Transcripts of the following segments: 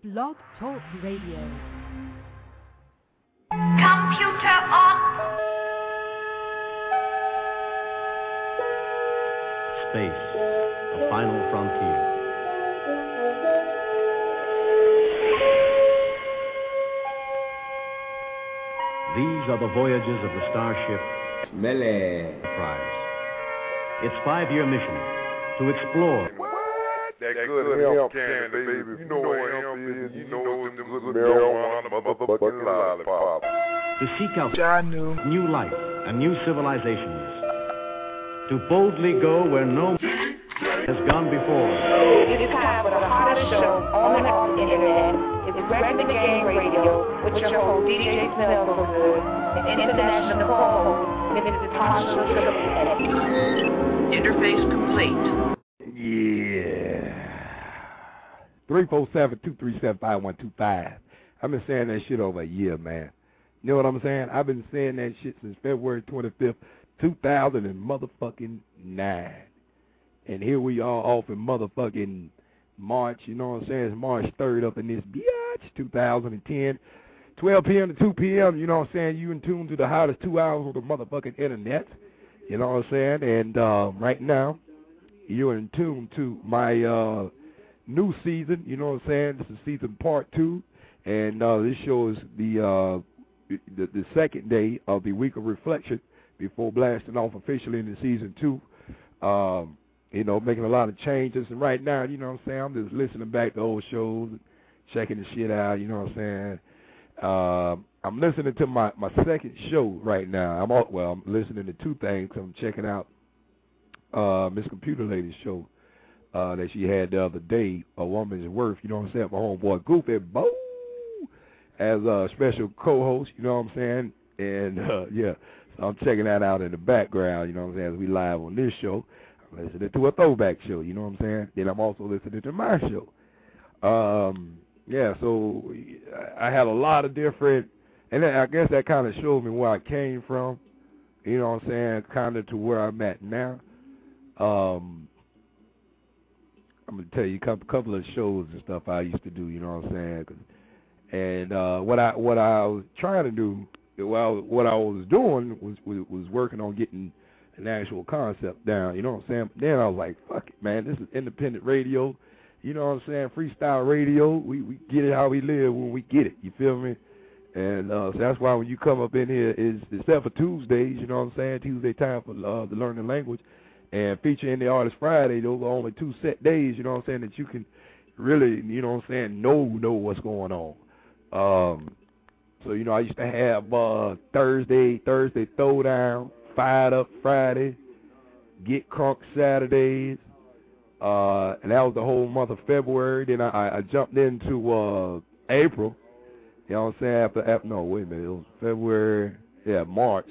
Blog Talk Radio. Computer on. Space, a final frontier. These are the voyages of the starship Enterprise. Its 5-year mission to explore. That good hemp candy, baby. You know what hemp is. You know it's them good marijuana, motherfucking lollipop. To seek out new life and new civilizations. To boldly go where no has gone before. It's time for the hottest show on the internet. It's Regular Game Radio with your host, DJ Snellford, and international co-host, Mrs. Tasha Triple. Interface complete. Yeah. 347-237-5125. I've been saying that shit over a year, man. You know what I'm saying? I've been saying that shit since February 25th, 2009. And here we are off in motherfucking March, you know what I'm saying? It's March 3rd up in this bitch, 2010. 12 p.m. to 2 p.m., you know what I'm saying? You in tune to the hottest 2 hours on the motherfucking internet. You know what I'm saying? And right now, you're in tune to my new season, you know what I'm saying? This is season part 2. And this show is the second day of the week of reflection before blasting off officially into season 2. You know, making a lot of changes. And right now, you know what I'm saying, I'm just listening back to old shows, checking the shit out, you know what I'm saying. I'm listening to my second show right now. I'm listening to 2 things. I'm checking out Miss Computer Lady's show that she had the other day, A Woman's Worth, you know what I'm saying, my homeboy Goofy Bo as a special co-host, you know what I'm saying. And, yeah, so I'm checking that out in the background, you know what I'm saying, as we live on this show. I'm listening to a throwback show, you know what I'm saying. Then I'm also listening to my show. Yeah, so I had a lot of different, and I guess that kind of showed me where I came from, you know what I'm saying, kind of to where I'm at now. I'm going to tell you a couple of shows and stuff I used to do, you know what I'm saying. And what I was trying to do, what I was doing was working on getting an actual concept down, you know what I'm saying. But then I was like, fuck it, man, this is independent radio, you know what I'm saying, freestyle radio. We get it how we live when we get it, you feel me? And so that's why when you come up in here, except for Tuesdays, you know what I'm saying, Tuesday time for the learning language, and featuring the Artist Friday, those are only 2 set days, you know what I'm saying, that you can really, you know what I'm saying, know what's going on. So, you know, I used to have Thursday Throwdown, Fired Up Friday, Get Crunk Saturdays, and that was the whole month of February. Then I jumped into April, you know what I'm saying, after no, wait a minute, it was February, March.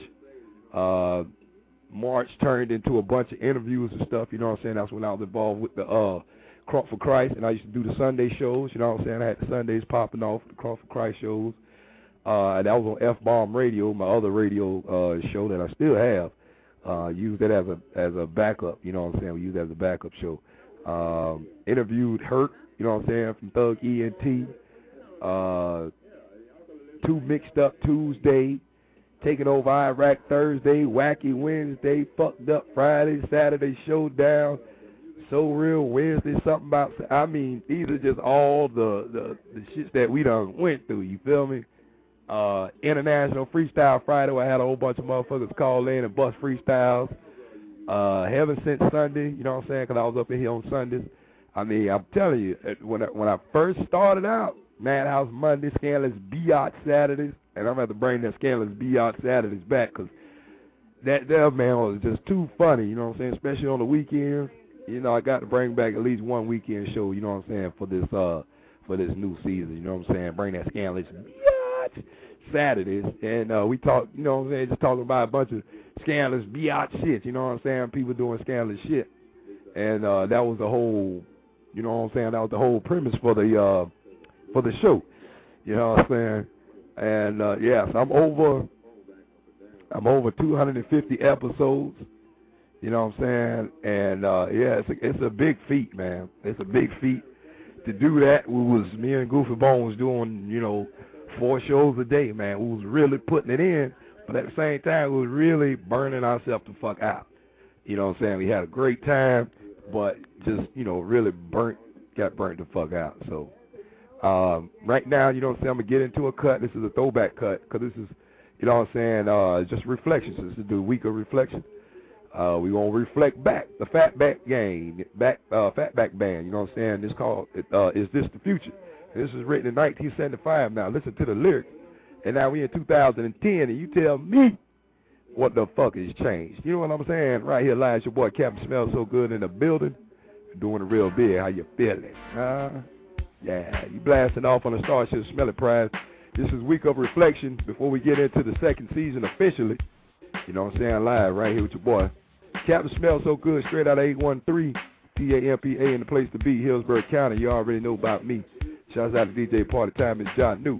March turned into a bunch of interviews and stuff, you know what I'm saying. That's when I was involved with the Crunk for Christ, and I used to do the Sunday shows, you know what I'm saying. I had the Sundays popping off, the Crunk for Christ shows. That was on F-Bomb Radio, my other radio show that I still have. Used it as a backup, you know what I'm saying. We used it as a backup show. Interviewed Hurt, you know what I'm saying, from Thug ENT. 2 Mixed Up Tuesday, Taking Over Iraq Thursday, Wacky Wednesday, Fucked Up Friday, Saturday Showdown, So Real Wednesday, something about, I mean, these are just all the shits that we done went through, you feel me? International Freestyle Friday, where I had a whole bunch of motherfuckers call in and bust freestyles. Heaven Sent Sunday, you know what I'm saying, because I was up in here on Sundays. I mean, I'm telling you, when I first started out, Madhouse Monday, Scandalous Biatch Saturdays, and I'm going to have to bring that Scandalous Biatch Saturdays back, because that man was just too funny, you know what I'm saying, especially on the weekends. You know, I got to bring back at least one weekend show, you know what I'm saying, for this new season, you know what I'm saying, bring that Scandalous Biatch Saturdays, and we talk, you know what I'm saying, just talking about a bunch of scandalous biatch shit, you know what I'm saying, people doing scandalous shit, and that was the whole, you know what I'm saying, that was the whole premise for the show, you know what I'm saying, and yes, I'm over 250 episodes, you know what I'm saying, and yeah, it's a big feat, man, it's a big feat to do that, me and Goofy Bone was doing, 4 shows a day, man. We was really putting it in, but at the same time, we was really burning ourselves the fuck out. You know what I'm saying? We had a great time, but just, really got burnt the fuck out. So, right now, you know what I'm saying, I'm going to get into a cut. This is a throwback cut, because this is, you know what I'm saying, just reflections. This is the week of reflection. We going to reflect back, the Fatback Gang, Fatback Band, you know what I'm saying? It's called, Is This the Future? This was written in 1975 now. Listen to the lyrics. And now we in 2010, and you tell me what the fuck has changed. You know what I'm saying? Right here, live, your boy Captain Smells So Good in the building. Doing it real big. How you feeling? Yeah, you blasting off on the Starship Smelly Prize. This is Week of Reflection before we get into the second season officially. You know what I'm saying? Live right here with your boy. Captain Smells So Good, straight out of 813, TAMPA in the place to be, Hillsborough County. You already know about me. Shouts out to DJ Party Time, it's John New.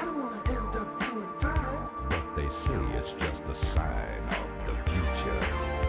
They say it's just a sign of the future.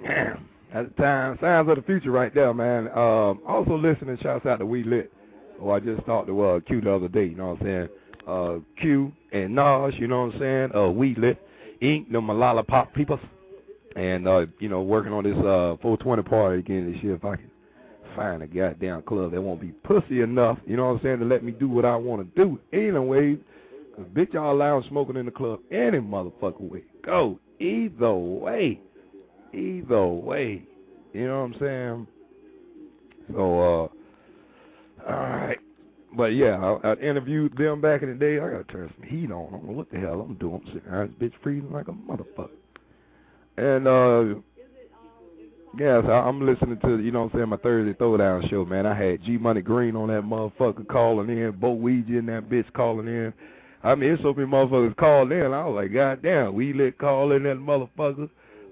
At the time, Sounds of the Future right there, man. Also listening, shouts out to We Lit, who I just talked to Q the other day, you know what I'm saying? Q and Nas, you know what I'm saying? We Lit, Inc., the Malala Pop Peoples, and, you know, working on this 420 party again this year if I can find a goddamn club that won't be pussy enough, you know what I'm saying, to let me do what I want to do anyway. Cause bitch, y'all loud smoking in the club any motherfucking way. Go either way. Either way. You know what I'm saying? So, alright. But yeah, I interviewed them back in the day. I gotta turn some heat on. I don't know what the hell I'm doing. I'm sitting there, this bitch freezing like a motherfucker. And, yeah, so I'm listening to, you know what I'm saying, my Thursday Throwdown show, man. I had G Money Green on that motherfucker calling in, Bo Ouija and that bitch calling in. I mean, it's so many motherfuckers called in. I was like, goddamn, We Lit calling that motherfucker.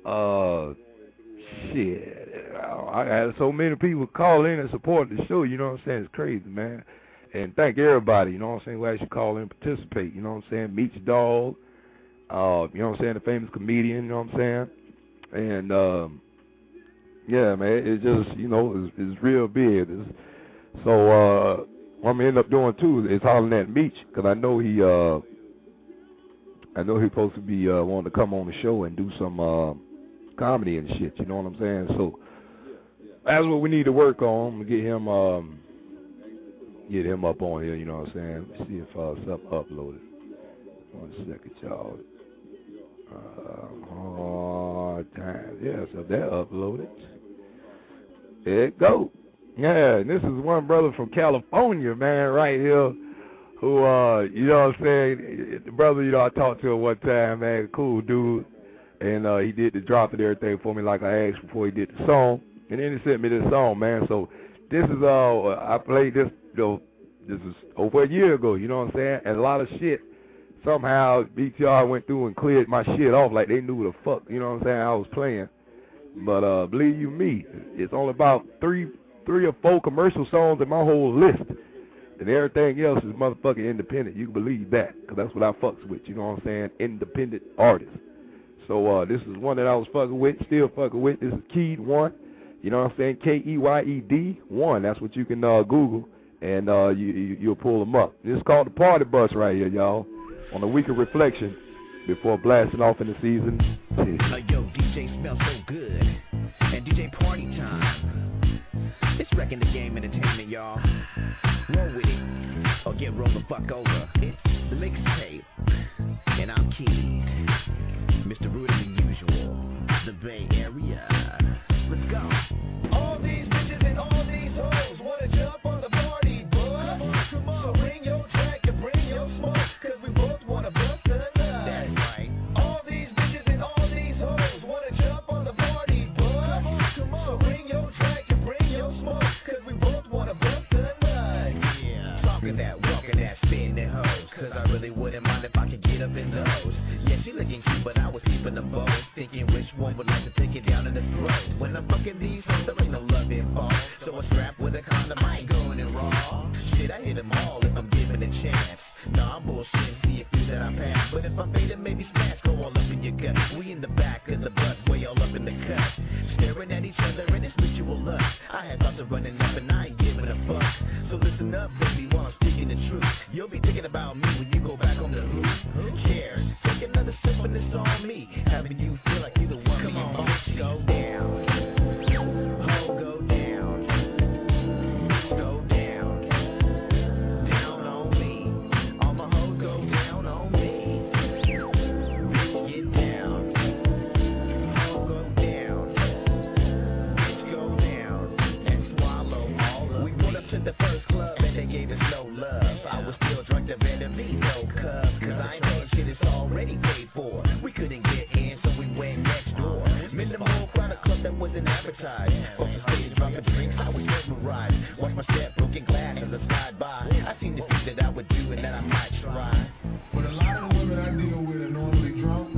Shit. I had so many people call in and support the show, you know what I'm saying? It's crazy, man. And thank everybody, you know what I'm saying, who actually call in and participate, you know what I'm saying? Meets Dog, you know what I'm saying, the famous comedian, you know what I'm saying? And, yeah, man, it's just, you know, it's real big. So, what I'm going to end up doing, too, is hollering at Meech, because I know he's supposed to be wanting to come on the show and do some comedy and shit, you know what I'm saying? So, that's what we need to work on. I'm going to get him up on here, you know what I'm saying? Let's see if stuff uploaded. 1 second, y'all. Hard time. Yeah, so that uploaded. There it go. Yeah, and this is one brother from California, man, right here, who, you know what I'm saying, the brother, you know, I talked to him one time, man, cool dude, and he did the drop and everything for me like I asked before he did the song, and then he sent me this song, man. So this is, I played this, you know, this is over a year ago, you know what I'm saying, and a lot of shit, somehow BTR went through and cleared my shit off like they knew the fuck, you know what I'm saying, I was playing. But believe you me, it's only about three or four commercial songs in my whole list. And everything else is motherfucking independent. You can believe that, because that's what I fucks with, you know what I'm saying? Independent artists. So this is one that I was fucking with, still fucking with. This is Keyed One, you know what I'm saying? Keyed 1. That's what you can Google, and you'll pull them up. This is called the Party Bus right here, y'all, on the Week of Reflection before blasting off in the season. Yo, DJ smells so good, and DJ Party Time. It's wrecking the game entertainment, y'all. Roll with it, or get rolled the fuck over. It's the mixtape, and I'm Key, Mr. Rude as usual, the Bay Area. Let's go. All these bitches and all these hoes wanna jump on the party bus. Come on, so bring your track and bring your smoke, cause we both wanna bust tonight. That's right. All these bitches and all these hoes wanna jump on the party bus. Come on, so bring your track and bring your smoke, cause we both wanna bust tonight. Yeah. Talking that, walking that, spitting that hoes, cause I really wouldn't mind if I could get up in those. Yeah, she looking cute, but I was peeping them both, thinking which one would like to take it down in the throat. When I'm fucking these hoes, there ain't no love involved, so I strap with a condom, I ain't going in raw. Shit, I hit them all if I'm given a chance. Nah, I'm bullshit, see a few that I pass, but if I fade it, maybe smash, go all up in your gut. We in the back of the bus, way all up in the cut, staring at each other in this mutual lust. I had thoughts of running up and I ain't giving a fuck, so listen up, baby, while I'm speaking the truth. You'll be thinking about me when you go back on the roof. Who cares? Take another sip when it's on me, having you feel like you're the one. Come on, bitch, go down. Ho, go down. Go down. Down on me. All my hoes go down on me. Bitch, get down. Ho, go down. Bitch, go down. And swallow all of. We went up to the first club and they gave us no love. I was still drunk to better me, no cubs, cause I ain't paying shit, it's already paid for. We couldn't get in, so we went next door. Minimal crowd, a club that wasn't advertised. Off the stage, dropping drinks, I was mesmerized. Watch my step, broken glass as I slide by. I seen the things that I would do and that I might try. But a lot of the women I deal with are normally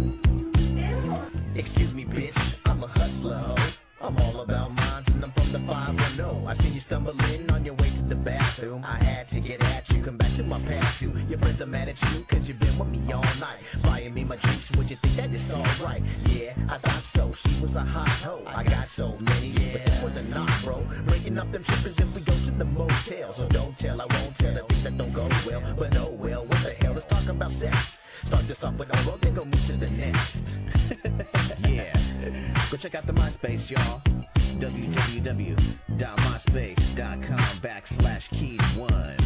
drunk. Excuse me, bitch, I'm a hustler, ho. I'm all about mine, and I'm from the 510. I seen you stumbling on your way to the bathroom. I had to get at you, come back to my past too. Your friends are mad at you, cause you've been with me all night, buying me my drinks, would you think that it's alright? Yeah, I thought so, she was a hot hoe. I yourself with a roll, then go move to the next. Yeah. Go check out the MySpace, y'all. www.myspace.com/keys1.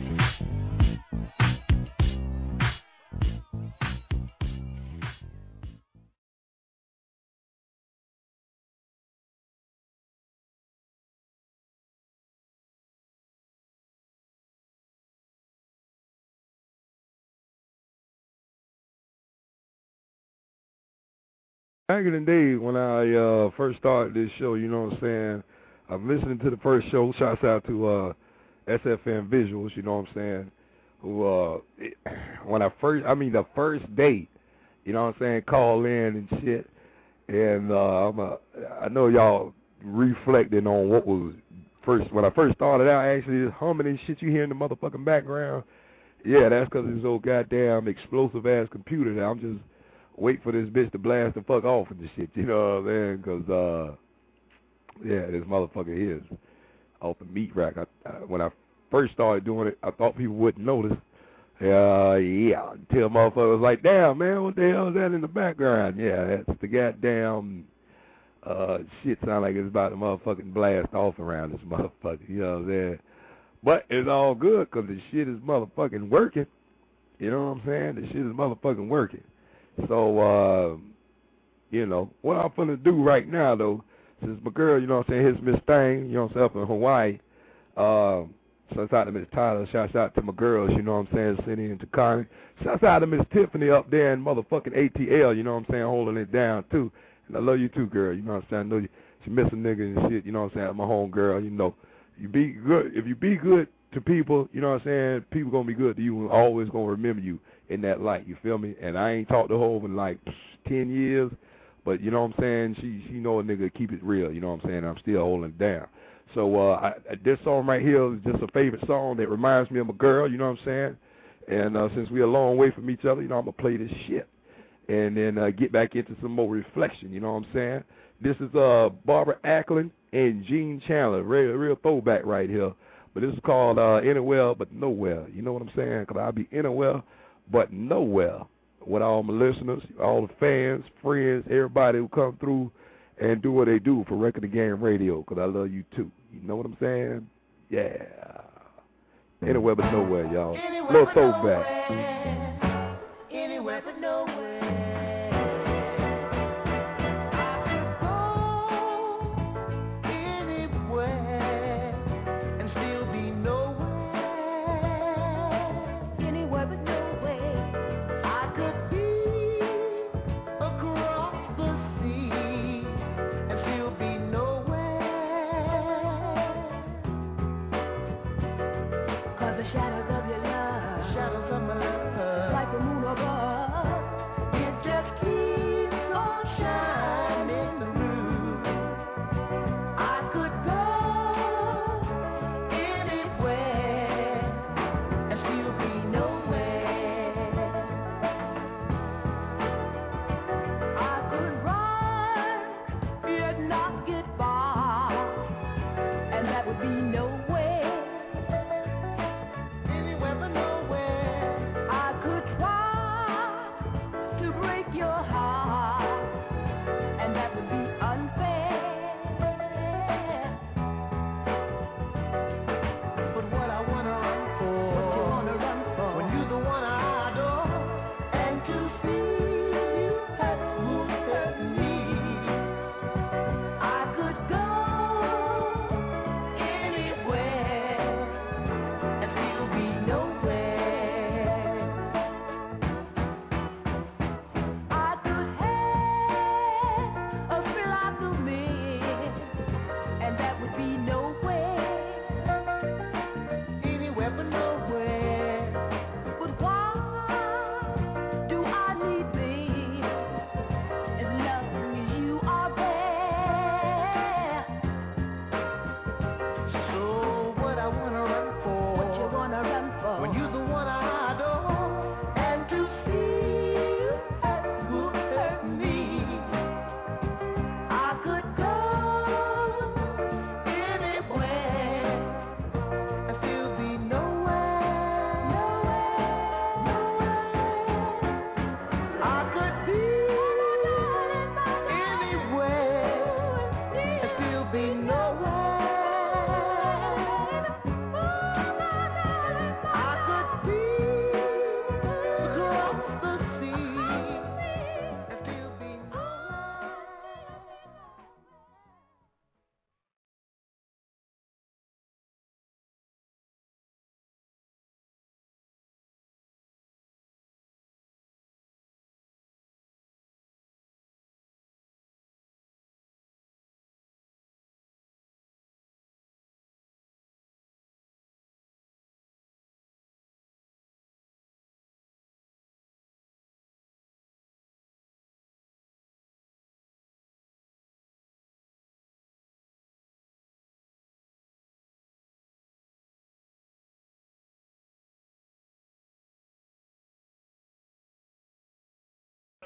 Back in the day when I first started this show, you know what I'm saying, I'm listening to the first show. Shouts out to SFM Visuals, you know what I'm saying, who the first date, you know what I'm saying, call in and shit. And I know y'all reflecting on what was first when I first started out. Actually, this humming and shit you hear in the motherfucking background, yeah, that's because it's old goddamn explosive ass computer. Now I'm just wait for this bitch to blast the fuck off and the shit, you know what I'm saying? Because, yeah, this motherfucker is off the meat rack. When I first started doing it, I thought people wouldn't notice. Yeah, until motherfucker was like, damn, man, what the hell is that in the background? Yeah, that's the goddamn shit sound like it's about to motherfucking blast off around this motherfucker, you know what I'm saying? But it's all good because the shit is motherfucking working. You know what I'm saying? The shit is motherfucking working. So, you know, what I'm finna do right now, though, since my girl, you know what I'm saying, here's Miss Thang, you know what I'm saying, up in Hawaii. Shouts out to Miss Tyler. Shouts out to my girls, you know what I'm saying, Cindy and Takani. Shouts out to Miss Tiffany up there in motherfucking ATL, you know what I'm saying, holding it down, too. And I love you, too, girl, you know what I'm saying. I know you miss a nigga and shit, you know what I'm saying, my home girl, you know. You be good. If you be good to people, you know what I'm saying, people gonna be good to you and always gonna remember you in that light, you feel me? And I ain't talked to her in like 10 years, but you know what I'm saying, she know a nigga keep it real, you know what I'm saying, I'm still holding it down. So this song right here is just a favorite song that reminds me of a girl, you know what I'm saying, and since we're a long way from each other, you know, I'm gonna play this shit and then get back into some more reflection, you know what I'm saying. This is Barbara Acklin and Gene Chandler, real throwback right here. But this is called Anywhere But Nowhere. You know what I'm saying? Because I'll be anywhere but nowhere with all my listeners, all the fans, friends, everybody who come through and do what they do for Record the Game Radio, because I love you too. You know what I'm saying? Yeah. Anywhere but nowhere, y'all. Little throwback. Anywhere but nowhere. Shadows of your love, shadows of my love, like the moon above, it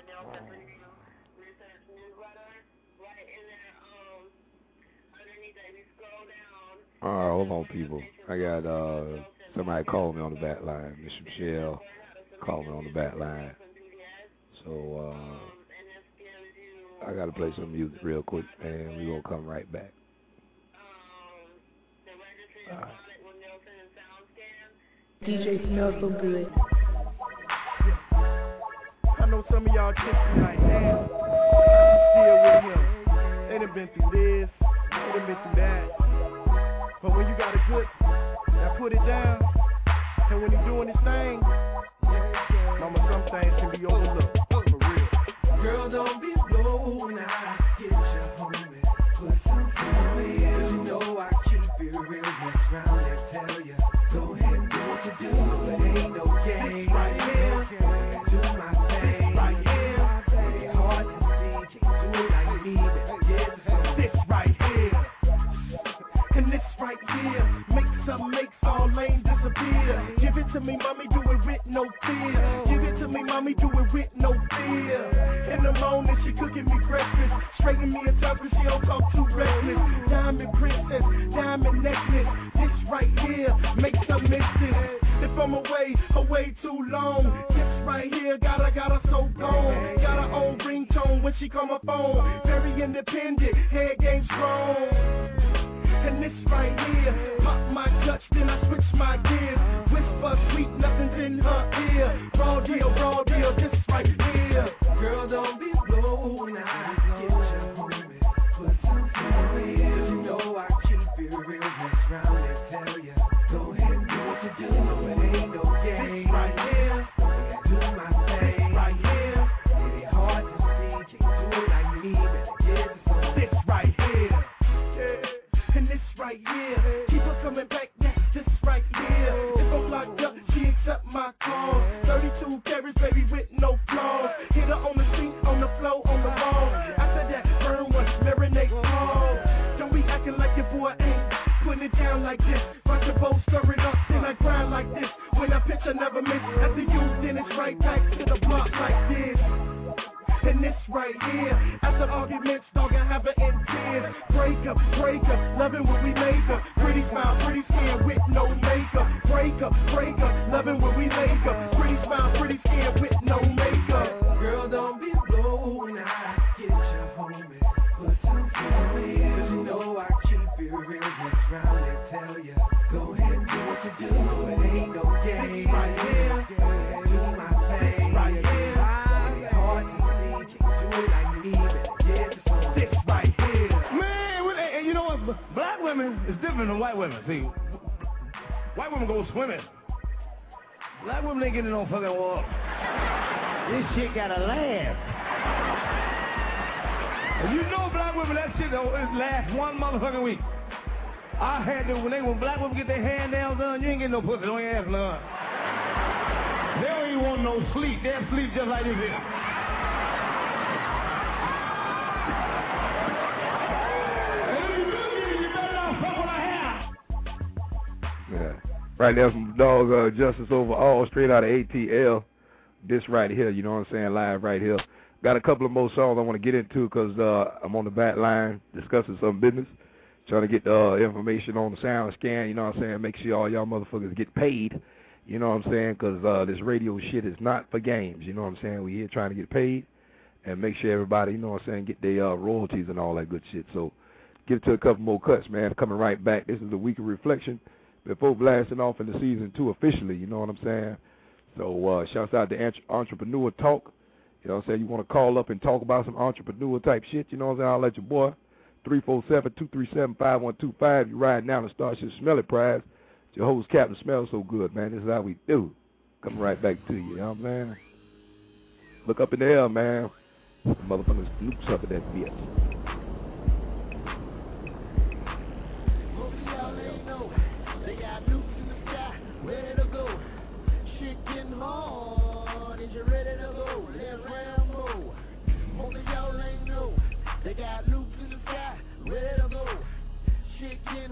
All right, hold on, people. I got somebody calling me on the back line. Miss Michelle calling me on the back line. So I got to play some music real quick, and we're going to come right back. All right. DJ smells so good. I know some of y'all chicks be like, damn, I'm still with him. They done been through this, they done been through that. But when you got a good, now put it down. And when he's doing his thing, mama, some things can be overlooked. For real. Girl, don't be slow when I get you home and put some time in. You know I keep it real, what's round and tell you. Go ahead and do what you do, it ain't no game. Right here, do my thing. Right here, it's hard to see, can't do it like me, but yeah, this right here. And this right here makes all lame disappear. Give it to me, mommy, do it with no fear. Give it to me, mommy, do it with no fear. In the morning, she cooking me breakfast. Straighten me a top, but she don't talk too reckless. Diamond princess, diamond necklace. This right here makes her miss it. If I'm away too long, this right here got her so gone. Got her own ringtone when she call my phone. Very independent, head game strong. And this right here, pop my clutch, then I switch my gears. Whisper sweet, nothing's in her ear. Raw deal, this right here. Girl, don't be slow when I get you home and put some time in. You know I keep it real, what's round and tell you. Go ahead and do what you do, it ain't no game. Right here, do my thing. Right here, it ain't hard to see, can't do it like me, but yeah, this right here. And this right here, keep her coming back, that's this right here. If I'm locked up, she accept my call. 32 carats, baby, with no flaws. Hit her on the seat, on the floor, on the wall. After that, burn once, marinate all. Don't be acting like your boy ain't putting it down like this. Rock the boat, stir it up, then I grind like this. When I pitch, I never miss. After you, then it's right back to the block like this. And this right here, after arguments, dog, I have her in tears. Break up, loving what we make her. Pretty smile, pretty skin with no makeup. Break up, loving what we make her. Pretty smile, pretty skin with no makeup. Girl, don't be slow when I get you home and put some time in. You know I keep it real, what's round and tell you. Go ahead and do what you do, it ain't no game. Right here, do my thing. Right here, it's hard to see, can't do it like me, but yeah, this right here. Man, you know what? Black women is different than white women. See, white women go swimming. Black women ain't getting no fucking water. This shit gotta last. And you know black women, that shit last one motherfucking week. I had to, when black women get their hand down done, you ain't getting no pussy, don't even ask none. They don't even want no sleep. They'll sleep just like this here. Yeah. Right there from Dog Justice Overall, straight out of ATL. This right here, you know what I'm saying, live right here. Got a couple of more songs I want to get into because I'm on the back line discussing some business. Trying to get information on the sound scan, you know what I'm saying, make sure all y'all motherfuckers get paid, you know what I'm saying, because this radio shit is not for games, you know what I'm saying. We here trying to get paid and make sure everybody, you know what I'm saying, get their royalties and all that good shit. So get to a couple more cuts, man. Coming right back. This is the Week of Reflection before blasting off into Season 2 officially, you know what I'm saying. So shouts out to Entrepreneur Talk. You know what I'm saying? You want to call up and talk about some entrepreneur type shit, you know what I'm saying? I'll let your boy. 347-237-5125. You riding down the Starship Smell It Prize. It's your host, Captain Smells So Good, man. This is how we do. Coming right back to you, you know what I'm saying? Look up in the air, man. The motherfuckers nukes up in that bitch. They got nukes in the sky, ready to go. Shit getting hard, is you ready to go? Let's Rambo. Most of y'all ain't know. They got nukes in the sky, ready to go. Shit getting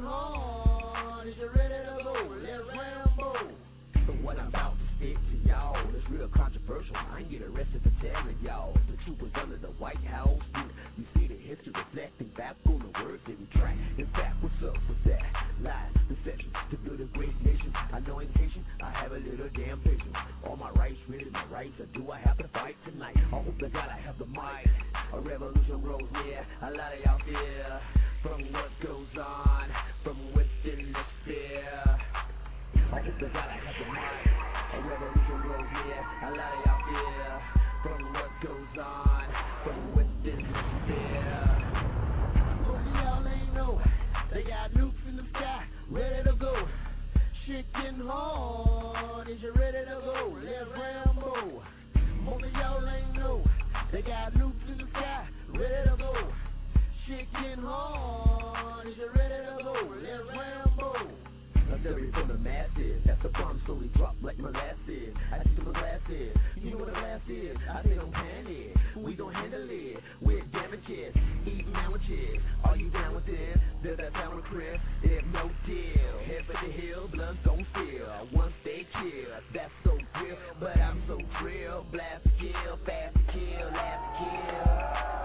hard, is you ready to go? Let's Rambo. So what I'm about to stick to y'all is real little controversial. I ain't get arrested for telling y'all. The truth was under the White House. You see the history reflecting back on the words that we track. In fact, what's up with that? Lies, deception, to build a great nation. I know I'm patient, I have a little damn patience. All my rights, really my rights, or do I have to fight tonight? I hope to God I have the mic. A revolution grows near, a lot of y'all fear from what goes on, from within the sphere. I hope to God I have the mic. A revolution grows near, a lot of y'all fear from what goes on, from within the sphere. Most of y'all ain't know, they got nukes in the sky, ready to go. Shit getting hard, is you ready to go? Let's Rambo. Most of y'all ain't know, they got nukes in the sky, ready to go. Shit getting hard, is you ready to go? Let's Rambo. A theory from the masses, as the bomb slowly drop like molasses. I see my glasses, you know what the last is. I say don't panic, we don't handle it. We're damages, eat sandwiches. Are you down with this? Does that sound crisp? There's no deal. Head for the hill, blood don't feel. Once they chill, that's so real. But I'm so real. Blast to kill, fast to kill, last to kill.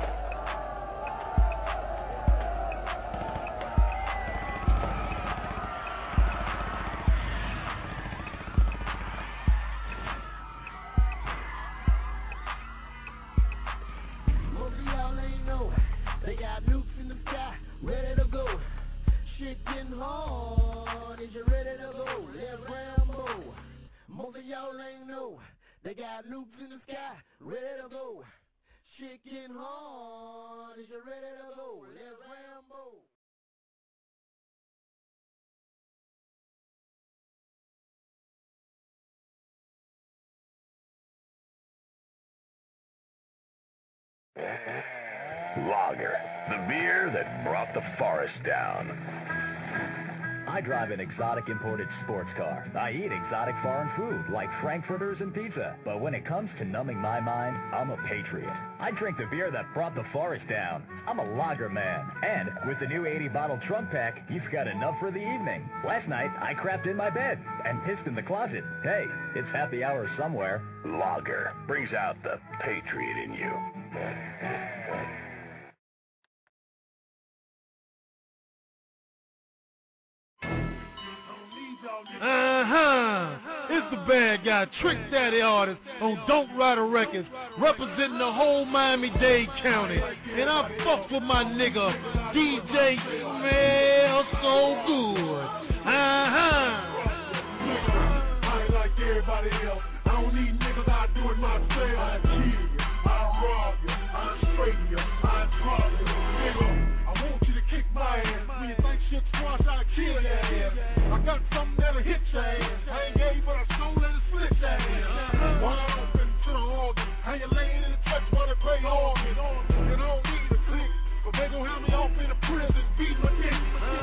They got nukes in the sky, ready to go. Shit getting hard, is you ready to go? Let's Rambo. Most of y'all ain't know. They got nukes in the sky, ready to go. Shit getting hard, is you ready to go? Let's Rambo. Lager, the beer that brought the forest down. I drive an exotic imported sports car. I eat exotic foreign food like frankfurters and pizza. But when it comes to numbing my mind, I'm a patriot. I drink the beer that brought the forest down. I'm a lager man. And with the new 80-bottle trunk pack, you've got enough for the evening. Last night, I crapped in my bed and pissed in the closet. Hey, it's happy hour somewhere. Lager brings out the patriot in you. It's the bad guy, Trick Daddy artist on Don't Rider Records, representing the whole Miami-Dade County. And I fuck with my nigga, DJ Smells So Good. I ain't like everybody else. I don't need niggas, I do it myself. I kill you, I rob you, I straighten you, I drop you. Nigga, I want you to kick my ass. When you think shit's squash, I kill your ass. I got something that'll hit your ass. I ain't gay, but I soul that'll split your ass. Wide open to the organ. How you laying in the touch while they play organ. And I don't need a click, but they gon' have me off in a prison, beat my dick.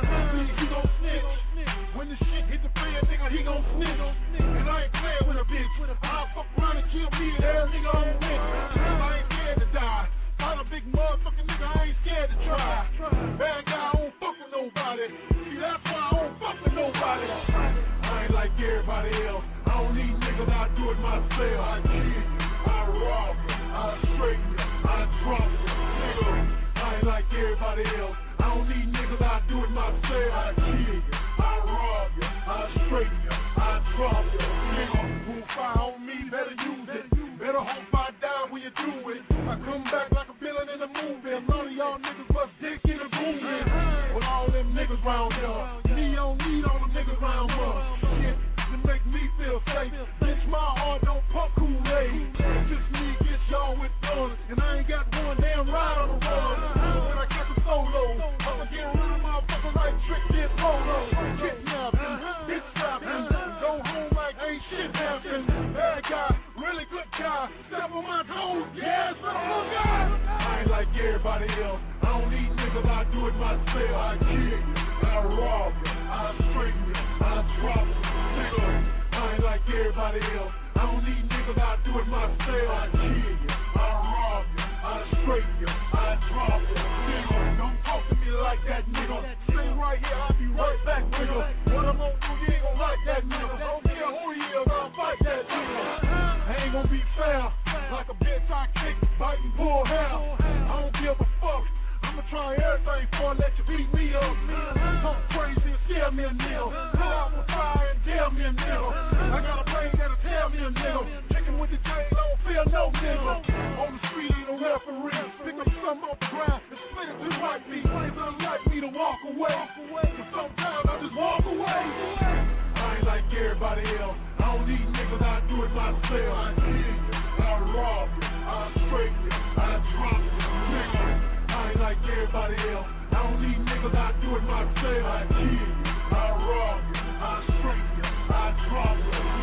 You gon' snitch. When the shit hit the fan, nigga, he gon' snitch. And I ain't playing with a bitch. I'll fuck around and kill me and every nigga on me. I ain't scared to die. Not a big motherfucking nigga, I ain't scared to try. Bad guy, I don't fuck with nobody. See, that's why I don't fuck with nobody. I ain't like everybody else. I don't need niggas, I do it myself. I kill you, I rob you, I straighten you, I drop you. Nigga, I ain't like everybody else. I don't need niggas, I do it myself. I kill you, I rob you, I straighten you, I drop you. Nigga, who fire on me, better use it. Better hope I die when you do it. I come back like a villain in a movie. A lot of y'all niggas bust dick in a groovy. With all them niggas round here. Me don't need all them niggas round here. Shit to make me feel safe. Bitch, my heart don't pump Kool-Aid. Just me get y'all with guns. And I ain't got one damn ride on the run. When I catch a solo, I'ma get rid of motherfuckers like Trick did Polo. Kidnapping, bitch trapping. Go home like ain't shit happened. Bad guy, really good guy. Step on my toes, yes, I'm a guy. I ain't like everybody else. I don't need niggas, I do it myself. I kill you, I rob you, I straighten you, I drop you. Nigga, I ain't like everybody else. I don't need niggas, I do it myself. I kill you, I rob you, I straighten you, I drop you. Nigga, don't talk to me like that, nigga. Stay right here, I'll be right back, nigga. What I'm gonna do, you ain't gonna like that, nigga. Don't care who he is, I'll fight that nigga. fair. Like a bitch I kick, bite and pull hair. I don't give a fuck. I'ma try everything before I let you beat me up. Talk crazy and scare me a nigga. Pull out the fire and dare me a nigga. I got a brain that'll tell me a nigga. Kicking with the chain, I don't fear no nigga. On the street, ain't no referee. Pick up something off the ground and split it just like me. It's unlike me to walk away. But sometimes I just walk away. I ain't like everybody else. I don't need niggas, I do it myself. I kill you, I rob you, I scrape you, I drop you, nigga. I ain't like everybody else. I don't need niggas, I do it myself. I kill you, I rob you, I scrape you, I drop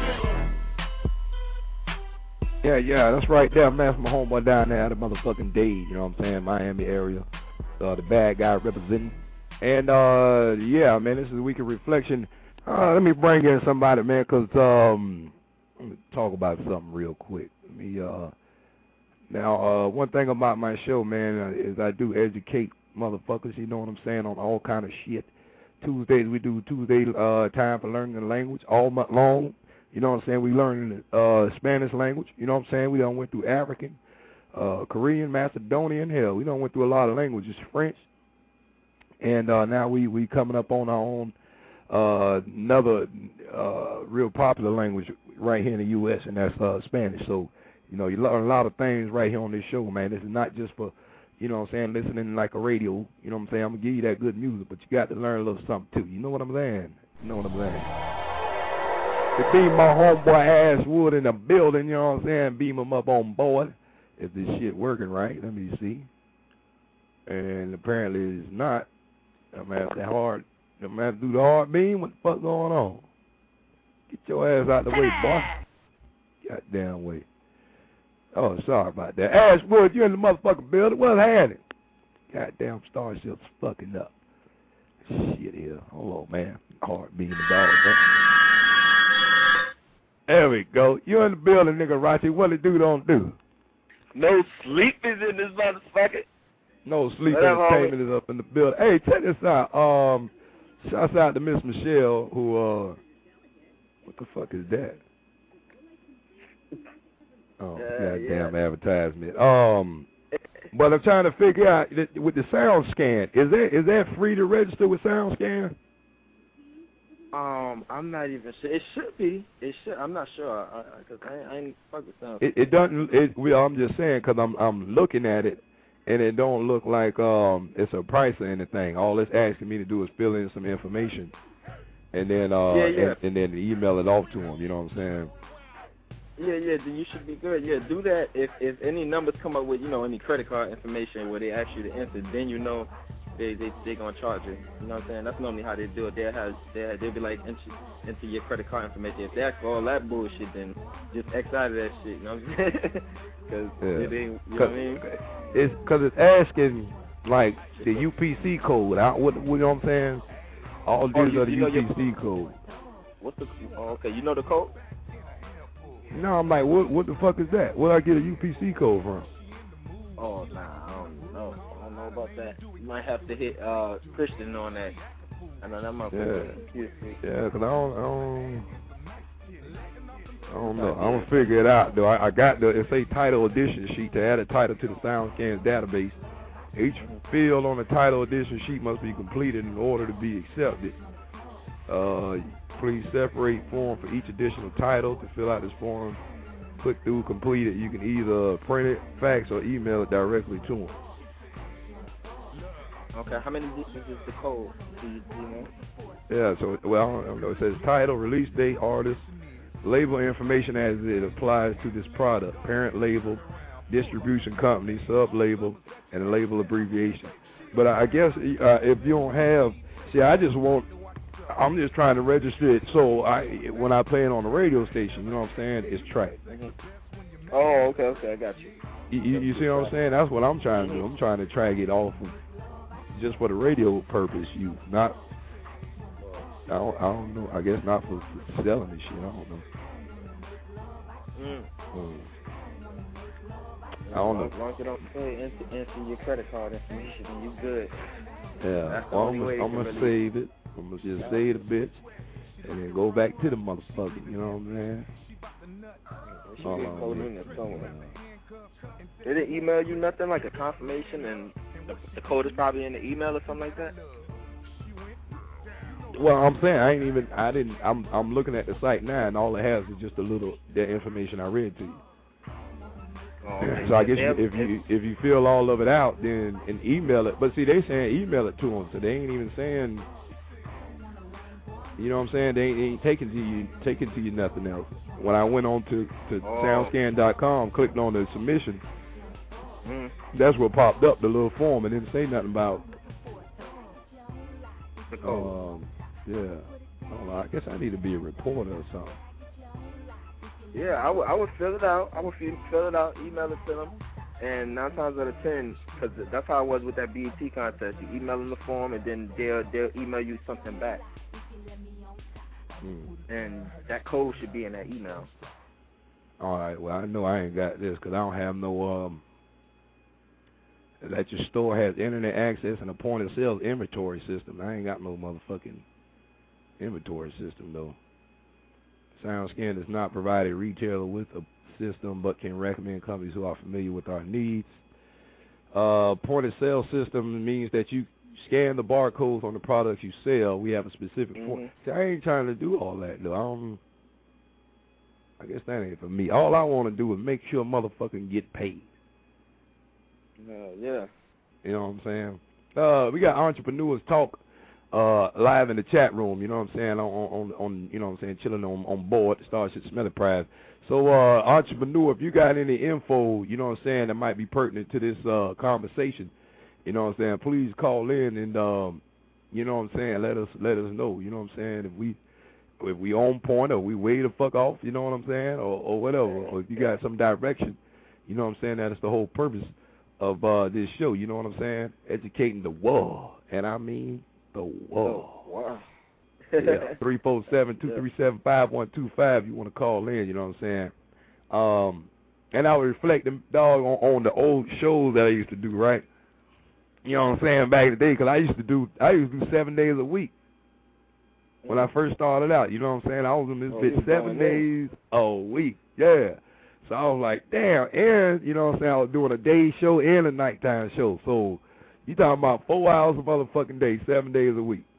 you, nigga. Yeah, that's right there, man. That's my homeboy down there at the motherfucking Dade, you know what I'm saying? Miami area. The bad guy representing. And, yeah, man, this is a week of reflection. Let me bring in somebody, man, because let me talk about something real quick. Let me, now, one thing about my show, man, is I do educate motherfuckers, you know what I'm saying, on all kind of shit. Tuesdays, we do Tuesday time for learning the language all month long. You know what I'm saying? We learning Spanish language. You know what I'm saying? We done went through African, Korean, Macedonian, hell, we done went through a lot of languages, French. And now we coming up on our own another real popular language right here in the U.S., and that's Spanish. So, you know, you learn a lot of things right here on this show, man. This is not just for, you know what I'm saying, listening like a radio. You know what I'm saying? I'm going to give you that good music, but you got to learn a little something, too. You know what I'm saying? You know what I'm saying? To beam my homeboy Ashwood in the building, you know what I'm saying? Beam him up on board. If this shit working right, let me see. And apparently it's not. I'm going to have to do the hard beam. What the fuck going on? Get your ass out the way, boy. Goddamn way. Oh, sorry about that. Ashwood, you in the motherfucking building. What's happening? Goddamn Starship's fucking up. Shit here. Hold on, man. Hard beam the dog, man. There we go. You in the building, nigga, Rachi. What it do, don't do. No sleep is in this motherfucker. No sleep entertainment is up in the building. Hey, check this out. Shouts out to Miss Michelle, who, what the fuck is that? Oh, goddamn advertisement. But I'm trying to figure out, with the SoundScan, is that free to register with SoundScan? I'm not even sure. It should be. It should. I'm not sure. Because I ain't fuck with SoundScan. It doesn't, I'm just saying, because I'm looking at it, and it don't look like it's a price or anything. All it's asking me to do is fill in some information, and then and then email it off to them. You know what I'm saying? Yeah, you should be good. Yeah, do that. If any numbers come up with, you know, any credit card information where they ask you to enter, then you know they gonna charge you. You know what I'm saying? That's normally how they do it. They'll be like, enter your credit card information. If they ask for all that bullshit, then just X out of that shit. You know what I'm saying? Because you know what I mean? It's because it's asking like the UPC code. What you know what I'm saying? All these are the UPC code. What's the? Oh, okay, you know the code? No, I'm like, what the fuck is that? Where I get a UPC code from? Oh, nah, I don't know about that. You might have to hit Christian on that. I know that motherfucker. Yeah, because I don't know. I'm gonna figure it out though. I got it's a title edition sheet to add a title to the SoundScan database. Each field on the title edition sheet must be completed in order to be accepted. Please separate form for each additional title. To fill out this form, click through complete it. You can either print it, fax, or email it directly to them. Okay, how many digits is the code? Do you know? Yeah, so, well, it says title, release date, artist, label information as it applies to this product, parent label, distribution company, sub-label, and a label abbreviation. But I guess if you don't have, I'm just trying to register it so when I play it on the radio station, you know what I'm saying, it's tracked. Mm-hmm. Oh, okay, I got you. You see what I'm saying? That's what I'm trying to do. I'm trying to track it off just for the radio purpose use, not, I don't know, I guess not for selling this shit, I don't know. I don't know. As long as you don't say enter your credit card information, then you good. Yeah, well, I'm going to save it. I'm going to just save the bitch and then go back to the motherfucker, you know what I'm saying? There should be a code in there somewhere. Did it email you nothing like a confirmation and the code is probably in the email or something like that? Well, I'm saying I'm looking at the site now, and all it has is just that information I read to you. Oh, okay. So I guess if you fill all of it out, then and email it. But see, they saying email it to them, so they ain't even saying. You know what I'm saying? They ain't taking to you nothing else. When I went on to SoundScan.com, clicked on the submission, that's what popped up, the little form, and didn't say nothing about. Yeah. I don't know. I guess I need to be a reporter or something. Yeah, I would fill it out. Fill it out, email it to them, and 9 times out of 10, because that's how I was with that BET contest. You email them the form, and then they'll email you something back. And that code should be in that email. All right. Well, I know I ain't got this because I don't have no. That your store has internet access and a point of sale inventory system. I ain't got no motherfucking inventory system though. SoundScan does not provide a retailer with a system, but can recommend companies who are familiar with our needs. Point of sale system means that you scan the barcodes on the products you sell. We have a specific point. See, I ain't trying to do all that though. I guess that ain't for me. All I want to do is make sure motherfucking get paid. Yeah. You know what I'm saying? We got Entrepreneurs Talk live in the chat room, you know what I'm saying, on you know what I'm saying, chilling on board the Starship Smelly Prize. So Entrepreneur, if you got any info, you know what I'm saying, that might be pertinent to this conversation, you know what I'm saying, please call in and you know what I'm saying, let us know, you know what I'm saying, if we on point or we way the fuck off, you know what I'm saying, or whatever, or if you got some direction, you know what I'm saying, that is the whole purpose of this show, you know what I'm saying? Educating the world, and I mean the world. Wow. Yeah, 347-237-5125. You want to call in, you know what I'm saying? And I was reflecting, dog, on the old shows that I used to do, right? You know what I'm saying, back in the day, because I used to do 7 days a week when I first started out, you know what I'm saying? I was in this bitch 7 days a week, yeah. So I was like, damn, and, you know what I'm saying, I was doing a day show and a nighttime show. So you talking about 4 hours a motherfucking day, 7 days a week.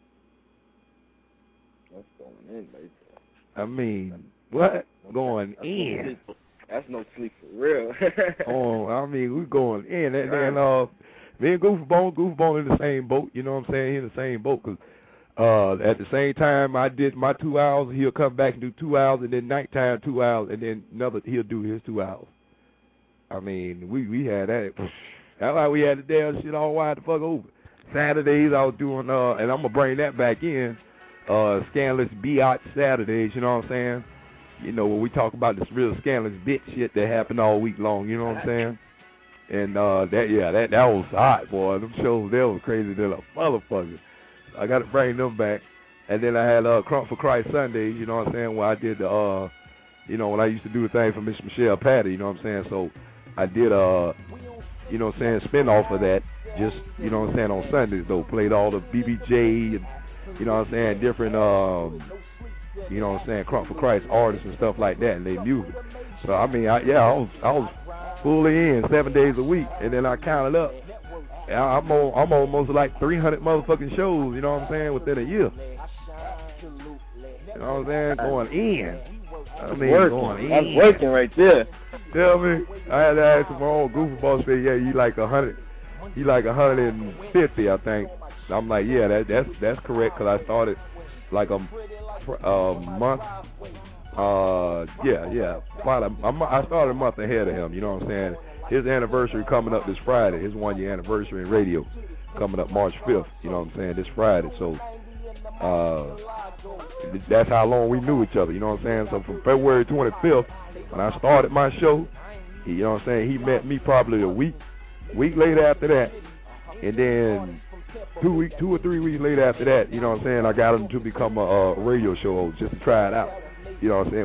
That's going in, baby. I mean, what? Going in. That's no sleep for real. Oh, I mean, we going in. And me and Goofball in the same boat, you know what I'm saying, in the same boat, because at the same time I did my 2 hours, he'll come back and do 2 hours, and then nighttime 2 hours, and then he'll do his 2 hours. I mean, we had that. That's why we had the damn shit all wide the fuck over. Saturdays I was doing, and I'm going to bring that back in, Scandalous Biatch Saturdays, you know what I'm saying? You know, when we talk about this real scandalous bitch shit that happened all week long, you know what I'm saying? And that was hot, boy. Them shows there was crazy than a motherfucker. I got to bring them back. And then I had Crunk for Christ Sundays, you know what I'm saying, where I did the, you know, when I used to do the thing for Miss Michelle Patty, you know what I'm saying? So I did, you know what I'm saying, spin off of that, just, you know what I'm saying, on Sundays, though. Played all the BBJ and, you know what I'm saying, different, you know what I'm saying, Crunk for Christ artists and stuff like that, and they music. So, I mean, I was fully in 7 days a week, and then I counted up. I'm almost like 300 motherfucking shows, you know what I'm saying, within a year. You know what I'm saying? Going in. I mean, going in. That's working right there. Tell me, I had to ask my own Goofball, say, yeah, you like 100, you like 150, I think. I'm like, yeah, that's correct, because I started like a month. I started a month ahead of him, you know what I'm saying? His anniversary coming up this Friday, his 1 year anniversary in radio coming up March 5th, you know what I'm saying, this Friday. So that's how long we knew each other, you know what I'm saying? So from February 25th, when I started my show, you know what I'm saying, he met me probably a week later after that, and then 2 or 3 weeks later after that, you know what I'm saying, I got him to become a radio show host just to try it out. You know what I'm saying?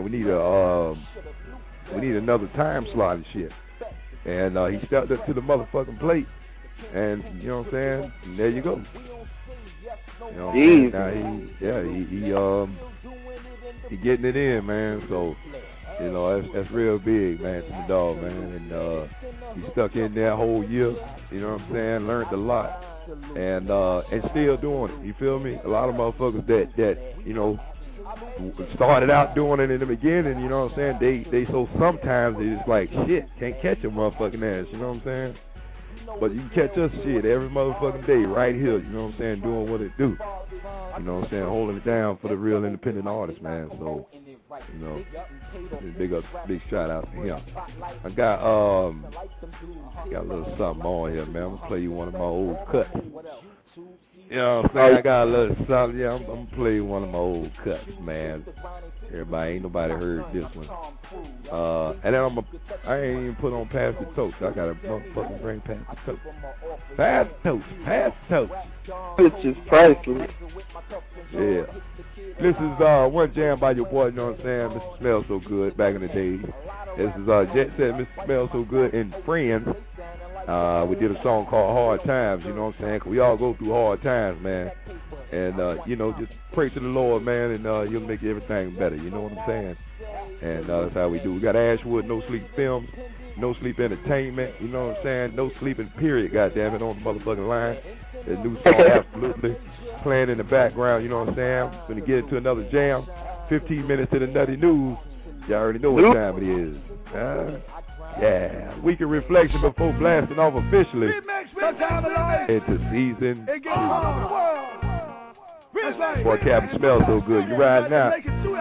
We need another time slot and shit. And he stepped up to the motherfucking plate, and you know what I'm saying? And there you go. You know what I'm saying? Now he getting it in, man. So You know, that's real big, man, to the dog, man. And he stuck in there a whole year, you know what I'm saying, learned a lot. And still doing it, you feel me? A lot of motherfuckers that you know, started out doing it in the beginning, you know what I'm saying, they so sometimes they just like, shit, can't catch a motherfucking ass, you know what I'm saying? But you can catch us shit every motherfucking day right here, you know what I'm saying, doing what it do. You know what I'm saying, holding it down for the real independent artists, man. So, you know, big shout out to him. I got a little something on here, man. I'm gonna play you one of my old cuts. You know what I'm saying? I got a little something. Yeah, I'm gonna play you one of my old cuts, man. Everybody, ain't nobody heard this one. And then I ain't even put on Pass the Toast. I gotta motherfucking bring Pass the Toast. Pass the Toast. Pass the Toast. It's just priceless. Yeah. This is one jam by your boy, you know what I'm saying, Mr. Smell So Good, back in the day. This is Jet Set, Mr. Smell So Good, and Friends. We did a song called Hard Times, you know what I'm saying, 'cause we all go through hard times, man. And, you know, just pray to the Lord, man, and you'll make everything better, you know what I'm saying? And that's how we do. We got Ashwood, No Sleep Films, No Sleep Entertainment, you know what I'm saying? No Sleeping Period, goddammit, on the motherfucking line. The new song, absolutely, playing in the background, you know what I'm saying? Gonna get into another jam. 15 minutes to the Nutty News. Y'all already know what time it is. Yeah, week of reflection before blasting off officially into season 2. Boy, Captain smells so good. You riding out.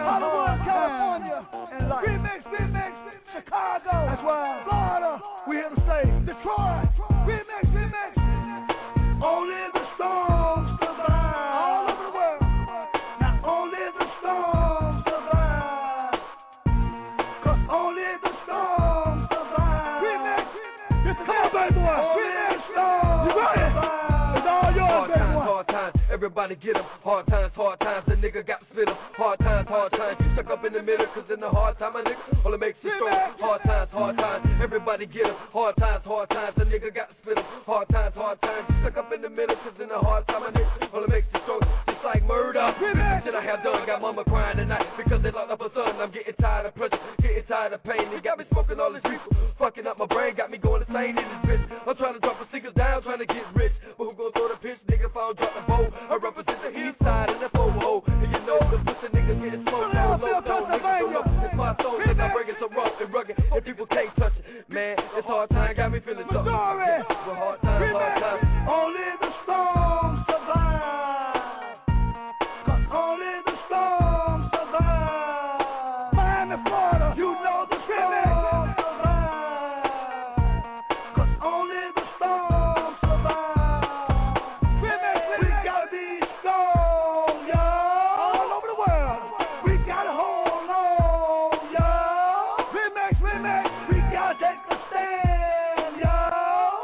Remix, Chicago, that's why Florida, we here to stay. Detroit, remix. Only the storms survive. All over the world. Now only the storms survive. 'Cause only the storms survive. Remix. Come on, baby boy. Remix. You got it. It's all yours, baby boy. Hard times, everybody get them. Hard times, the nigga got to spit 'em. Hard times, you stuck up in the middle, 'cause in the hard time, my nigga, all it makes you strong. Hard times, everybody get them. Hard times, the nigga got to spit 'em. Hard times, you stuck up in the middle, 'cause in the hard time, my nigga, all it makes you strong. Just like murder, this shit I have done, got mama crying tonight, because they locked up her son. I'm getting tired of pressure, getting tired of pain, they got me smoking all this people, fucking up my brain, got me going insane in this bitch. I'm trying to drop the singles down, trying to get rich, but who gon' throw the pitch, nigga, if I don't drop the bow? I represent the east side and the FOMO, and you know the pussy nigga getting smoked down, low, niggas so rough, it's my soul, cause I'm breaking so rough and rugged, and people can't touch it, man, it's hard time, got me feeling tough. Hard times. Only the storms survive. 'Cause only the storms survive. Miami, Florida, you know the storms survive. 'Cause only the storms survive. We gotta be strong, y'all. All over the world. We gotta hold on, y'all. Remix. We gotta take a stand, y'all.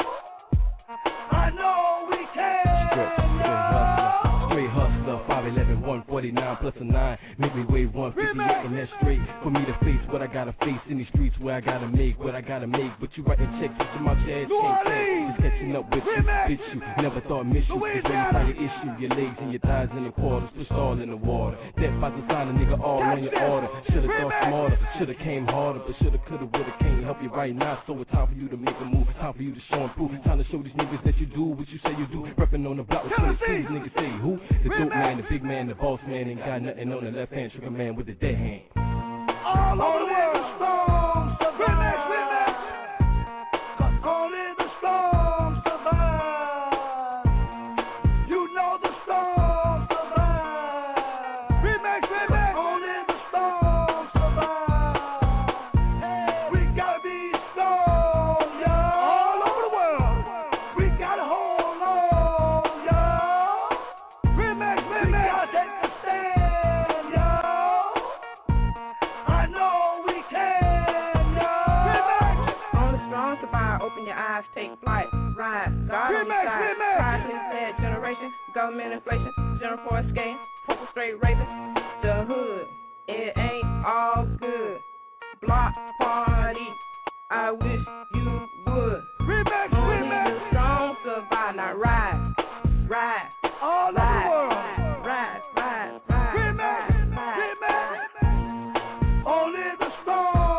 I know we can. Straight hustler, 5'11", 149 plus a 9. Make me weigh 158 and that's straight. For me to face what I gotta face in these streets where I gotta make what I gotta make. But you writing checks to my chest, can't catch. Just catching up with you, bitch you. Never thought miss you. It's when you find an issue. Your legs and your thighs in the quarters, pushed all in the water. Death by the sign, a nigga all on your order. Should've thought smarter, should've came harder, but should've, could've, would've, can't help you right now. So it's time for you to make a move, time for you to show and prove. Time to show these niggas that you do what you say you do. Reppin' on the block with 22, these niggas say who? The dope man, the big man, the boss man, ain't got nothing on the left hand, trigger man with the dead hand. All over the world, storms survive. Remix. 'Cause only the storms survive. You know the storms survive. Remix. Only the storms survive. We gotta be strong, y'all. All over the world. We gotta hold on, y'all. Remix. We gotta take a stand, y'all. I know we can, y'all. On the strong survive, open your eyes, take flight, ride, God on your side. Priceless bad generation, government inflation, general force skating, purple straight raving. The hood, it ain't all good. Block party, I wish you would. Only the strong survive, now ride. All over the world. Only the storm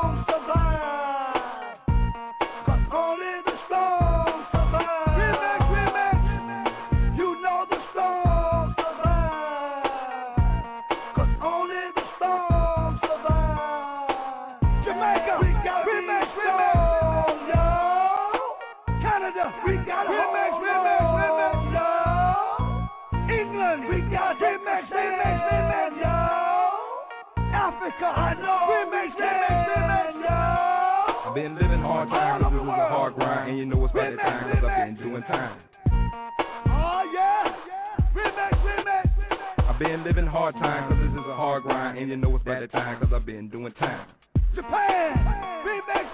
I've been living hard times, cause this is a hard grind, and you know it's bad time, cause I've been doing time. Oh yeah, remix. I've been living hard times, cause this is a hard grind, and you know it's bad time, cause I've been doing time. Japan, remix.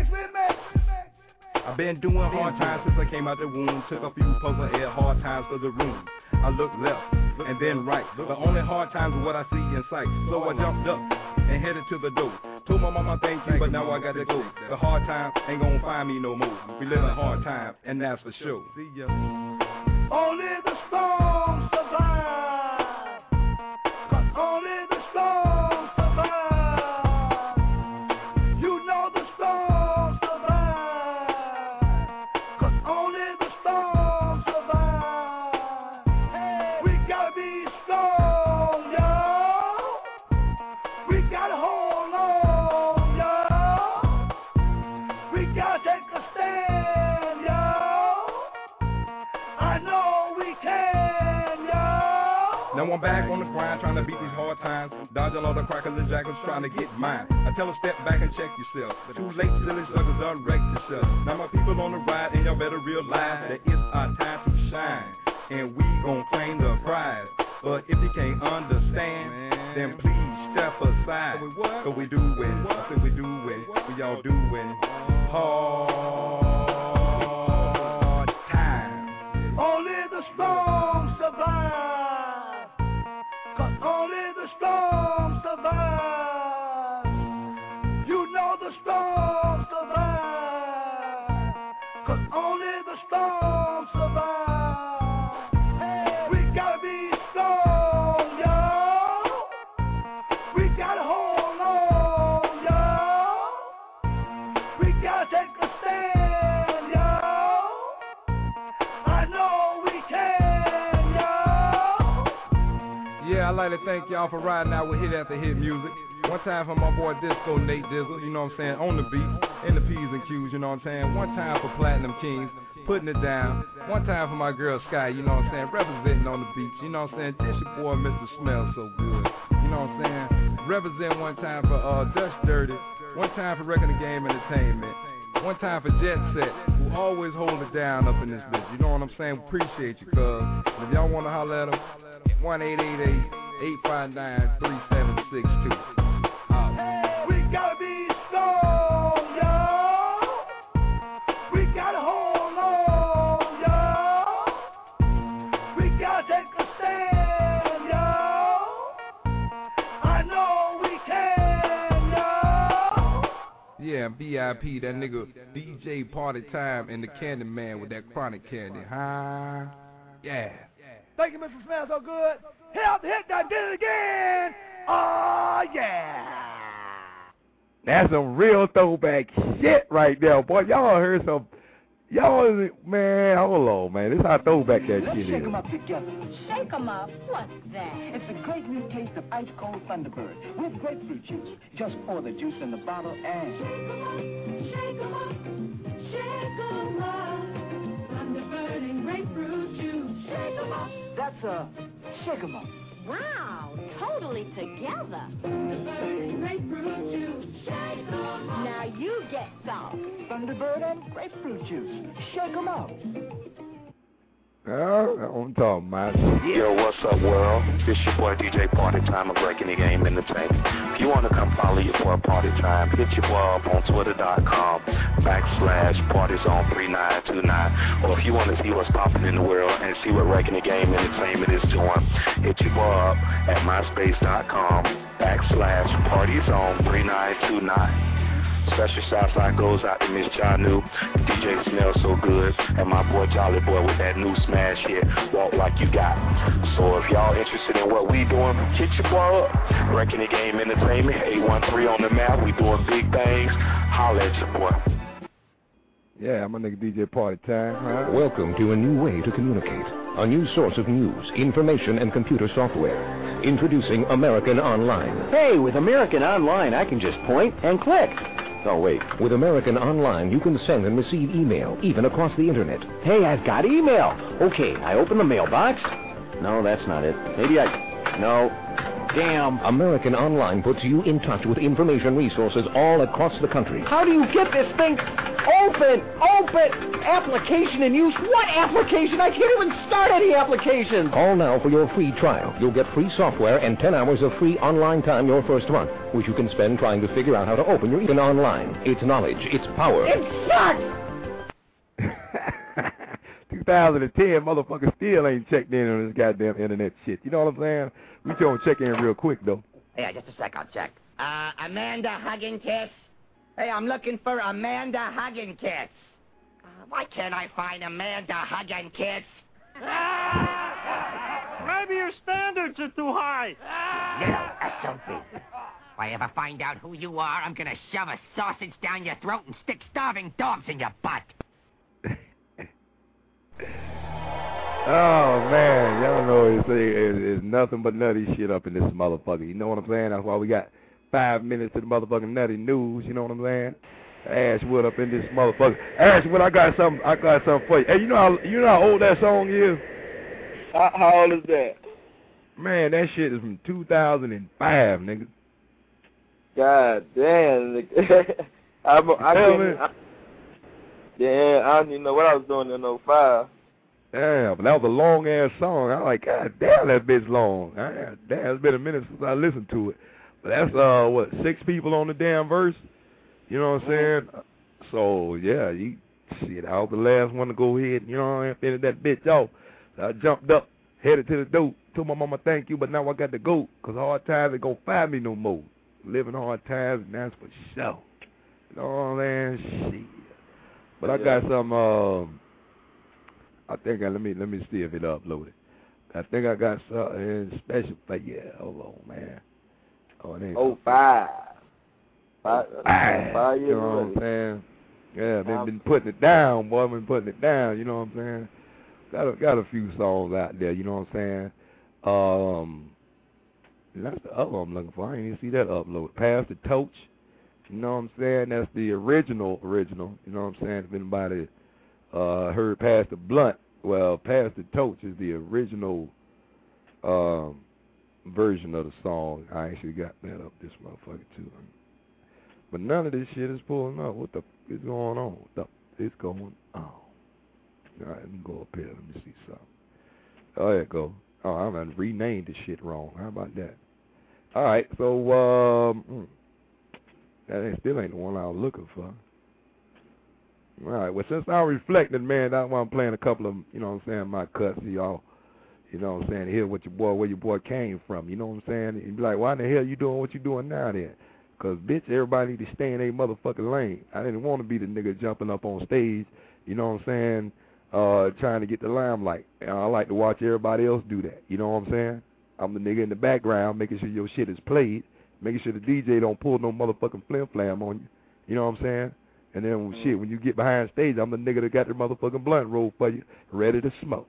I've been doing hard times since I came out the womb. Took a few puzzle air hard times for the room. I looked left and then right, but only hard times are what I see in sight. So I jumped up and headed to the door. Told my mama thank you, but now I got to go. The hard times ain't gonna find me no more. We live in hard times, and that's for sure. See ya. Only the strong survive. 'Cause only the strong survive. You know the strong survive. 'Cause only the strong survive. We gotta be strong, y'all. We gotta hold on, y'all. We gotta take a stand, y'all. I know we can, y'all. Now I'm back on the grind, trying to beat these hard times. Dodging all the crackers and jackals, trying to get mine. I tell them step back and check yourself. Too late, silly suckers, done wrecked yourself. Now my people on the ride, and y'all better realize that it's our time to shine. And we gon' claim the prize. But if you can't understand, then please step aside. Cause we doing, I said we doing, we all doing hard times. Only the strong survive. 'Cause only the strong survive. You know the strong survive. 'Cause only the strong survive. We gotta be strong, y'all. We gotta hold on, y'all. We gotta take a stand, y'all. I know we can, y'all. Yeah, I'd like to thank y'all for riding out with hit after hit music. One time for my boy Disco Nate Dizzle, you know what I'm saying, on the beat, in the P's and Q's, you know what I'm saying. One time for Platinum Kings, putting it down. One time for my girl Sky, you know what I'm saying, representing on the beach, you know what I'm saying. This your boy Mr. Smells So Good, you know what I'm saying. Represent one time for Dutch Dirty, one time for Wrecking the Game Entertainment, one time for Jet Set, who always hold it down up in this bitch, you know what I'm saying. Appreciate you, cuz. And if y'all want to holler at them, 1-888-859-3762. We gotta be strong, y'all. We gotta hold on, y'all. We gotta take a stand, y'all. I know we can, y'all. Yeah, VIP, that nigga DJ Party Time and the Candy Man with that chronic candy, huh? Yeah. Thank you, Mr. Smell So Good. Hit out the hit, done did it again. Oh, yeah. That's some real throwback shit right there, boy. Y'all heard some. Y'all, man, hold on, man. This is how throwback that Let's shit shake is. 'em up together. Shake 'em up? What's that? It's a great new taste of ice cold Thunderbird with grapefruit juice. Just pour the juice in the bottle and Shake 'em up. Thunderbird and grapefruit juice. Shake 'em up. that's shake 'em up. Wow, totally together. Thunderbird and grapefruit juice. Shake 'em up. Now you get some. Thunderbird and grapefruit juice. Shake 'em up. I'm talking about. Yo, what's up, world? This your boy DJ Party Time of Wrecking the Game Entertainment. If you want to come follow your boy Party Time, hit your boy up on Twitter.com/PartyZone3929. Or if you want to see what's popping in the world and see what Wrecking the Game Entertainment is doing, hit your boy up at MySpace.com/PartyZone3929. Special shouts out goes out to Miss Janu, DJ Smells So Good, and my boy Jolly Boy with that new smash hit, Walk Like You Got. So if y'all interested in what we doing, hit your boy up. Wrecking the Game Entertainment, 813 on the map. We doing big things. Holla at your boy. Yeah, I'm a nigga DJ Party Time. Huh? Welcome to a new way to communicate. A new source of news, information, and computer software. Introducing American Online. Hey, with American Online, I can just point and click. Oh, wait. With American Online, you can send and receive email, even across the internet. Hey, I've got email. Okay, I open the mailbox. No, that's not it. Maybe I... No. damn. American Online puts you in touch with information resources all across the country. How do you get this thing open? Application in use? What application? I can't even start any applications. Call now for your free trial. You'll get free software and 10 hours of free online time your first month, which you can spend trying to figure out how to open your Even Online. It's knowledge. It's power. It sucks! 2010, motherfucker still ain't checked in on this goddamn internet shit. You know what I'm saying? We gonna check in real quick, though. Yeah, just a sec, I'll check. Amanda Hugginkiss? Hey, I'm looking for Amanda Hugginkiss. Why can't I find Amanda Hugginkiss? Maybe your standards are too high. Little SOB. If I ever find out who you are, I'm gonna shove a sausage down your throat and stick starving dogs in your butt. Oh, man, y'all know it's nothing but nutty shit up in this motherfucker. You know what I'm saying? That's why we got 5 minutes to the motherfucking nutty news. You know what I'm saying? Ashwood up in this motherfucker. Ashwood, I got something for you. Hey, you know how old that song is? How old is that? Man, that shit is from 2005, nigga. God damn, nigga. I don't even know what I was doing in 05. Damn, but that was a long-ass song. I was like, God damn, that bitch long. Damn, it's been a minute since I listened to it. But that's, 6 people on the damn verse? You know what I'm saying? So, yeah, I was the last one to go ahead, you know what I mean, finish that bitch off. So I jumped up, headed to the door, told my mama thank you, but now I got to go, because hard times ain't going to find me no more. Living hard times, and that's for sure. You know what I'm saying? Shit. But I got some, I think, let me see if it uploaded. I think I got something special for you. Hold on, man. Oh, it ain't 05. 5 years, you know what I'm saying? Yeah, they've been putting it down, boy. Been putting it down, you know what I'm saying? Got a few songs out there, you know what I'm saying? That's the other one I'm looking for. I didn't even see that upload. Pass the Torch, you know what I'm saying? That's the original, you know what I'm saying? If anybody heard Pass the Blunt, well, Pass the Torch is the original version of the song. I actually got that up this motherfucker too. But none of this shit is pulling up. What the f is going on? What the f is going on? All right, let me go up here. Let me see something. Oh, there it go. Oh, I'm going to rename this shit wrong. How about that? All right, so that still ain't the one I was looking for. All right, well, since I'm reflecting, man, that's why I'm playing a couple of, you know what I'm saying, my cuts, y'all, you know what I'm saying, hear what where your boy came from, you know what I'm saying? And be like, why in the hell you doing what you doing now then? Because, bitch, everybody need to stay in their motherfucking lane. I didn't want to be the nigga jumping up on stage, you know what I'm saying, trying to get the limelight. I like to watch everybody else do that, you know what I'm saying? I'm the nigga in the background making sure your shit is played, making sure the DJ don't pull no motherfucking flim-flam on you, you know what I'm saying? And then, shit, when you get behind stage, I'm the nigga that got the motherfucking blunt rolled for you, ready to smoke.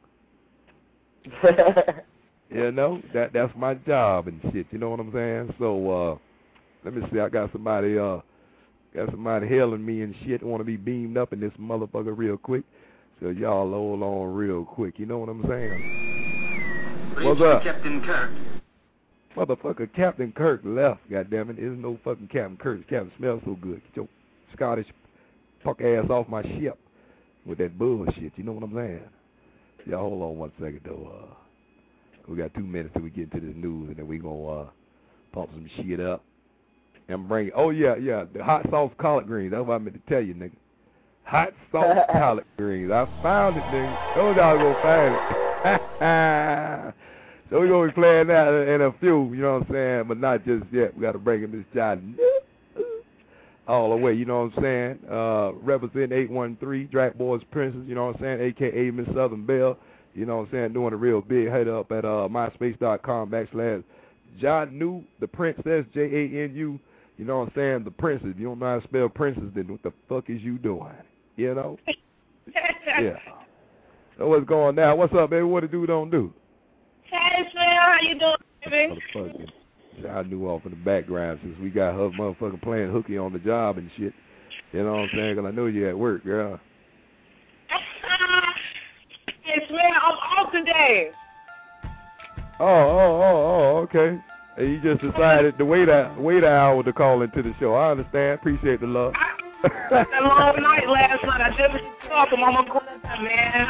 You know, that's my job and shit, you know what I'm saying? So, let me see, I got somebody hailing me and shit, want to be beamed up in this motherfucker real quick. So y'all hold on real quick, you know what I'm saying? What's up? Captain Kirk. Motherfucker, Captain Kirk left, goddammit. There's no fucking Captain Kirk. Captain smells so good. Get your Scottish fuck ass off my ship with that bullshit, you know what I'm saying? Y'all hold on 1 second though. We got 2 minutes till we get into this news, and then we gonna pump some shit up and bring. Oh yeah, the hot sauce collard greens. That's what I meant to tell you, nigga. Hot sauce collard greens. I found it, nigga. Told y'all gonna find it. So we gonna be playing that in a few, you know what I'm saying? But not just yet. We gotta bring in this John all the way, you know what I'm saying? Represent 813, Drac Boys Princess, you know what I'm saying? AKA Miss Southern Belle, you know what I'm saying? Doing a real big head up at myspace.com/Janu, the Princess, Janu, you know what I'm saying? The Princess. If you don't know how to spell Princess, then what the fuck is you doing? You know? Yeah. So what's going on? What's up, baby? What the dude don't do? Hey, Smell, how you doing, baby? Motherfucker. I knew off in the background since we got her motherfucking playing hooky on the job and shit. You know what I'm saying? Because I know you at work, girl. Hey, Smell, I'm off today. Oh, okay. And you just decided to wait an hour to call into the show. I understand. Appreciate the love. A long night last night. I just was talking, Mama, man.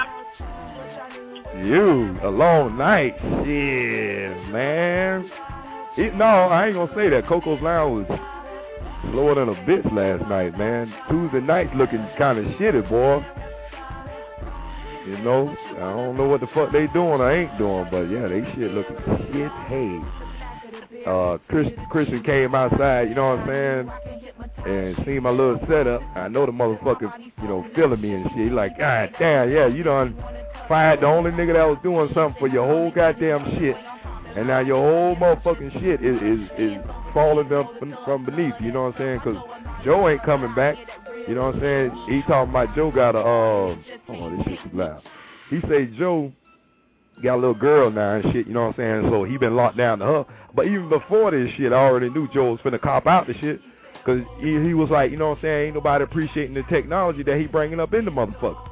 You, a long night. Shit, man. No, I ain't gonna say that. Coco's Lounge was slower than a bitch last night, man. Tuesday nights looking kind of shitty, boy. You know, I don't know what the fuck they doing or ain't doing, but yeah, they shit looking shit. Hey, Christian came outside, you know what I'm saying, and seen my little setup. I know the motherfucker, you know, feeling me and shit. He like, God damn, yeah, you done fired the only nigga that was doing something for your whole goddamn shit, and now your whole motherfucking shit is falling up from beneath. You know what I'm saying? Because Joe ain't coming back. You know what I'm saying? He talking about Joe got a, oh, this shit's too loud. He say Joe got a little girl now and shit, you know what I'm saying? So he been locked down to her. But even before this shit, I already knew Joe was finna cop out the shit. Because he was like, you know what I'm saying, ain't nobody appreciating the technology that he bringing up in the motherfucker.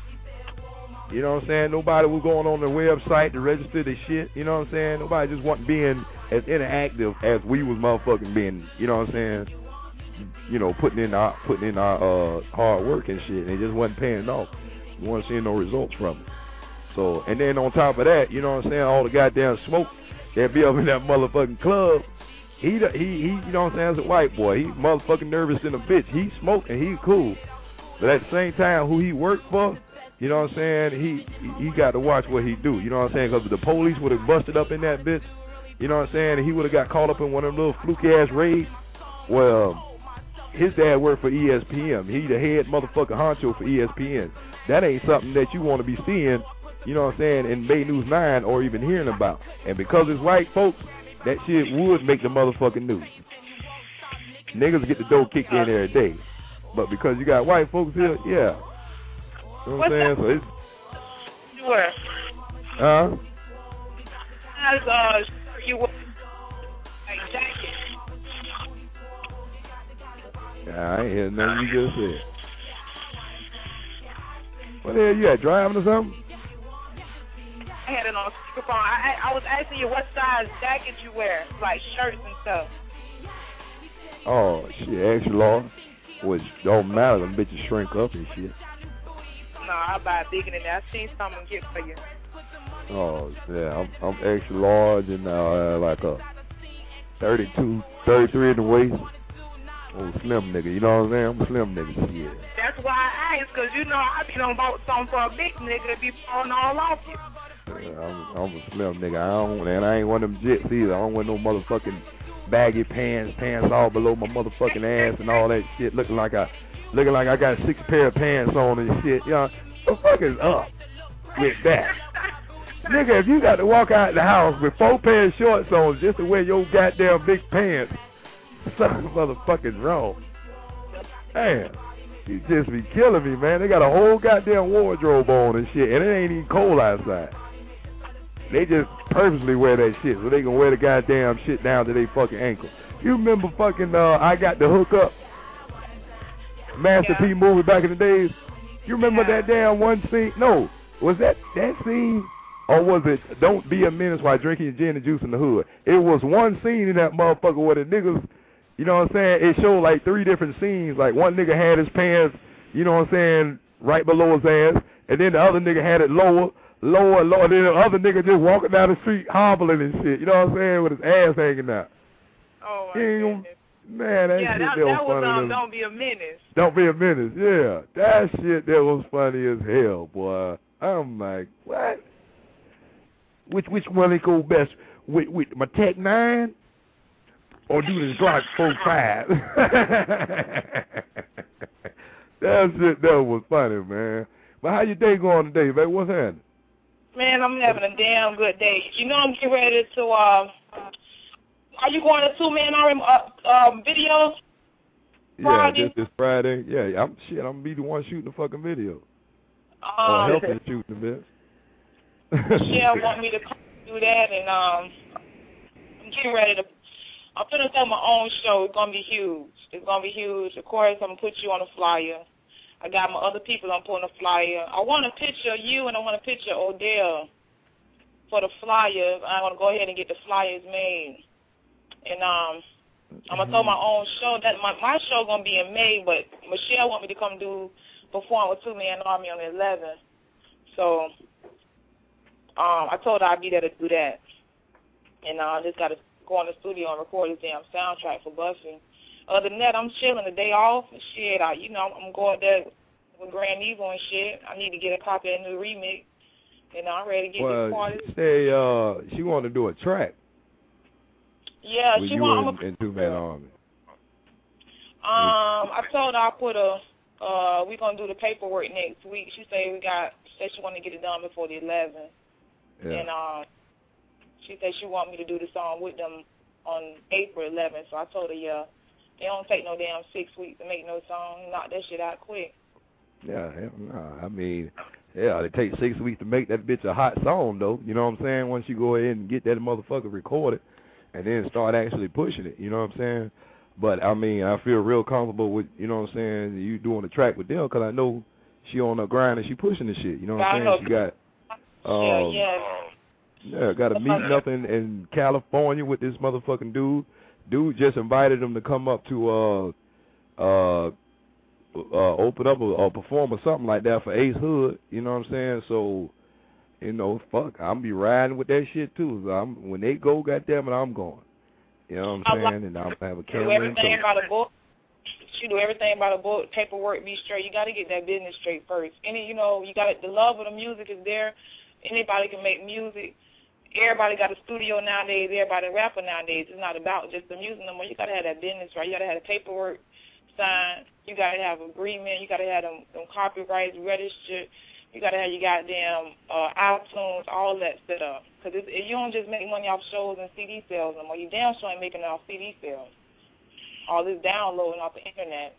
You know what I'm saying? Nobody was going on the website to register the shit, you know what I'm saying? Nobody just wasn't being as interactive as we was motherfucking being, you know what I'm saying? You know, putting in our hard work and shit, and they just wasn't paying it off. We weren't seeing no results from it. So, and then on top of that, you know what I'm saying, all the goddamn smoke that be up in that motherfucking club, he you know what I'm saying, as a white boy, he motherfucking nervous in a bitch. He smoke and he cool. But at the same time, who he worked for, you know what I'm saying, he got to watch what he do. You know what I'm saying, because if the police would have busted up in that bitch, you know what I'm saying, and he would have got caught up in one of them little fluky-ass raids, well, his dad worked for ESPN. He the head motherfucking honcho for ESPN. That ain't something that you want to be seeing, you know what I'm saying, in Bay News 9 or even hearing about. And because it's white folks, that shit would make the motherfucking news. Niggas get the dough kicked in every day. But because you got white folks here, yeah. You know what I'm saying? So it's... You were. Huh? As you were like jacket. Yeah, I ain't hear nothing you just said. What the hell you at, driving or something? I had it on speakerphone. I was asking you what size jacket you wear, like shirts and stuff. Oh, shit, extra large. Which don't matter, them bitches shrink up and shit. No, I'll buy bigger than that. I seen something get for you. Oh, yeah, I'm extra large and like a 32, 33 in the waist. Oh, slim nigga, you know what I'm saying? I'm a slim nigga, shit. That's why I asked, because you know I be done bought something for a big nigga to be falling all off you. Yeah, I'm a slim nigga. I ain't one of them jits either. I don't wear no motherfucking baggy pants all below my motherfucking ass and all that shit, looking like I got 6 pair of pants on and shit. You know, what the fuck is up with that? Nigga, if you got to walk out the house with 4 pair of shorts on just to wear your goddamn big pants, something motherfucking wrong. Damn, you just be killing me, man. They got a whole goddamn wardrobe on and shit, and it ain't even cold outside. They just purposely wear that shit so they can wear the goddamn shit down to their fucking ankle. You remember fucking I Got the Hook Up? Master P movie back in the days? You remember that damn one scene? No, was that scene? Or was it Don't Be a Menace While Drinking Gin and Juice in the Hood? It was one scene in that motherfucker where the niggas, you know what I'm saying, it showed like 3 different scenes. Like one nigga had his pants, you know what I'm saying, right below his ass, and then the other nigga had it lower, and then the other nigga just walking down the street hobbling and shit, you know what I'm saying, with his ass hanging out. Oh, my goodness. Man, that shit that was funny. Don't Be a Menace. Don't Be a Menace, yeah. That shit that was funny as hell, boy. I'm like, what? Which one they go best? With my Tech 9 or do this Glock 45? That shit that was funny, man. But how your day going today, man? What's happening? Man, I'm having a damn good day. You know I'm getting ready to, are you going to 2-man videos? Friday? Yeah, this Friday. Yeah, I'm gonna be the one shooting the fucking video. Helping shooting a bit. Michelle want me to do that, and I'm getting ready to. I'm putting on my own show. It's gonna be huge. Of course, I'm gonna put you on a flyer. I got my other people I'm putting a flyer. I want a picture of you, and I want a picture of Odell for the flyer. I'm gonna go ahead and get the flyers made. And I'm gonna throw my own show. That my show gonna be in May, but Michelle want me to come perform with 2-Man Army on the 11th. So I told her I'd be there to do that. And I just gotta go in the studio and record this damn soundtrack for Buffy. Other than that, I'm chilling the day off and shit. I'm going there with Grand Evil and shit. I need to get a copy of the new remix. And I'm ready to get this party. She wanted to do a track. Yeah, with she you want in 2-Man Army. I told her we're gonna do the paperwork next week. She said she want to get it done before the 11th. Yeah. And she said she want me to do the song with them on April 11th. So I told her, yeah, it don't take no damn 6 weeks to make no song. Knock that shit out quick. Yeah, hell nah. I mean, yeah, it takes 6 weeks to make that bitch a hot song, though. You know what I'm saying? Once you go ahead and get that motherfucker recorded and then start actually pushing it, you know what I'm saying? But, I mean, I feel real comfortable with, you know what I'm saying, you doing the track with them because I know she on the grind and she pushing the shit, you know what I'm saying? She got, got a meeting up in California with this motherfucking dude. Dude just invited him to come up to open up or perform or something like that for Ace Hood, you know what I'm saying? So, you know, fuck, I'm be riding with that shit too. So when they go, goddammit, I'm going. You know what I'm saying? And I'm have a camera. Do everything by the book. She do everything by the book. Paperwork be straight. You got to get that business straight first. You got the love of the music is there. Anybody can make music. Everybody got a studio nowadays. Everybody a rapper nowadays. It's not about just the music no more. You got to have that business right. You got to have the paperwork signed. You got to have agreement. You got to have them copyrights registered. You got to have your goddamn iTunes, all that set up. Because you don't just make money off shows and CD sales no more. You damn sure ain't making off CD sales. All this downloading off the internet.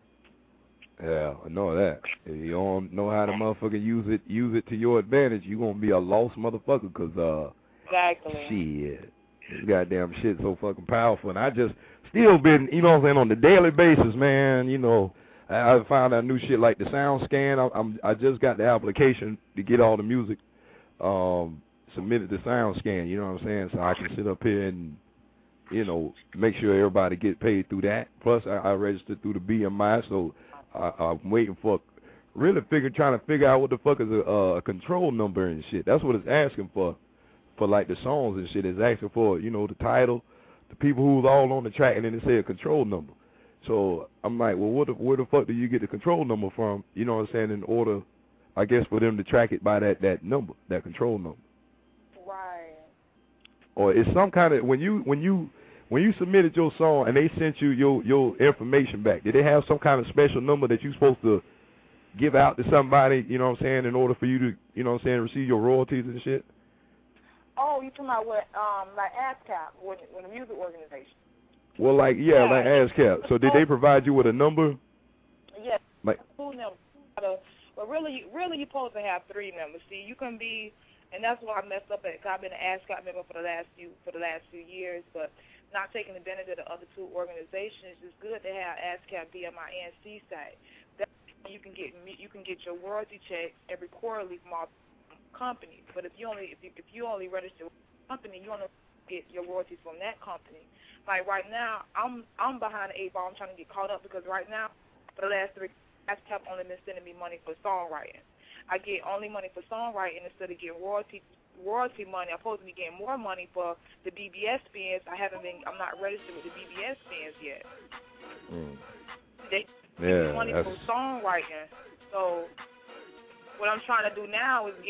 Yeah, I know that. If you don't know how to motherfucker use it to your advantage, you going to be a lost motherfucker because, exactly. Shit. This goddamn shit so fucking powerful. And I just still been, you know what I'm saying, on the daily basis, man, you know, I found out new shit like the sound scan. I just got the application to get all the music submitted to sound scan, you know what I'm saying, so I can sit up here and, you know, make sure everybody get paid through that. Plus, I registered through the BMI, so I'm waiting for trying to figure out what the fuck is a control number and shit. That's what it's asking for like the songs and shit. It's asking for, you know, the title, the people who's all on the track, and then it say a control number. So I'm like, well, where the fuck do you get the control number from? You know what I'm saying? In order, I guess, for them to track it by that number, that control number. Right. Or it's some kind of when you submitted your song and they sent you your information back, did they have some kind of special number that you're supposed to give out to somebody? You know what I'm saying? In order for you to, you know what I'm saying, receive your royalties and shit. Oh, you talking about what, like ASCAP, with a music organization? Well, like ASCAP. So did they provide you with a number? Yes. Like Two numbers. But really, you're supposed to have 3 numbers. See, you can be, and that's why I messed up at. Cause I've been an ASCAP member for the last few years, but not taking advantage of the other 2 organizations. It's good to have ASCAP BMI and C-Site. That's how you can get your royalty checks every quarterly from our companies. But if you only register with a company, you only get your royalties from that company. Like right now, I'm behind the 8 ball. I'm trying to get caught up because right now, for the last 3, ASCAP only been sending me money for songwriting. I get only money for songwriting instead of getting royalty money. I'm supposed to be getting more money for the BBS spins. I'm not registered with the BBS spins yet. They give me money for songwriting. So what I'm trying to do now is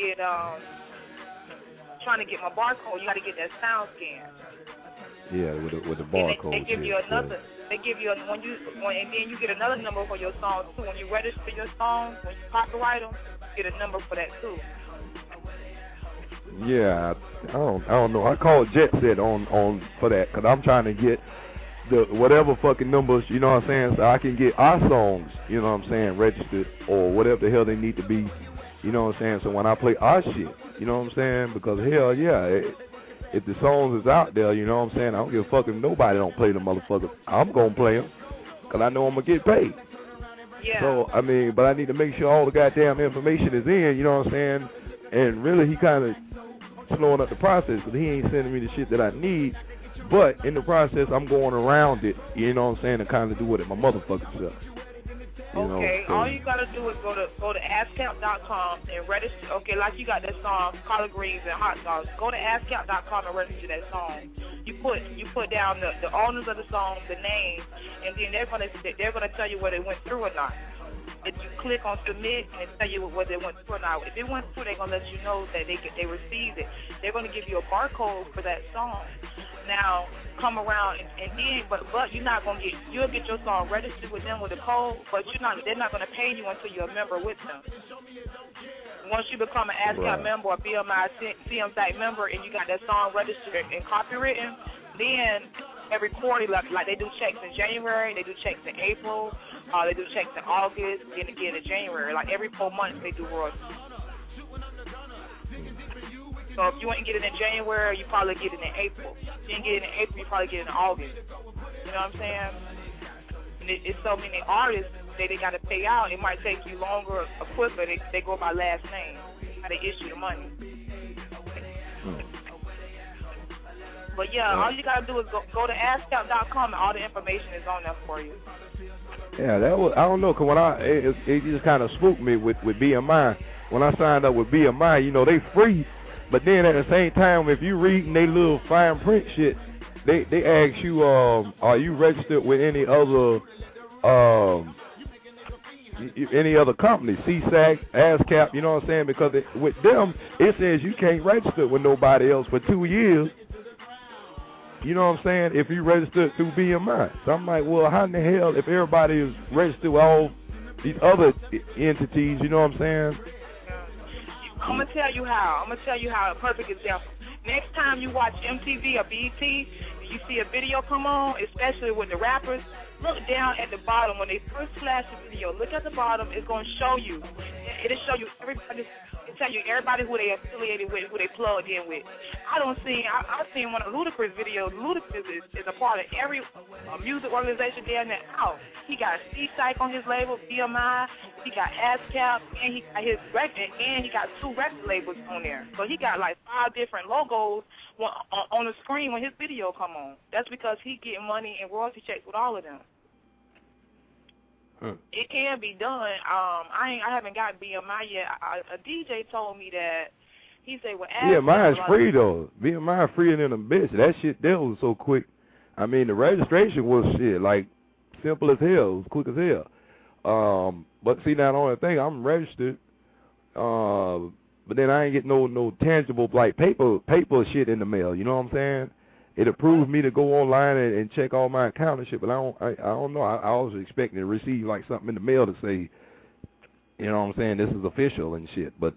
trying to get my barcode. You got to get that sound scan. Yeah, with the barcode. They give you another. They give you and then you get another number for your song too. When you register your songs, when you copyright them, you get a number for that too. Yeah, I don't know. I called Jet Set on for that because I'm trying to get the whatever fucking numbers, you know what I'm saying, so I can get our songs, you know what I'm saying, registered or whatever the hell they need to be, you know what I'm saying. So when I play our shit, you know what I'm saying, because hell yeah. If the songs is out there, you know what I'm saying, I don't give a fuck if nobody don't play the motherfucker. I'm going to play them because I know I'm going to get paid. Yeah. So, I mean, but I need to make sure all the goddamn information is in, you know what I'm saying, and really he kind of slowing up the process because he ain't sending me the shit that I need. But in the process, I'm going around it, you know what I'm saying, to kind of do it at my motherfucking self. Okay, so. all you gotta do is go to ASCAP.com and register. Okay, like you got that song, collard greens and hot dogs. Go to ASCAP.com and register that song. You put down the owners of the song, the name, and then they're gonna tell you whether it went through or not. If you click on submit and tell you whether it went through or not. If it went through, they're gonna let you know that they received it. They're gonna give you a barcode for that song. Now come around and then, but you're not gonna you'll get your song registered with them with a code, but they're not gonna pay you until you're a member with them. Once you become an ASCAP member or BMI CM member and you got that song registered and copywritten, then every quarter, like they do checks in January, they do checks in April, they do checks in August, then again in January. Like every 4 months they do royalties. So if you didn't get it in January, you probably get it in April. If you didn't get it in April, you probably get it in August. You know what I'm saying? And it's so many artists that they got to pay out. It might take you longer or quicker. They go by last name, how they issue the money. But yeah, all you got to do is go to ASCAP.com and all the information is on there for you. Yeah, I don't know, because when it just kind of spooked me with BMI. When I signed up with BMI, you know, they free. But then at the same time, if you reading they little fine print shit, they ask you, are you registered with any other company, CSAC, ASCAP, you know what I'm saying? Because with them, it says you can't register with nobody else for 2 years. You know what I'm saying? If you registered through BMI. So I'm like, well, how in the hell, if everybody is registered with all these other entities, you know what I'm saying? I'm going to tell you how. A perfect example. Next time you watch MTV or BET, you see a video come on, especially with the rappers, look down at the bottom. When they first flash the video, look at the bottom. It's going to show you. It'll show you everybody. It'll tell you everybody who they affiliated with, who they plugged in with. I've seen one of Ludacris videos. Ludacris is a part of every music organization down there out. He got CSAC on his label, BMI. He got ASCAP, and he got his record, and he got 2 record labels on there. So he got like 5 different logos on the screen when his video come on. That's because he getting money and royalty checks with all of them. It can be done. I haven't got BMI yet. A DJ told me that. He said, "Well, yeah, mine's free though. BMI freer than a bitch. That shit there was so quick. I mean, the registration was shit like simple as hell. It was quick as hell. But see, now the only thing, I'm registered. But then I ain't get no tangible like paper shit in the mail. You know what I'm saying? It approved me to go online and check all my account and shit, but I don't know. I was expecting to receive like something in the mail to say, you know what I'm saying, this is official and shit, but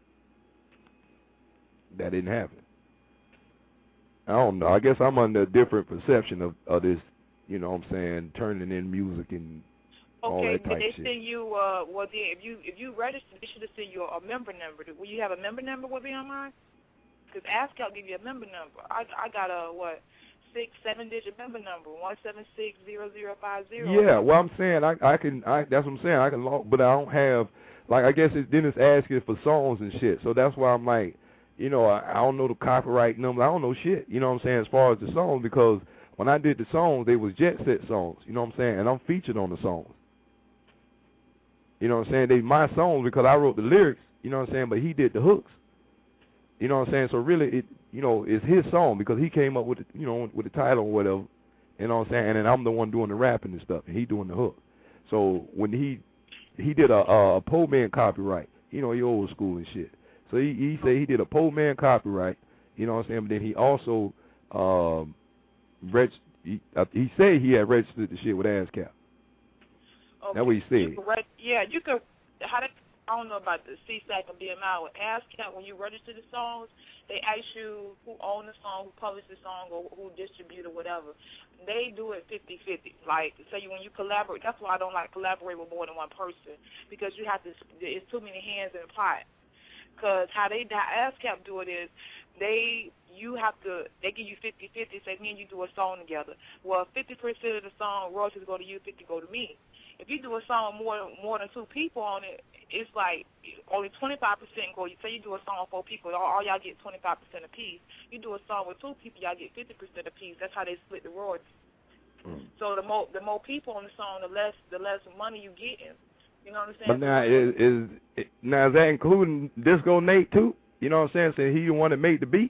that didn't happen. I don't know. I guess I'm under a different perception of this, you know what I'm saying, turning in music and all that type they shit. send you, if you register, they should have sent you a member number. Will you have a member number with BMI? Because ASCAP give you a member number. I got a, 6-7-digit member number, 1760050. Yeah, well, I'm saying I can. That's what I'm saying. I can log, but I don't have. Like, I guess then it's asking for songs and shit. So that's why I'm like, you know, I don't know the copyright number. I don't know shit. You know what I'm saying? As far as the songs, because when I did the songs, they was Jet Set songs. You know what I'm saying? And I'm featured on the songs. You know what I'm saying? They my songs because I wrote the lyrics. You know what I'm saying? But he did the hooks. You know what I'm saying? So really, it's his song because he came up with it, with the title or whatever. You know what I'm saying? And then I'm the one doing the rapping and stuff, and he doing the hook. So when he did a Poe Man copyright, he old school and shit. So he said he did a Poe Man copyright. You know what I'm saying? But then he also he said he had registered the shit with ASCAP. Okay. That's what he said. You could. I don't know about the CSAC and BMI. With ASCAP, when you register the songs, they ask you who owns the song, who published the song, or who distribute or whatever. They do it 50-50. Like, say when you collaborate, that's why I don't like collaborate with more than one person, because you have to. It's too many hands in the pot. Because how ASCAP do it is they give you 50-50. Say me and you do a song together. Well, 50% of the song royalties go to you, 50 go to me. If you do a song with more than 2 people on it, it's like only 25% go. You say you do a song with 4 people, all y'all get 25% apiece. You do a song with 2 people, y'all get 50% apiece. That's how they split the royalties. So the more people on the song, the less money you getting. You know what I'm saying? But now is that including Disco Nate too? You know what I'm saying? Saying he the one that made the beat.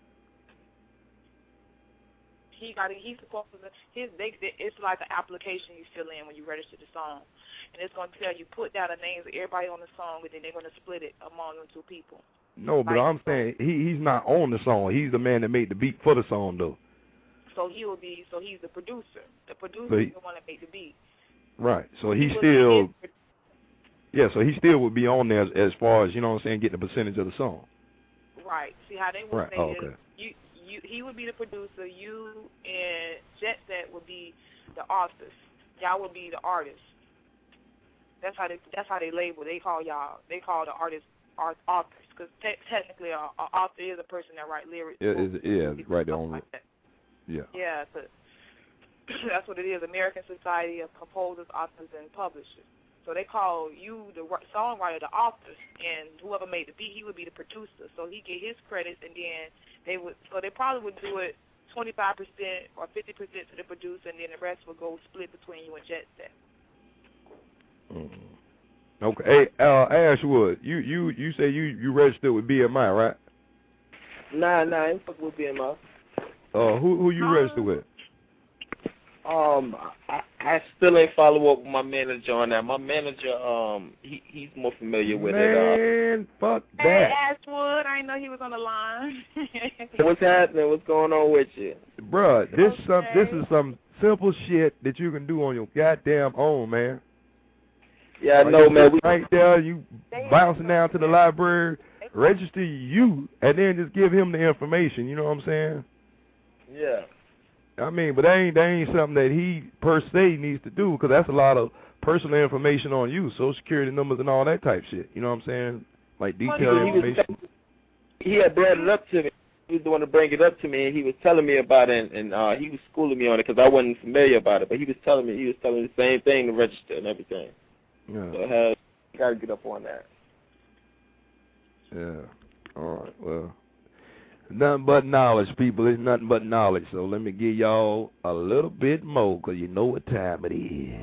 He's supposed to. It's like an application you fill in when you register the song, and it's gonna tell you put down the names of everybody on the song, and then they're gonna split it among them 2 people. No, but I'm saying he's not on the song. He's the man that made the beat for the song though. So he's the producer. The producer is the one that made the beat. Right. So he still. Yeah, so he still would be on there as far as, you know what I'm saying, getting a percentage of the song. Right. See how they would right. say okay. He would be the producer, you and Jet Set would be the authors. Y'all would be the artists. That's how they label. They call the artists authors, because technically an author is a person that writes lyrics. Right on. Like that. Yeah. Yeah, so that's what it is. American Society of Composers, Authors, and Publishers. So they call you the songwriter, the authors, and whoever made the beat, he would be the producer. So he get his credits, and then they probably would do it 25% or 50% to the producer, and then the rest would go split between you and Jet Set. Okay. Hey, Ashwood, you say you registered with BMI, right? Nah, I ain't fuck with BMI. Who you registered with? I still ain't follow up with my manager on that. My manager, he's more familiar with it. Man, fuck that. Hey, Ashwood, I didn't know he was on the line. What's happening? What's going on with you? Bruh, this is some simple shit that you can do on your goddamn own, man. Yeah, I know, man. Right there, you bouncing down to the library, register you, and then just give him the information, you know what I'm saying? Yeah. I mean, but that ain't something that he per se needs to do, because that's a lot of personal information on you, Social Security numbers and all that type shit. You know what I'm saying? Like detailed information. He had brought it up to me. He was the one to bring it up to me, and he was telling me about it, and he was schooling me on it because I wasn't familiar about it. But he was telling me the same thing to register and everything. Yeah. So got to get up on that. Yeah. All right. Well. Nothing but knowledge, people. It's nothing but knowledge. So let me give y'all a little bit more, because you know what time it is.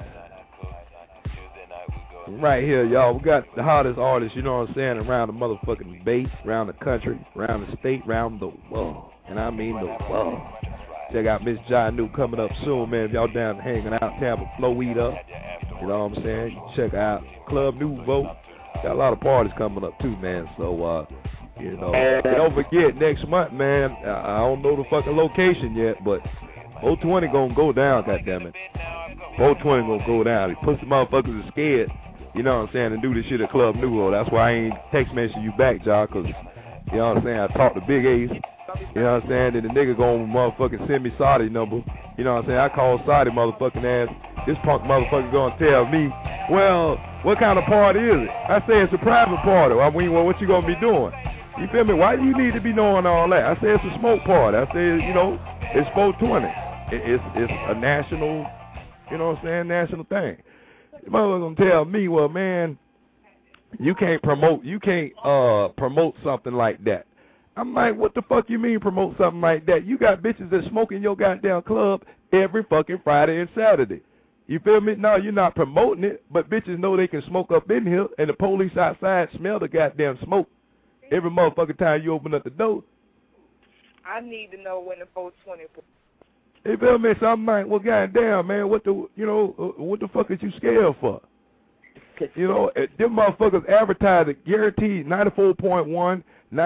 Right here, y'all. We got the hottest artists, you know what I'm saying, around the motherfucking base, around the country, around the state, around the world. And I mean the world. Check out Miss Janu coming up soon, man. If y'all down hanging out, Tampa, Flow Eat Up. You know what I'm saying? Check out Club Nouveau. Got a lot of parties coming up, too, man. So, you know, don't forget, next month, man, I don't know the fucking location yet, but 420 gonna go down, goddammit. 420 gonna go down. These pussy motherfuckers are scared, you know what I'm saying, and do this shit at Club Nouveau. That's why I ain't text messaging you back, y'all, because, you know what I'm saying, I talked to Big Ace, you know what I'm saying, then the nigga gonna motherfucking send me Saudi number, you know what I'm saying, I call Saudi motherfucking ass, this punk motherfucker gonna tell me, well, what kind of party is it? I say it's a private party. I mean, well, what you gonna be doing? You feel me? Why do you need to be knowing all that? I say it's a smoke party. I say, you know, it's 420. It's a national, you know what I'm saying, national thing. The motherfucker gonna tell me, well, man, you can't promote something like that. I'm like, what the fuck you mean promote something like that? You got bitches that smoke in your goddamn club every fucking Friday and Saturday. You feel me? No, you're not promoting it, but bitches know they can smoke up in here, and the police outside smell the goddamn smoke every motherfucking time you open up the door. I need to know when the 420. You feel me? So I'm like, well, goddamn, man, what the fuck is you scared for? You know, them motherfuckers advertise it, guaranteed 94.1,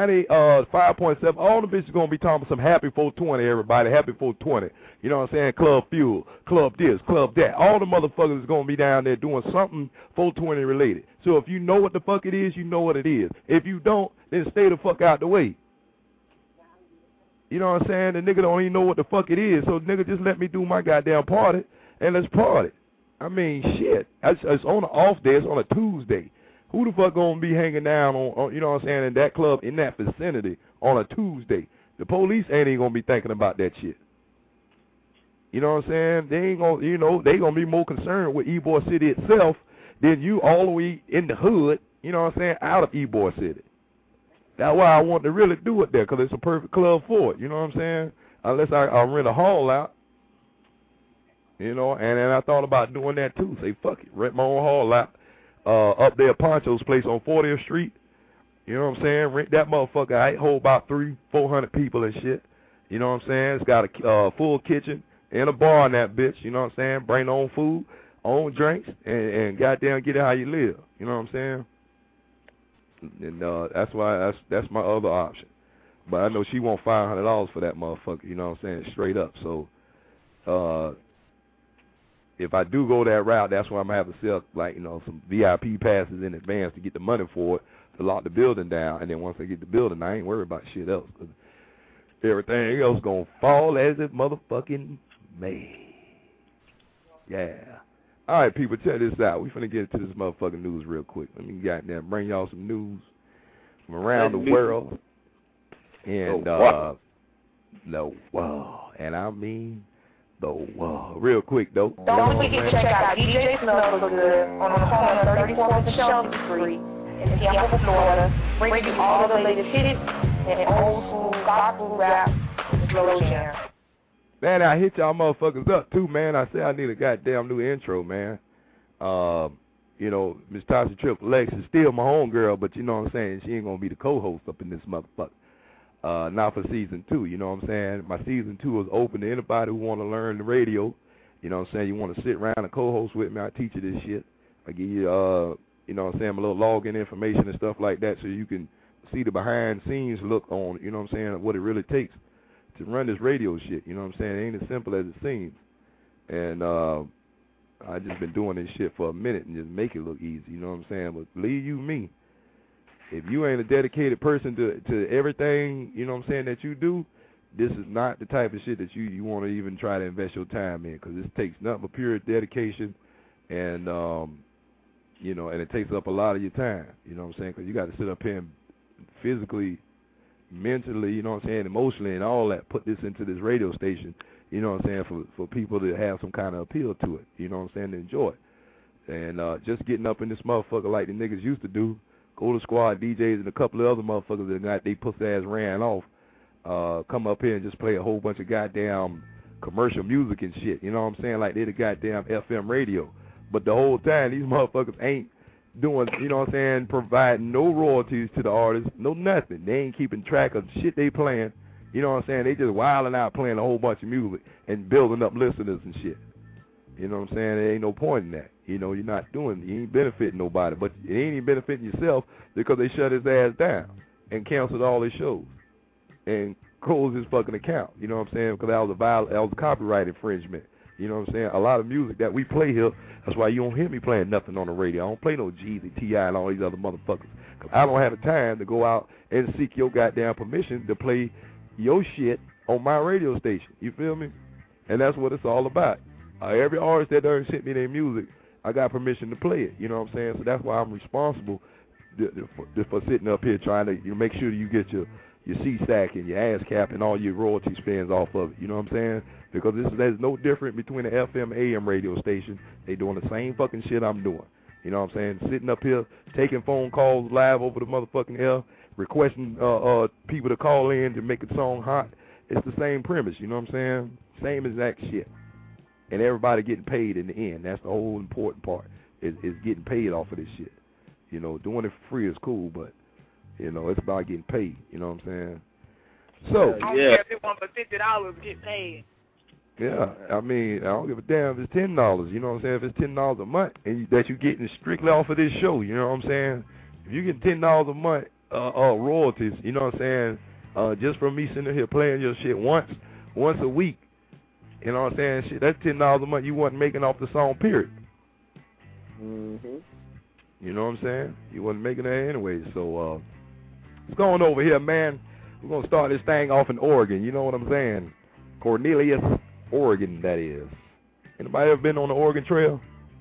95.7. All the bitches gonna be talking about some happy 420, everybody, happy 420. You know what I'm saying? Club Fuel, Club this, Club that. All the motherfuckers is gonna be down there doing something 420 related. So if you know what the fuck it is, you know what it is. If you don't, then stay the fuck out the way. You know what I'm saying? The nigga don't even know what the fuck it is. So nigga, just let me do my goddamn party and let's party. I mean, shit. It's on an off day. It's on a Tuesday. Who the fuck gonna be hanging down on, you know what I'm saying, in that club, in that vicinity on a Tuesday? The police ain't even gonna be thinking about that shit. You know what I'm saying? They ain't gonna, they gonna be more concerned with Ybor City itself than you all the way in the hood. You know what I'm saying? Out of Ybor City. That's why I want to really do it there, because it's a perfect club for it. You know what I'm saying? Unless I rent a hall out. And then I thought about doing that too. Say, fuck it, rent my own hall out. Up there, Poncho's place on 40th Street. You know what I'm saying? Rent that motherfucker. I hold about 300-400 people and shit. You know what I'm saying? It's got a full kitchen and a bar in that bitch. You know what I'm saying? Bring own food, own drinks, and goddamn get it how you live. You know what I'm saying? And that's why that's my other option. But I know she want $500 for that motherfucker. You know what I'm saying? Straight up. So if I do go that route, that's why I'm gonna have to sell some VIP passes in advance to get the money for it, to lock the building down. And then once I get the building, I ain't worried about shit else. 'Cause everything else gonna fall as it motherfucking may. Yeah. All right, people, check this out. We finna get into this motherfucking news real quick. Let me goddamn bring y'all some news from around the world. And the world. And I mean the world. Real quick, though. Don't forget to check out DJ Smells So Good on the corner of 34th and Shelton Street in Tampa, Florida. Bring you all the latest hits and old school gospel rap and slow jam. Man, I hit y'all motherfuckers up, too, man. I said I need a goddamn new intro, man. Miss Tasha Triple X is still my homegirl, but you know what I'm saying? She ain't going to be the co-host up in this motherfucker. Not for season 2, you know what I'm saying? My season 2 is open to anybody who want to learn the radio. You know what I'm saying? You want to sit around and co-host with me, I teach you this shit. I give you, you know what I'm saying, a little login information and stuff like that so you can see the behind-scenes look on, you know what I'm saying, what it really takes to run this radio shit. You know what I'm saying? It ain't as simple as it seems. And I just been doing this shit for a minute and just make it look easy, you know what I'm saying? But believe you me, if you ain't a dedicated person to everything, you know what I'm saying, that you do, this is not the type of shit that you want to even try to invest your time in, because this takes nothing but pure dedication and, and it takes up a lot of your time, you know what I'm saying, because you got to sit up here and physically, mentally, you know what I'm saying, emotionally and all that, put this into this radio station, you know what I'm saying, for people to have some kind of appeal to it, you know what I'm saying, to enjoy it. And just getting up in this motherfucker like the niggas used to do, Golden Squad DJs and a couple of other motherfuckers that got they pussy ass ran off, come up here and just play a whole bunch of goddamn commercial music and shit, you know what I'm saying, like they the goddamn FM radio. But the whole time, these motherfuckers ain't doing, you know what I'm saying, providing no royalties to the artists, no nothing. They ain't keeping track of shit they playing, you know what I'm saying, they just wilding out playing a whole bunch of music and building up listeners and shit. You know what I'm saying? There ain't no point in that. You know, you're not doing it. You ain't benefiting nobody. But it ain't even benefiting yourself because they shut his ass down and canceled all his shows and closed his fucking account. You know what I'm saying? Because that was a copyright infringement. You know what I'm saying? A lot of music that we play here, that's why you don't hear me playing nothing on the radio. I don't play no Jeezy, T.I., and all these other motherfuckers. Because I don't have the time to go out and seek your goddamn permission to play your shit on my radio station. You feel me? And that's what it's all about. Every artist that done sent me their music, I got permission to play it. You know what I'm saying? So that's why I'm responsible for sitting up here trying to make sure you get your CSAC and your ASCAP and all your royalty spends off of it. You know what I'm saying? Because there's no different between an FM AM radio station. They doing the same fucking shit I'm doing. You know what I'm saying? Sitting up here, taking phone calls live over the motherfucking air, requesting people to call in to make a song hot. It's the same premise. You know what I'm saying? Same exact shit. And everybody getting paid in the end. That's the whole important part, is getting paid off of this shit. You know, doing it for free is cool, but, you know, it's about getting paid. You know what I'm saying? So, I don't care if it want for $50, get paid. Yeah, I mean, I don't give a damn if it's $10. You know what I'm saying? If it's $10 a month and that you're getting strictly off of this show, you know what I'm saying? If you get $10 a month royalties, you know what I'm saying, just from me sitting here playing your shit once a week, you know what I'm saying? Shit, that's $10 a month you wasn't making off the song, period. Mm-hmm. You know what I'm saying? You wasn't making that anyway. So, let's go on over here, man. We're going to start this thing off in Oregon. You know what I'm saying? Cornelius, Oregon, that is. Anybody ever been on the Oregon Trail?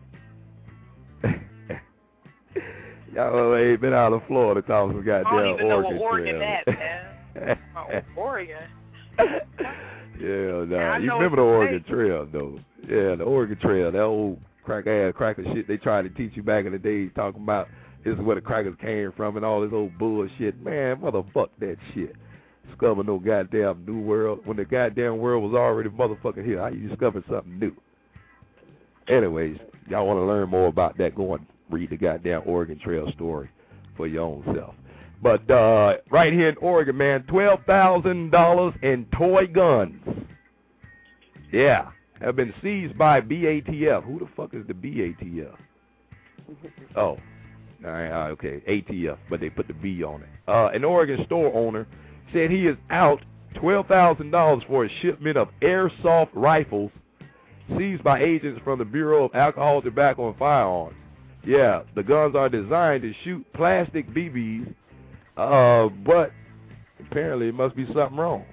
Y'all ain't been out of Florida talking some goddamn Oregon Trail. I don't even know what Oregon is, man. Oregon. Yeah, nah. You remember the Oregon Trail, though. Yeah, the Oregon Trail, that old cracker shit they tried to teach you back in the day, talking about this is where the crackers came from and all this old bullshit. Man, motherfuck that shit. Discover no goddamn new world when the goddamn world was already motherfucking here. How you discover something new? Anyways, y'all want to learn more about that, go and read the goddamn Oregon Trail story for your own self. But right here in Oregon, man, $12,000 in toy guns. Yeah, have been seized by BATF. Who the fuck is the BATF? Oh, okay, ATF, but they put the B on it. An Oregon store owner said he is out $12,000 for a shipment of airsoft rifles seized by agents from the Bureau of Alcohol, Tobacco, and Firearms. Yeah, the guns are designed to shoot plastic BBs, but apparently it must be something wrong.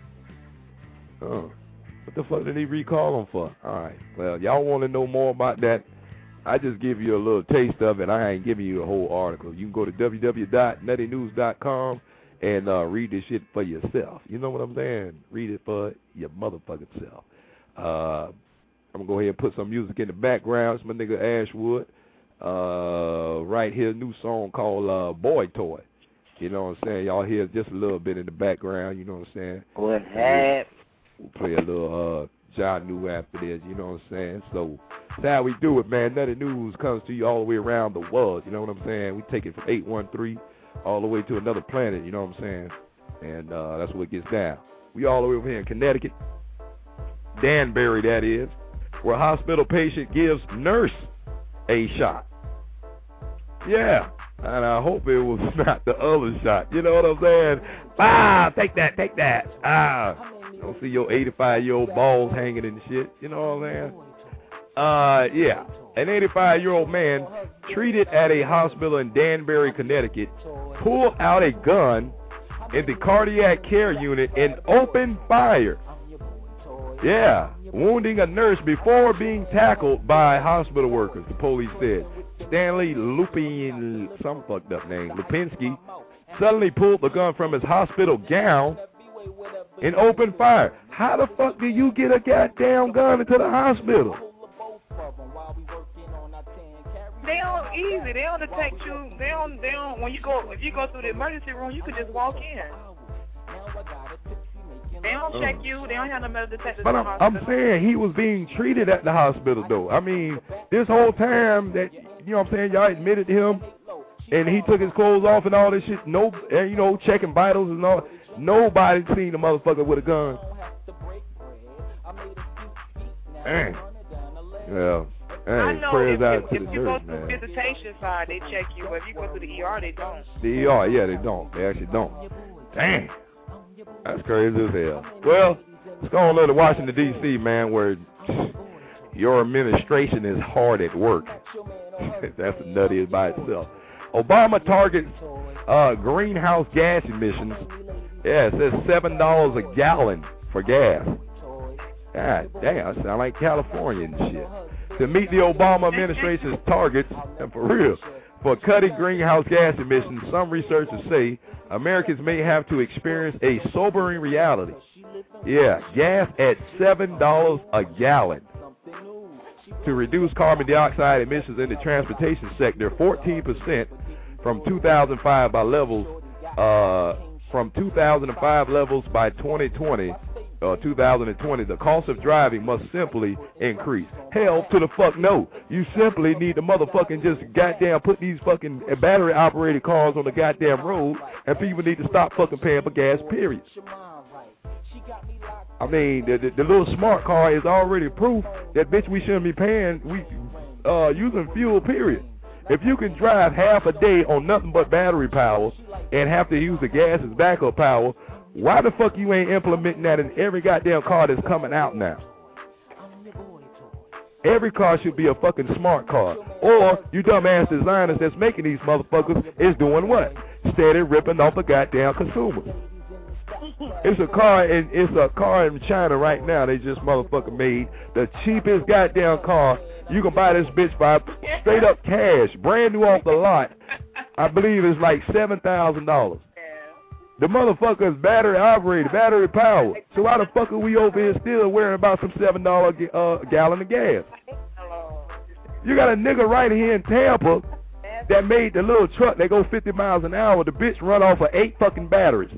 What the fuck did he recall them for? All right, well, y'all want to know more about that? I just give you a little taste of it. I ain't giving you the whole article. You can go to www.nuttynews.com and read this shit for yourself. You know what I'm saying? Read it for your motherfucking self. I'm going to go ahead and put some music in the background. It's my nigga Ashwood. Right here, a new song called Boy Toy. You know what I'm saying? Y'all hear just a little bit in the background. You know what I'm saying? What happened? We'll play a little John New after this. You know what I'm saying? So that's how we do it, man. Nutty News comes to you all the way around the world. You know what I'm saying? We take it from 813 all the way to another planet. You know what I'm saying? And that's what it gets down. We all the way over here in Connecticut. Danbury, that is, where a hospital patient gives nurse a shot. Yeah, and I hope it was not the other shot. You know what I'm saying? Take that. Don't see your 85-year-old balls hanging and shit. You know what I'm saying? Yeah. An 85-year-old man treated at a hospital in Danbury, Connecticut, pulled out a gun in the cardiac care unit and opened fire. Yeah, wounding a nurse before being tackled by hospital workers, the police said. Stanley Lupin, some fucked up name, Lupinski, suddenly pulled the gun from his hospital gown and opened fire. How the fuck do you get a goddamn gun into the hospital? They don't easy. They don't detect you. They don't. When you go, if you go through the emergency room, you can just walk in. They don't check you. They don't have no metal detectors. But I'm saying he was being treated at the hospital, though. I mean, this whole time that, you know what I'm saying, y'all admitted him, and he took his clothes off and all this shit. No, you know, checking vitals and all. Nobody seen the motherfucker with a gun. Dang. Well, hey, prayers out to the nurse, man. If you go through visitation side, they check you. But if you go through the ER, they don't. The ER, yeah, they don't. They actually don't. Dang. That's crazy as hell. Well, let's go on over to Washington, D.C., man, where your administration is hard at work. That's nutty by itself. Obama targets greenhouse gas emissions. Yeah, it says $7 a gallon for gas. God damn, I sound like California and shit. To meet the Obama administration's targets, and for real, for cutting greenhouse gas emissions, some researchers say Americans may have to experience a sobering reality. Yeah, gas at $7 a gallon. To reduce carbon dioxide emissions in the transportation sector 14% from 2005 by levels from 2005 levels by 2020. 2020, the cost of driving must simply increase. Hell to the fuck no. You simply need to motherfucking just goddamn put these fucking battery operated cars on the goddamn road, and people need to stop fucking paying for gas, period. I mean, the little smart car is already proof that, bitch, we shouldn't be paying using fuel, period. If you can drive half a day on nothing but battery power and have to use the gas as backup power, why the fuck you ain't implementing that in every goddamn car that's coming out now? Every car should be a fucking smart car. Or you dumbass designers that's making these motherfuckers is doing what? Steady ripping off the goddamn consumers. It's a car in China right now. They just motherfucking made the cheapest goddamn car. You can buy this bitch by straight up cash, brand new off the lot. I believe it's like $7,000. The motherfucker's battery operated, battery powered. So why the fuck are we over here still worrying about some $7 gallon of gas? You got a nigga right here in Tampa that made the little truck that go 50 miles an hour. The bitch run off of 8 fucking batteries.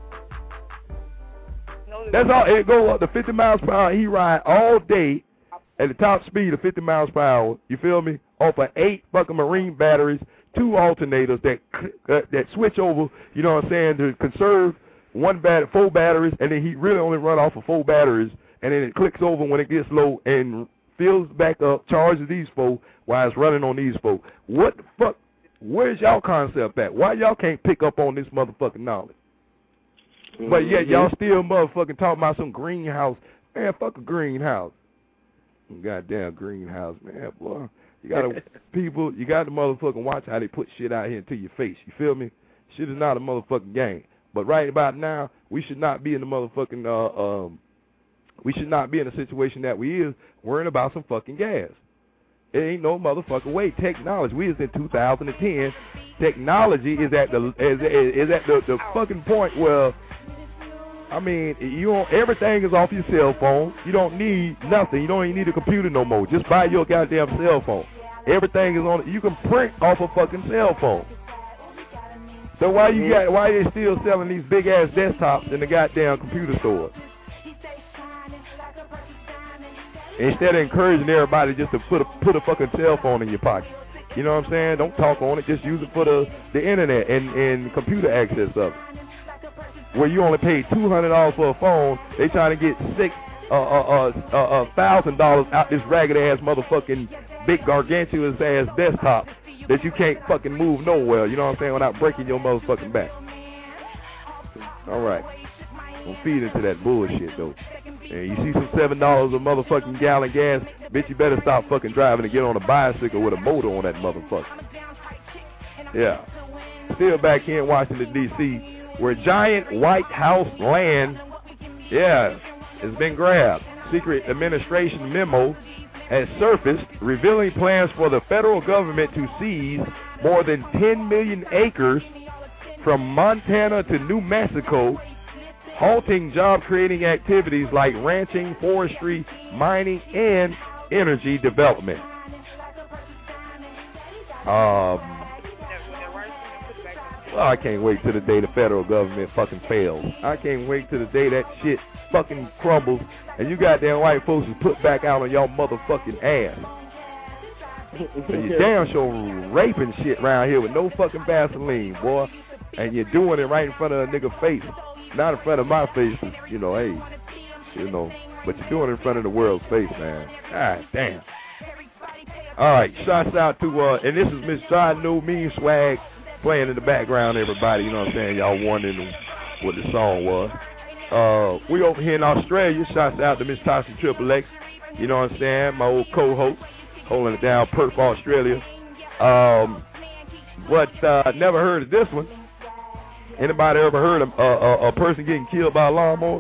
That's all. It go up to 50 miles per hour. He ride all day at the top speed of 50 miles per hour. You feel me? Off of 8 fucking marine batteries, 2 alternators that switch over. You know what I'm saying? To conserve 4 batteries, and then he really only run off of 4 batteries, and then it clicks over when it gets low and fills back up, charges these 4 while it's running on these 4. What the fuck? Where's y'all concept at? Why y'all can't pick up on this motherfucking knowledge? But yet y'all still motherfucking talking about some greenhouse. Man, fuck a greenhouse. Goddamn greenhouse, man, boy. You gotta you got to motherfucking watch how they put shit out here into your face. You feel me? Shit is not a motherfucking game. But right about now, we should not be in the motherfucking we should not be in a situation that we is worrying about some fucking gas. It ain't no motherfucking way. Technology. We is in 2010. Technology is at the fucking point where, I mean, everything is off your cell phone. You don't need nothing. You don't even need a computer no more. Just buy your goddamn cell phone. Everything is on. You can print off a fucking cell phone. So why they still selling these big ass desktops in the goddamn computer stores? Instead of encouraging everybody just to put a fucking cell phone in your pocket. You know what I'm saying? Don't talk on it. Just use it for the internet and computer access of it. Where you only paid $200 for a phone, they trying to get $1,000 out this ragged ass motherfucking big gargantuous ass desktop that you can't fucking move nowhere. You know what I'm saying? Without breaking your motherfucking back. All right. Don't feed into that bullshit though. And you see some $7 a motherfucking gallon gas, bitch, you better stop fucking driving and get on a bicycle with a motor on that motherfucker. Yeah. Still back here in Washington, D.C., where giant White House land, has been grabbed. Secret administration memo has surfaced revealing plans for the federal government to seize more than 10 million acres from Montana to New Mexico, halting job-creating activities like ranching, forestry, mining, and energy development. Well, I can't wait till the day the federal government fucking fails. I can't wait till the day that shit fucking crumbles and you goddamn white folks is put back out on y'all motherfucking ass. So you damn sure raping shit around here with no fucking Vaseline, boy. And you're doing it right in front of a nigga face. Not in front of my face, but you're doing it in front of the world's face, man. God damn. All right, shouts out to, and this is Miss John New Mean Swag playing in the background, everybody. You know what I'm saying? Y'all wondering what the song was. We over here in Australia. Shouts out to Miss Tasha Triple X. You know what I'm saying? My old co-host, holding it down, Perth, Australia. But never heard of this one. Anybody ever heard of a person getting killed by a lawnmower?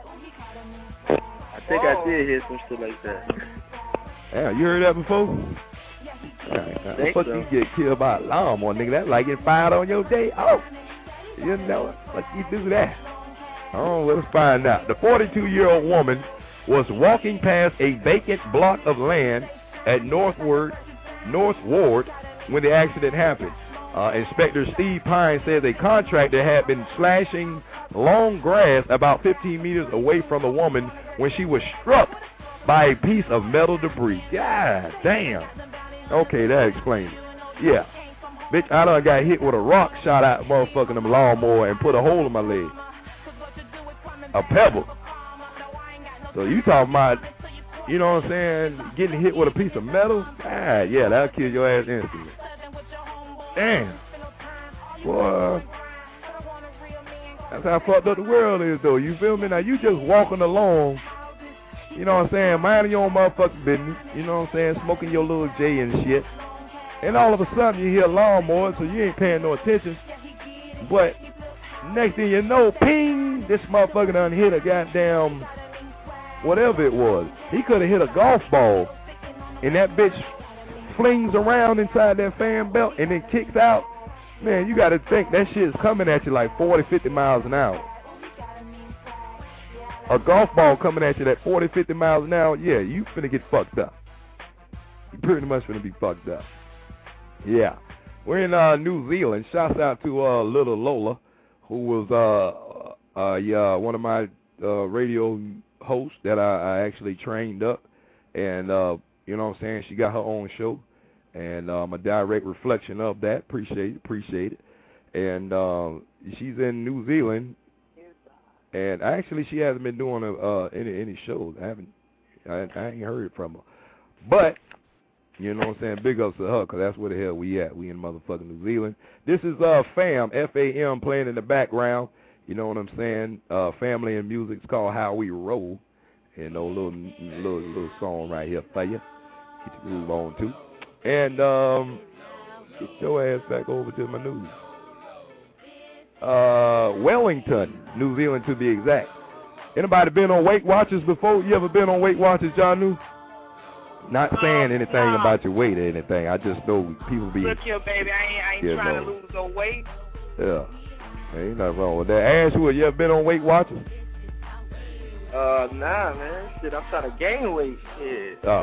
I think I did hear some shit like that. Yeah, you heard that before? How the fuck you get killed by a lawnmower, nigga? That's like getting fired on your day off. You know it. What you do that? Oh, let's find out. The 42-year-old woman was walking past a vacant block of land at North Ward when the accident happened. Inspector Steve Pine says a contractor had been slashing long grass about 15 meters away from the woman when she was struck by a piece of metal debris. God damn. Okay, that explains it. Yeah. Bitch, I done got hit with a rock shot out motherfucking them lawnmower and put a hole in my leg. A pebble. So you talking about, you know what I'm saying, getting hit with a piece of metal? Ah, yeah, that'll kill your ass instantly. Damn. Boy. That's how fucked up the world is, though. You feel me? Now, you just walking along, you know what I'm saying, minding your own motherfucking business, you know what I'm saying, smoking your little J and shit. And all of a sudden, you hear a lawnmower, so you ain't paying no attention. But next thing you know, ping, this motherfucker done hit a goddamn whatever it was. He could have hit a golf ball, and that bitch flings around inside that fan belt and then kicks out Man, you got to think that shit's coming at you like 40, 50 miles an hour. A golf ball coming at you at 40, 50 miles an hour, yeah, you finna get fucked up. You pretty much finna be fucked up. Yeah. We're in New Zealand. Shouts out to little Lola, who was one of my radio hosts that I actually trained up. And, you know what I'm saying, she got her own show. And a direct reflection of that. Appreciate it. And she's in New Zealand. And actually, she hasn't been doing any shows. I ain't heard from her. But, you know what I'm saying, big ups to her, because that's where the hell we at. We in motherfucking New Zealand. This is FAM, F-A-M, playing in the background. You know what I'm saying? Family and music's called How We Roll. And a little song right here for you. Get your groove on, too. And get your ass back over to my news. Wellington, New Zealand to be exact. Anybody been on Weight Watchers before? You ever been on Weight Watchers, John New? Not saying anything about your weight or anything. I just know people be... Look here, baby, I ain't trying to lose no weight. Yeah. Ain't nothing wrong with that. Ashwood, you ever been on Weight Watchers? Nah, man. Shit, I'm trying to gain weight. Shit. Oh.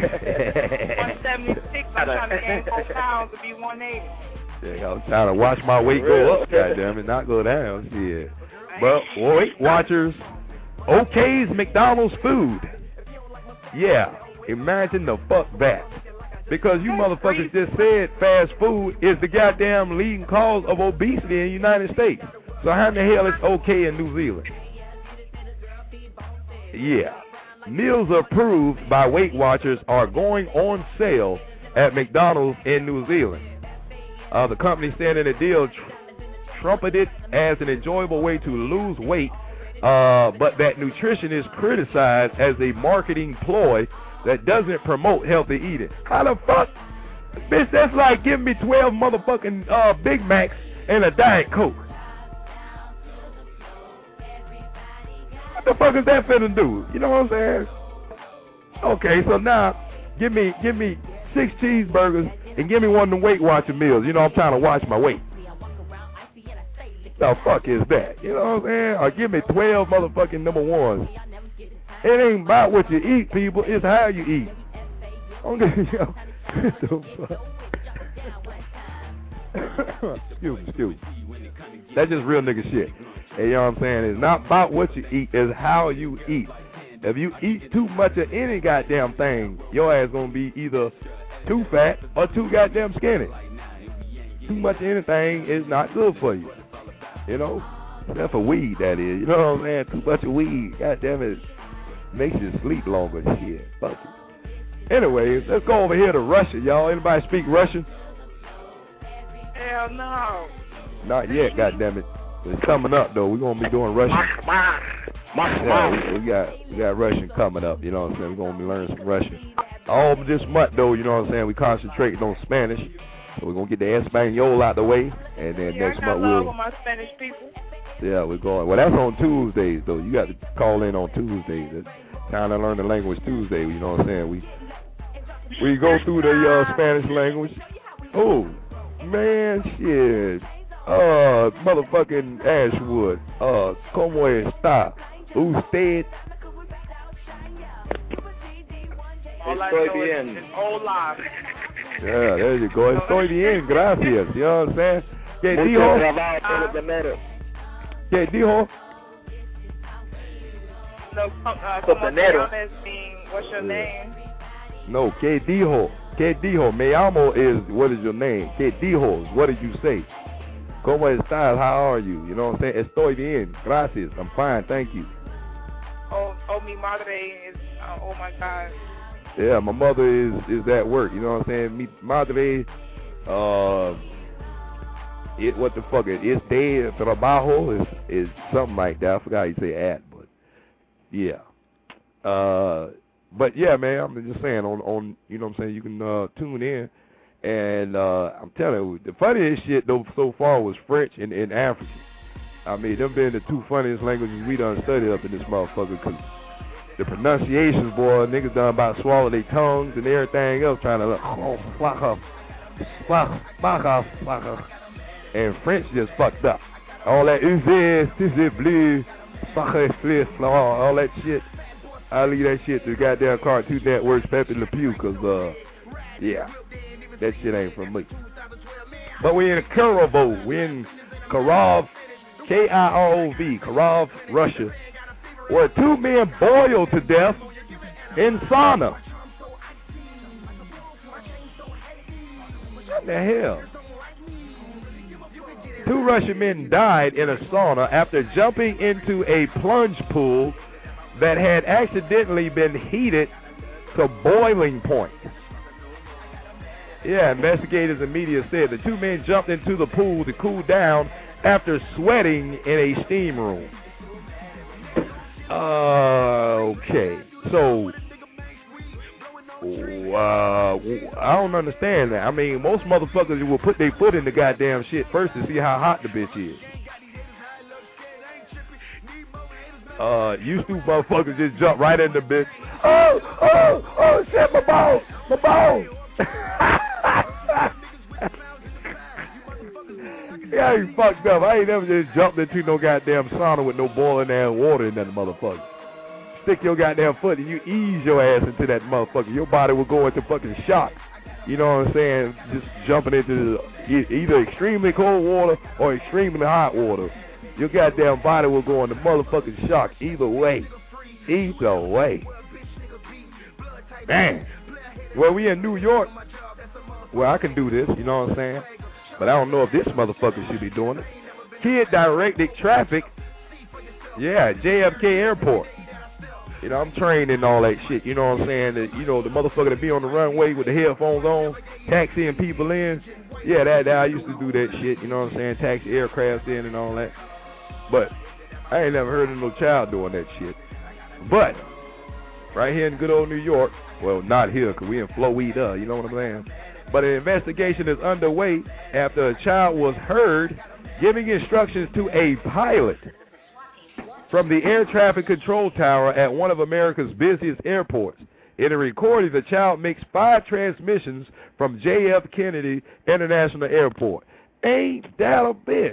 176, I'm trying to gain 4 pounds to be 180. Yeah, I'm trying to watch my weight go up, goddammit, not go down. Shit. But Weight Watchers, OK's McDonald's food. Yeah, imagine the fuck that. Because you motherfuckers just said fast food is the goddamn leading cause of obesity in the United States. So how in the hell is okay in New Zealand? Yeah. Meals approved by Weight Watchers are going on sale at McDonald's in New Zealand. The company said in a deal trumpeted as an enjoyable way to lose weight, but that nutrition is criticized as a marketing ploy that doesn't promote healthy eating. How the fuck? Bitch, that's like giving me 12 motherfucking Big Macs and a Diet Coke. What the fuck is that finna do? You know what I'm saying? Okay, so now give me 6 cheeseburgers and give me one of the Weight Watcher meals. You know, I'm trying to watch my weight. The fuck is that? You know what I'm saying? Or give me 12 motherfucking number ones. It ain't about what you eat, people. It's how you eat. What the fuck? Excuse me. That's just real nigga shit. Hey, you know what I'm saying? It's not about what you eat. It's how you eat. If you eat too much of any goddamn thing, your ass gonna be either too fat or too goddamn skinny. Too much of anything is not good for you. You know? Except for weed, that is. You know what I'm saying? Too much of weed, goddamn it, makes you sleep longer. Shit. Fuck it. Anyways, let's go over here to Russia, y'all. Anybody speak Russian? Hell no. Not yet, goddamn it. It's coming up though. We're gonna be doing Russian. Yeah, we got Russian coming up. You know what I'm saying? We're gonna be learning some Russian. All this month though, you know what I'm saying? We concentrating on Spanish. So we're gonna get the Espanol out the way, and then next month we'll. With my Spanish people. Yeah, we're going. Well, that's on Tuesdays though. You got to call in on Tuesdays. It's time to learn the language Tuesday. You know what I'm saying? We go through the Spanish language. Oh man, shit. Motherfucking Ashwood. ¿Cómo está usted? Estoy bien. Hola. Yeah, there you go. Estoy bien, gracias. You know what I'm saying? ¿Qué dijo? ¿Qué dijo? No, what's your name? No, ¿qué dijo? ¿Qué dijo? Me llamo is, what is your name? ¿Qué dijo? What did you say? ¿Cómo estás? How are you? You know what I'm saying? Estoy bien. Gracias. I'm fine. Thank you. Oh, mi madre is, oh my God. Yeah, my mother is at work. You know what I'm saying? Mi madre, what the fuck? It's de trabajo is something like that. I forgot how you say at, but yeah. But yeah, man, I'm just saying on you know what I'm saying, you can tune in. And I'm telling you, the funniest shit though so far was French and African. I mean, them being the two funniest languages we done studied up in this motherfucker, because the pronunciations, boy, niggas done about swallow their tongues and everything else, trying to And French just fucked up. All that blue, all that shit. I leave that shit to the goddamn Cartoon Network's Pepe Le Pew, cause yeah, that shit ain't from me. But we in Kirov, we in Kirov, K-I-R-O-V, Kirov, Russia, where 2 men boiled to death in sauna. What the hell? 2 Russian men died in a sauna after jumping into a plunge pool that had accidentally been heated to boiling point. Yeah, investigators and media said the 2 men jumped into the pool to cool down after sweating in a steam room. Okay, so I don't understand that. I mean, most motherfuckers will put their foot in the goddamn shit first to see how hot the bitch is. You stupid motherfuckers just jump right in the bitch. Oh, shit, my balls. Yeah, you fucked up. I ain't never just jumped into no goddamn sauna with no boiling ass water in that motherfucker. Stick your goddamn foot and you ease your ass into that motherfucker. Your body will go into fucking shock. You know what I'm saying? Just jumping into either extremely cold water or extremely hot water. Your goddamn body will go into motherfucking shock either way. Either way. Man. Well, we in New York. Well, I can do this, you know what I'm saying? But I don't know if this motherfucker should be doing it. Kid directed traffic. Yeah, JFK Airport. You know, I'm trained in all that shit, you know what I'm saying? That, you know, the motherfucker that be on the runway with the headphones on, taxiing people in. Yeah, that I used to do that shit, you know what I'm saying? Taxi aircrafts in and all that. But I ain't never heard of no child doing that shit. But right here in good old New York, well, not here because we in Florida, you know what I'm saying? But an investigation is underway after a child was heard giving instructions to a pilot from the air traffic control tower at one of America's busiest airports. In a recording, the child makes 5 transmissions from J.F. Kennedy International Airport. Ain't that a bitch?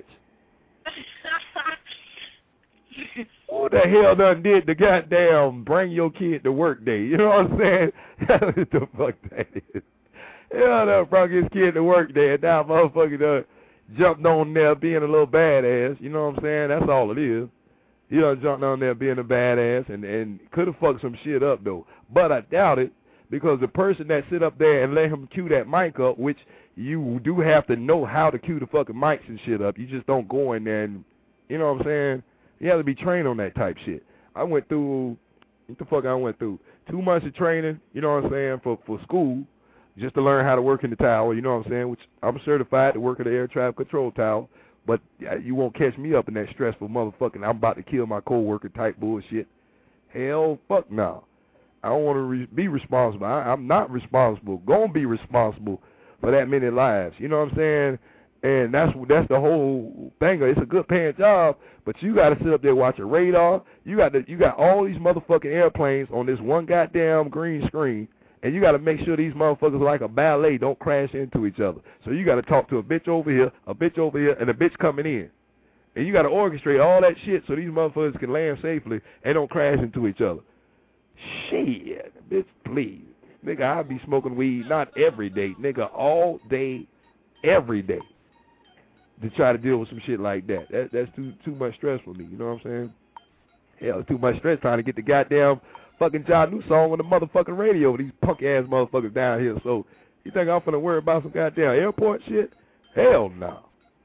Who the hell done did the goddamn bring your kid to work day? You know what I'm saying? What the fuck that is? Hell done brought his kid to work day and now motherfucker done jumped on there being a little badass. You know what I'm saying? That's all it is. He done jumped on there being a badass and could have fucked some shit up though. But I doubt it because the person that sit up there and let him cue that mic up, which you do have to know how to cue the fucking mics and shit up. You just don't go in there and, you know what I'm saying? You have to be trained on that type shit. I went through, what the fuck I went through? 2 months of training, you know what I'm saying, for school, just to learn how to work in the tower, you know what I'm saying, which I'm certified to work in the air traffic control tower, but you won't catch me up in that stressful motherfucking I'm about to kill my coworker type bullshit. Hell, fuck no. I don't want to be responsible. I'm not responsible. Gonna be responsible for that many lives. You know what I'm saying? And that's the whole thing. It's a good paying job, but you got to sit up there watching radar. You got all these motherfucking airplanes on this one goddamn green screen, and you got to make sure these motherfuckers like a ballet don't crash into each other. So you got to talk to a bitch over here, and a bitch coming in. And you got to orchestrate all that shit so these motherfuckers can land safely and don't crash into each other. Shit, bitch, please. Nigga, I be smoking weed not every day, nigga, all day, every day, to try to deal with some shit like that. That's too much stress for me, you know what I'm saying? Hell, too much stress trying to get the goddamn fucking John New song on the motherfucking radio with these punk-ass motherfuckers down here. So, you think I'm finna worry about some goddamn airport shit? Hell no.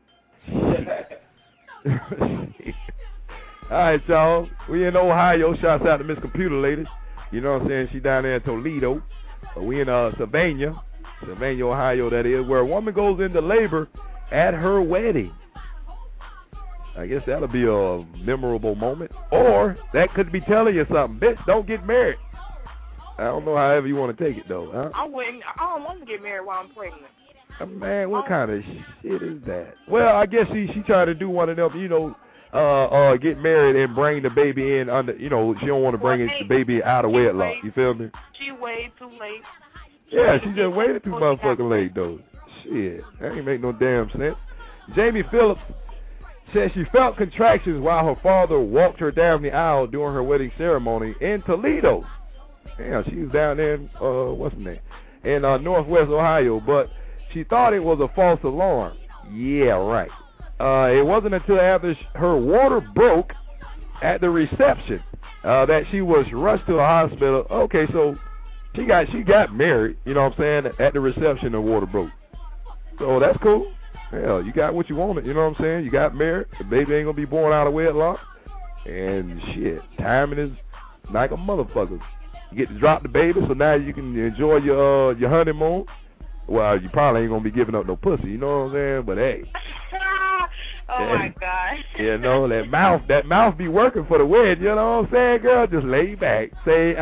All right, y'all. We in Ohio. Shouts out to Miss Computer Lady. You know what I'm saying? She down there in Toledo. We in Sylvania, Ohio, that is, where a woman goes into labor at her wedding. I guess that'll be a memorable moment. Or that could be telling you something. Bitch, don't get married. I don't know however you want to take it, though. Huh? I don't want to get married while I'm pregnant. Man, what kind of shit is that? Well, I guess she tried to do one of them, you know, get married and bring the baby in under, you know, she don't want to bring the baby out of wedlock. You feel me? She waited too late. Yeah, she just waited too motherfucking late, though. Shit, that ain't make no damn sense. Jamie Phillips said she felt contractions while her father walked her down the aisle during her wedding ceremony in Toledo. Damn, she was down there in, what's the name? In Northwest Ohio, but she thought it was a false alarm. Yeah, right. It wasn't until after her water broke at the reception that she was rushed to the hospital. Okay, so she got married, you know what I'm saying, at the reception the water broke. So that's cool. Hell, you got what you wanted, you know what I'm saying? You got married, the baby ain't gonna be born out of wedlock, and shit, timing is like a motherfucker. You get to drop the baby, so now you can enjoy your honeymoon. Well, you probably ain't gonna be giving up no pussy, you know what I'm saying? But hey. Oh my God. You know, that mouth be working for the wedding, you know what I'm saying, girl? Just lay back. Say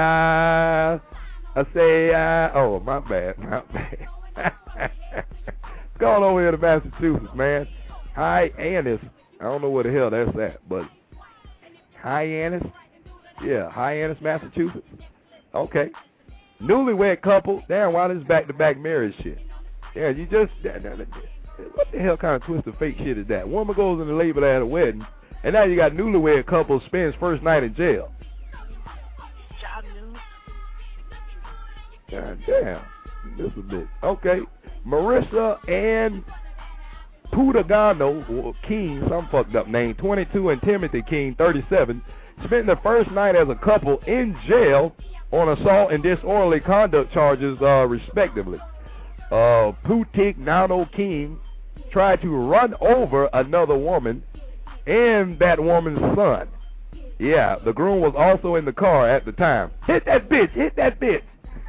oh, my bad. Going over here to Massachusetts, man. Hyannis. I don't know where the hell that's at, but Hyannis? Yeah, Hyannis, Massachusetts. Okay. Newlywed couple. Damn, why this back-to-back marriage shit? Yeah, you just... What the hell kind of twisted fake shit is that? Woman goes into labor at a wedding, and now you got newlywed couple spends first night in jail. God damn. This a bit. Okay. Marissa and Putagano King, some fucked up name, 22, and Timothy King, 37, spent their first night as a couple in jail on assault and disorderly conduct charges, respectively. Putagano King tried to run over another woman and that woman's son. Yeah, the groom was also in the car at the time. Hit that bitch! Hit that bitch!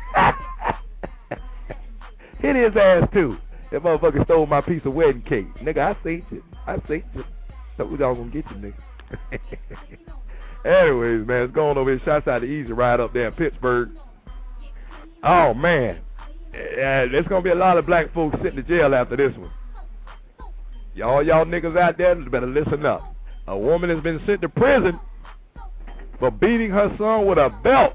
Hit his ass too. That motherfucker stole my piece of wedding cake. Nigga, I seen you. So we all gonna get you, nigga. Anyways, man, it's going over here. Shouts out to Easy Ride up there in Pittsburgh. Oh, man. There's gonna be a lot of black folks sitting in jail after this one. Y'all niggas out there better listen up. A woman has been sent to prison for beating her son with a belt.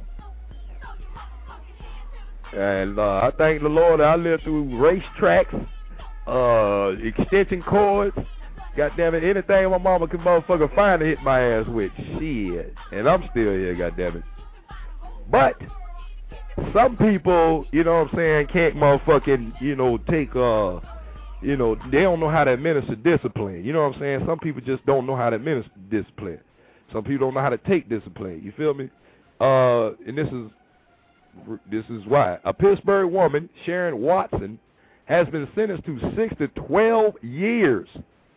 And I thank the Lord I lived through racetracks, extension cords, goddamn it, anything my mama can motherfucker find to hit my ass with. Shit. And I'm still here, goddamn it. But some people, you know what I'm saying, can't motherfucking, take, they don't know how to administer discipline. You know what I'm saying? Some people just don't know how to administer discipline. Some people don't know how to take discipline. You feel me? And this is why. A Pittsburgh woman, Sharon Watson, has been sentenced to 6 to 12 years.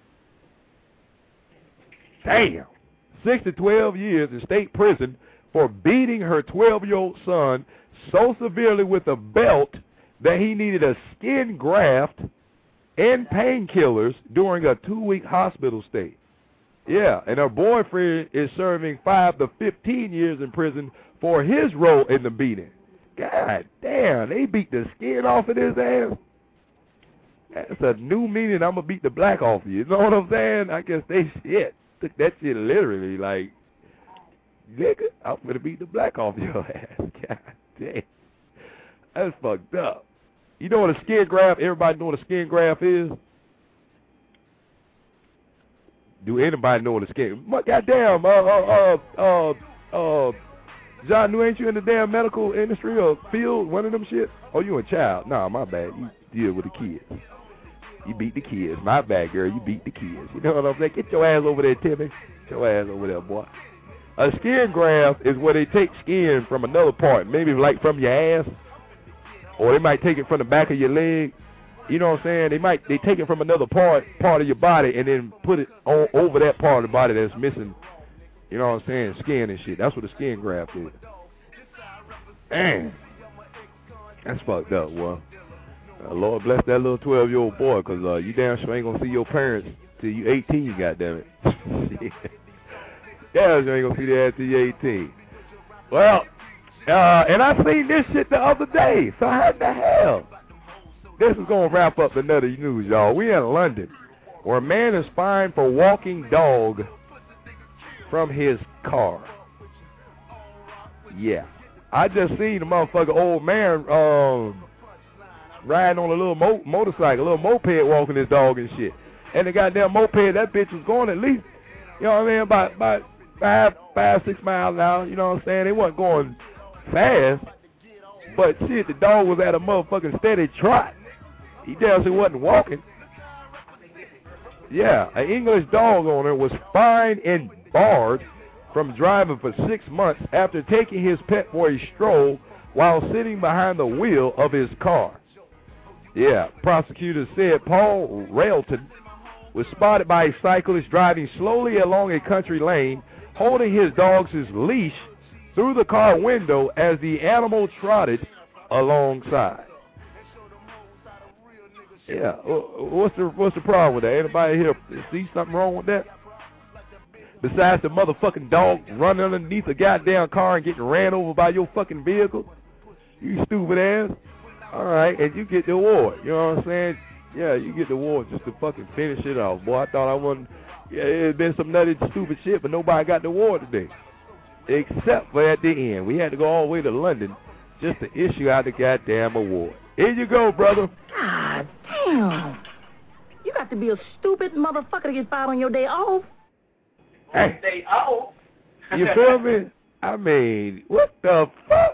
Damn. 6 to 12 years in state prison for beating her 12-year-old son so severely with a belt that he needed a skin graft and painkillers during a 2-week hospital stay. Yeah, and her boyfriend is serving 5 to 15 years in prison for his role in the beating. God damn, they beat the skin off of his ass. That's a new meaning. I'm going to beat the black off of you. You know what I'm saying? I guess they took that shit literally like, nigga, I'm going to beat the black off your ass. God damn. That's fucked up. You know what a skin graft, everybody know what a skin graft is? Do anybody know what a skin? Goddamn, John, ain't you in the damn medical industry or field, one of them shit? Oh, you a child? Nah, my bad. You deal with the kids. You beat the kids. My bad, girl. You beat the kids. You know what I'm saying? Get your ass over there, Timmy. Get your ass over there, boy. A skin graft is where they take skin from another part, maybe like from your ass, or they might take it from the back of your leg. You know what I'm saying? They take it from another part of your body and then put it over that part of the body that's missing. You know what I'm saying? Skin and shit. That's what a skin graft is. Damn. That's fucked up, boy. Lord bless that little 12-year-old boy, because you damn sure ain't going to see your parents till you 18, goddammit. Yeah, you ain't going to see their ass till you 18. Well, and I seen this shit the other day, so how the hell? This is going to wrap up the nutty news, y'all. We in London, where a man is fined for walking dog from his car. Yeah. I just seen the motherfucker old man riding on a little motorcycle, a little moped walking his dog and shit. And the goddamn moped, that bitch was going at least, you know what I mean, about 5-6 miles an hour, you know what I'm saying? They wasn't going fast, but shit, the dog was at a motherfucking steady trot. He damn sure wasn't walking. Yeah, an English dog owner was fined and barred from driving for 6 months after taking his pet for a stroll while sitting behind the wheel of his car. Yeah, prosecutors said Paul Railton was spotted by a cyclist driving slowly along a country lane, holding his dog's leash through the car window as the animal trotted alongside. Yeah, what's the problem with that? Anybody here see something wrong with that? Besides the motherfucking dog running underneath a goddamn car and getting ran over by your fucking vehicle? You stupid ass. All right, and you get the award. You know what I'm saying? Yeah, you get the award just to fucking finish it off. Boy, I thought I wasn't. Yeah, it had been some nutty stupid shit, but nobody got the award today. Except for at the end. We had to go all the way to London just to issue out the goddamn award. Here you go, brother. God damn. You got to be a stupid motherfucker to get fired on your day off. Hey. Day off? You feel me? I mean, what the fuck?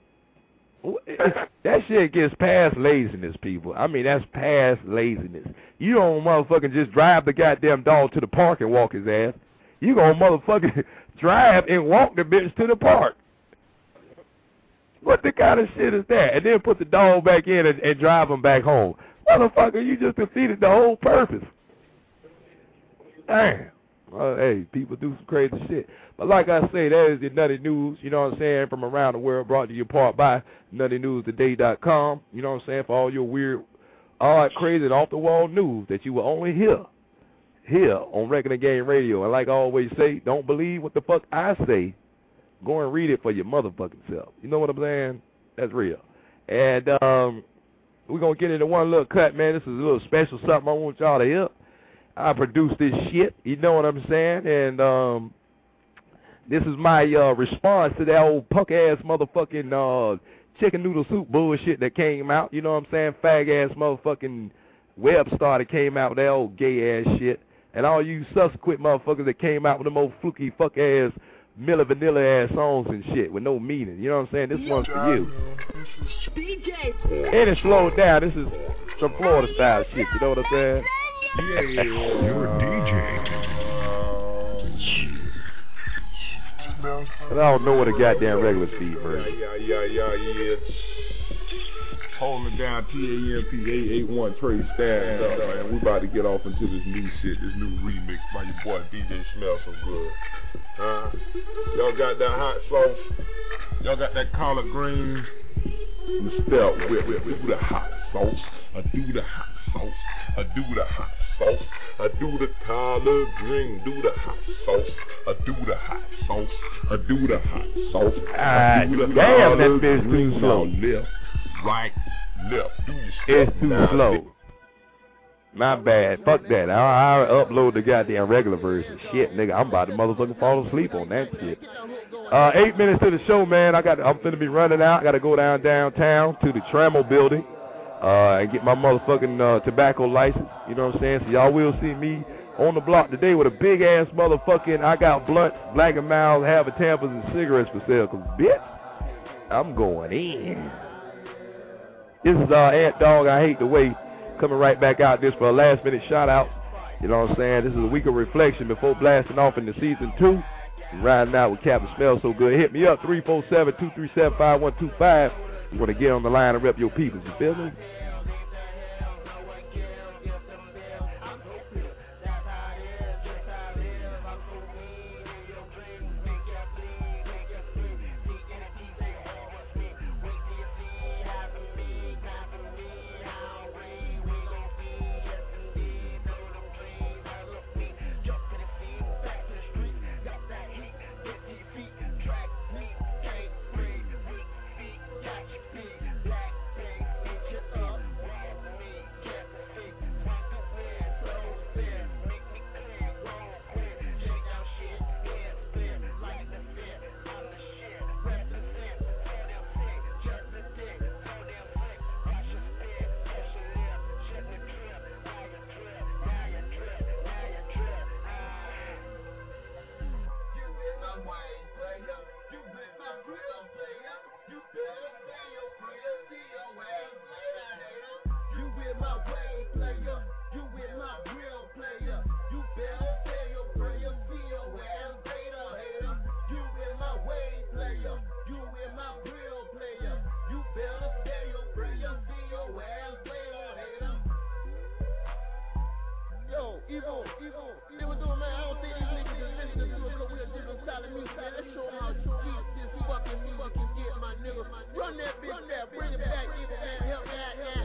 That shit gets past laziness, people. I mean, that's past laziness. You don't motherfucking just drive the goddamn dog to the park and walk his ass. You gonna motherfucking drive and walk the bitch to the park. What the kind of shit is that? And then put the dog back in and drive him back home. Motherfucker, you just defeated the whole purpose. Damn. Well, hey, people do some crazy shit. But like I say, that is the Nutty News, you know what I'm saying, from around the world, brought to you part by NuttyNewsToday.com. You know what I'm saying, for all your weird, odd, crazy, and off-the-wall news that you will only hear here on Regular Game Radio. And like I always say, don't believe what the fuck I say. Go and read it for your motherfucking self. You know what I'm saying? That's real. And we're going to get into one little cut, man. This is a little special something I want y'all to hear. I produced this shit, you know what I'm saying? And this is my response to that old punk-ass motherfucking chicken noodle soup bullshit that came out, you know what I'm saying? Fag-ass motherfucking web star that came out with that old gay-ass shit. And all you subsequent motherfuckers that came out with them old fluky fuck-ass Milli Vanilli-ass songs and shit with no meaning, you know what I'm saying? This one's for you. And it slowed down. This is some Florida-style shit, you know what I'm saying? Yeah, you're a DJ. And I don't know what a goddamn regular speed version. Yeah. Holding down TAMP 881 Trey stands up, man. We about to get off into this new shit, this new remix by your boy DJ Smells So Good. Y'all got that hot sauce? Y'all got that collard green? Spell with the hot sauce. I do the hot sauce. I do the hot sauce. I do the collard green. Do the hot sauce. I do the hot sauce. I do the hot sauce. Damn, that bitch too slow. Left, right, left. Do your it's too slow. My bad. Fuck that. I'll upload the goddamn regular version. Shit, nigga, I'm about to motherfucking fall asleep on that shit. 8 minutes to the show, man. I'm finna be running out. I gotta go downtown to the Trammell building and get my motherfucking tobacco license. You know what I'm saying? So y'all will see me on the block today with a big ass motherfucking I got blunts, Black and Mild, Havre Tampers, and cigarettes for sale. Cause bitch, I'm going in. This is Ant Dog. I Hate the Way. Coming right back out this for a last minute shout out. You know what I'm saying? This is a week of reflection before blasting off into season 2. I'm riding out with Captain Smells So Good. Hit me up 347-237-5125. You want to get on the line and rep your people. You feel me? Evo, they were doing, man, I don't think these niggas is really gonna do it because we're a different style of music, man. Let's show them how to get this fucking music can get, my nigga. Run that bitch back, bring it back, Evo, man. Help me out now.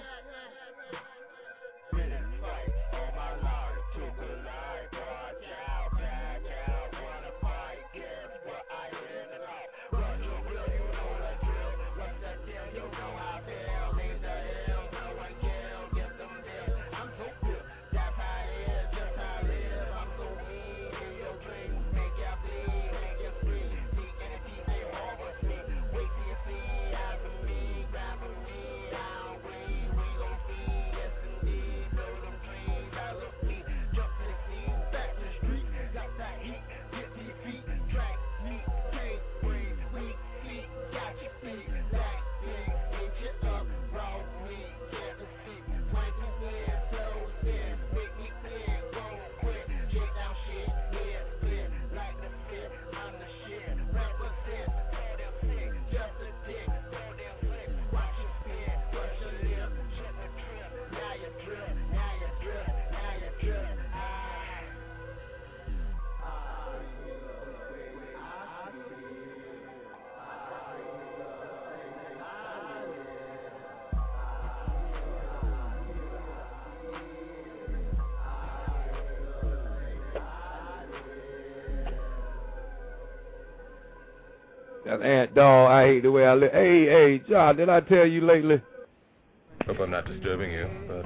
That Ant Dog, I hate the way I live. Hey, John, did I tell you lately? Hope I'm not disturbing you, but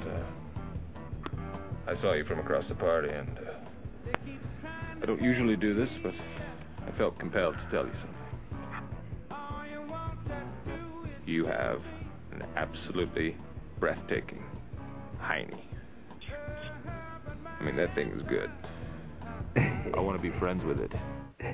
I saw you from across the party, and I don't usually do this, but I felt compelled to tell you something. You have an absolutely breathtaking hiney. I mean, that thing is good. I want to be friends with it.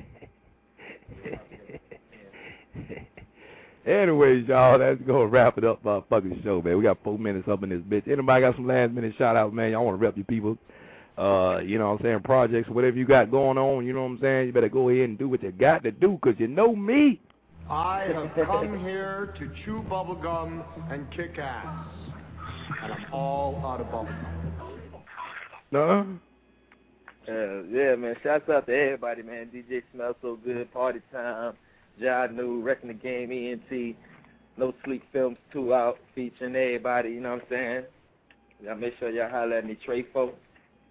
Anyways, y'all, that's going to wrap it up for our fucking show, man. We got 4 minutes up in this bitch. Anybody got some last-minute shout-outs, man? Y'all want to rep your people. You know what I'm saying, projects, whatever you got going on, you know what I'm saying? You better go ahead and do what you got to do, because you know me. I have come here to chew bubblegum and kick ass. And I'm all out of bubblegum. No? Yeah, man. Shouts out to everybody, man. DJ Smells So Good, Party Time, Ja New, Wrecking the Game, ENT, No Sleep Films 2 out, featuring everybody, you know what I'm saying? Y'all make sure y'all holler at me, Trey folks.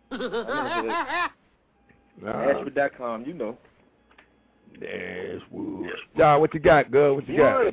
Ashford.com, you know. Ashwood. John, what you got, girl? What you got?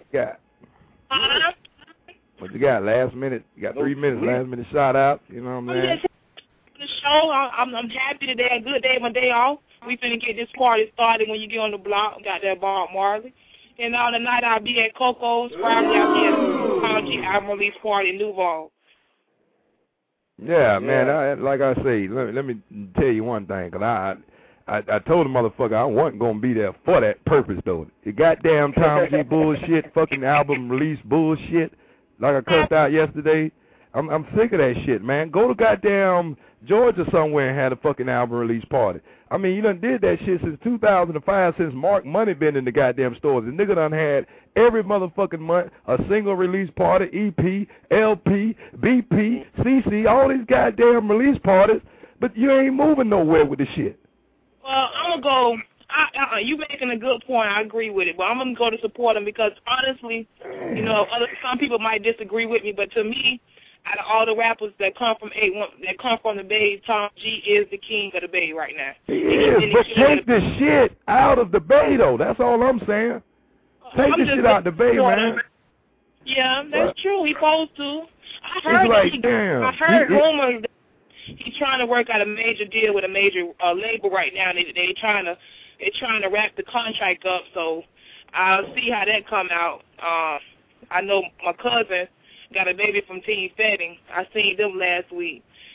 What you got? Last minute. You got 3 minutes. Last minute shout out. You know what I'm saying? The show, I'm happy today. A good day, my day off. We finna get this party started when you get on the block. Got that Bob Marley. And on the night I'll be at Coco's. Friday I'll be at the Apology album release party in Duval. Yeah, man. Like I say, let me tell you one thing, because I told the motherfucker I wasn't going to be there for that purpose, though. The goddamn Tom G bullshit, fucking album release bullshit, like I cussed out yesterday. I'm sick of that shit, man. Go to goddamn Georgia somewhere and had a fucking album release party. I mean, you done did that shit since 2005, since Mark Money been in the goddamn stores. The nigga done had every motherfucking month a single release party, EP, LP, BP, CC, all these goddamn release parties, but you ain't moving nowhere with the shit. Well, I'm going to go, you making a good point. I agree with it, but I'm going to go to support him because, honestly, you know, some people might disagree with me, but to me, out of all the rappers that come from the Bay, Tom G is the king of the Bay right now. He is, but take the shit out of the Bay, though. That's all I'm saying. Take the shit out of the Bay, man. Yeah, that's true. He's supposed to. I heard rumors that he's trying to work out a major deal with a major label right now. They're trying to wrap the contract up, so I'll see how that come out. I know my cousin got a baby from Team Fetting. I seen them last week.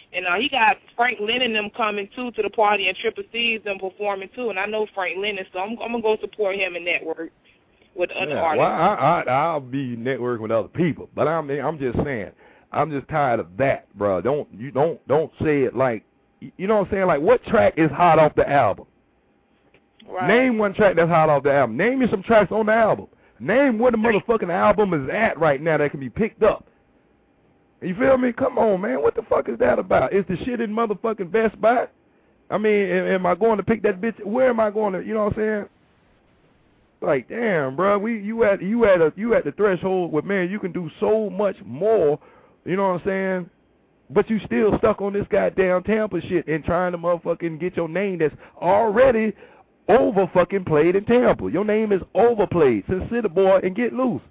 And he got Frank Lennon them coming, too, to the party, and Triple C's them performing, too. And I know Frank Lennon, so I'm going to go support him and network with other artists. Well, I'll be networking with other people. But I'm just saying, I'm just tired of that, bro. Don't say it like, you know what I'm saying? Like, what track is hot off the album? Right. Name one track that's hot off the album. Name me some tracks on the album. Name where the motherfucking album is at right now that can be picked up. You feel me? Come on, man. What the fuck is that about? Is the shit in motherfucking Best Buy? I mean, am I going to pick that bitch? Where am I going to? You know what I'm saying? Like, damn, bro. You at the threshold where, man, you can do so much more. You know what I'm saying? But you still stuck on this goddamn Tampa shit and trying to motherfucking get your name that's already over fucking played in Tampa. Your name is overplayed. So sit a boy and get loose.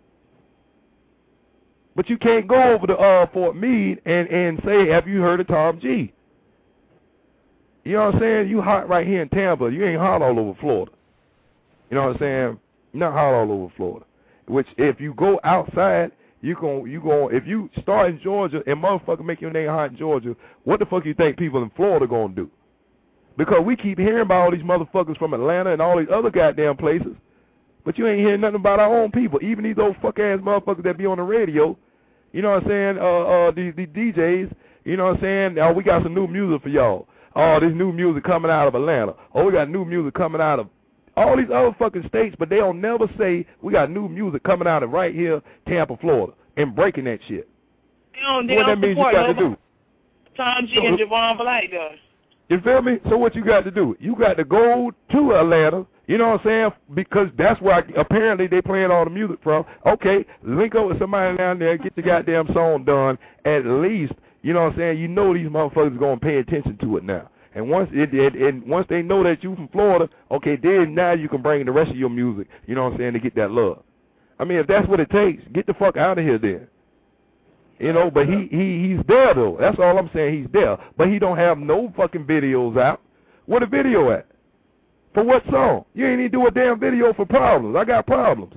But you can't go over to Fort Meade and say, have you heard of Tom G? You know what I'm saying? You hot right here in Tampa. You ain't hot all over Florida. You know what I'm saying? You're not hot all over Florida. Which if you go outside, you if you start in Georgia and motherfucker make your name hot in Georgia, what the fuck you think people in Florida gonna do? Because we keep hearing about all these motherfuckers from Atlanta and all these other goddamn places, but you ain't hearing nothing about our own people. Even these old fuck-ass motherfuckers that be on the radio, you know what I'm saying, the DJs, you know what I'm saying, oh, we got some new music for y'all. Oh, this new music coming out of Atlanta. Oh, we got new music coming out of all these other fucking states, but they don't never say we got new music coming out of right here, Tampa, Florida, and breaking that shit. They what don't that means you got to do. Tom G and Javon Black, though. You feel me? So what you got to do? You got to go to Atlanta, you know what I'm saying, because that's where apparently they playing all the music from. Okay, link up with somebody down there, get the goddamn song done at least, you know what I'm saying, you know these motherfuckers are going to pay attention to it now. And once once they know that you from Florida, okay, then now you can bring the rest of your music, you know what I'm saying, to get that love. I mean, if that's what it takes, get the fuck out of here then. You know, but he's there though. That's all I'm saying. He's there, but he don't have no fucking videos out. Where the video at? For what song? You ain't even do a damn video for Problems. I got problems.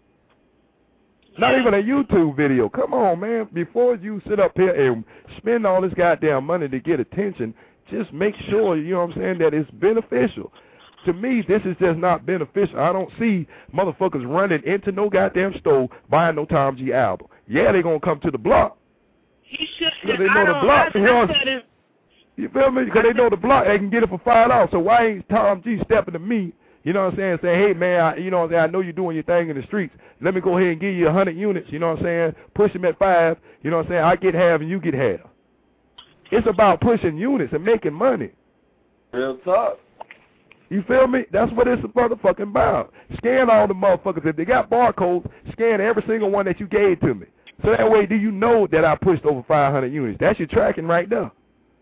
Not even a YouTube video. Come on, man. Before you sit up here and spend all this goddamn money to get attention, just make sure, you know what I'm saying, that it's beneficial. To me, this is just not beneficial. I don't see motherfuckers running into no goddamn store buying no Tom G album. Yeah, they gonna come to the block. He should. Because they know the block. You feel me? Because they know the block. They can get it for $5. So why ain't Tom G stepping to me? You know what I'm saying? Saying, hey man, you know what I'm saying? I know you're doing your thing in the streets. Let me go ahead and give you 100 units. You know what I'm saying? Push them at 5. You know what I'm saying? I get half and you get half. It's about pushing units and making money. Real talk. You feel me? That's what it's motherfucking about. Scan all the motherfuckers. If they got barcodes, scan every single one that you gave to me. So that way, do you know that I pushed over 500 units? That's your tracking right there.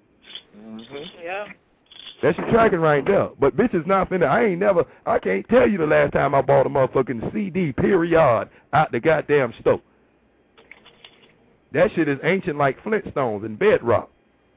Yeah. That's your tracking right there. But bitches not finna. I can't tell you the last time I bought a motherfucking CD, period, out the goddamn store. That shit is ancient like Flintstones and bedrock.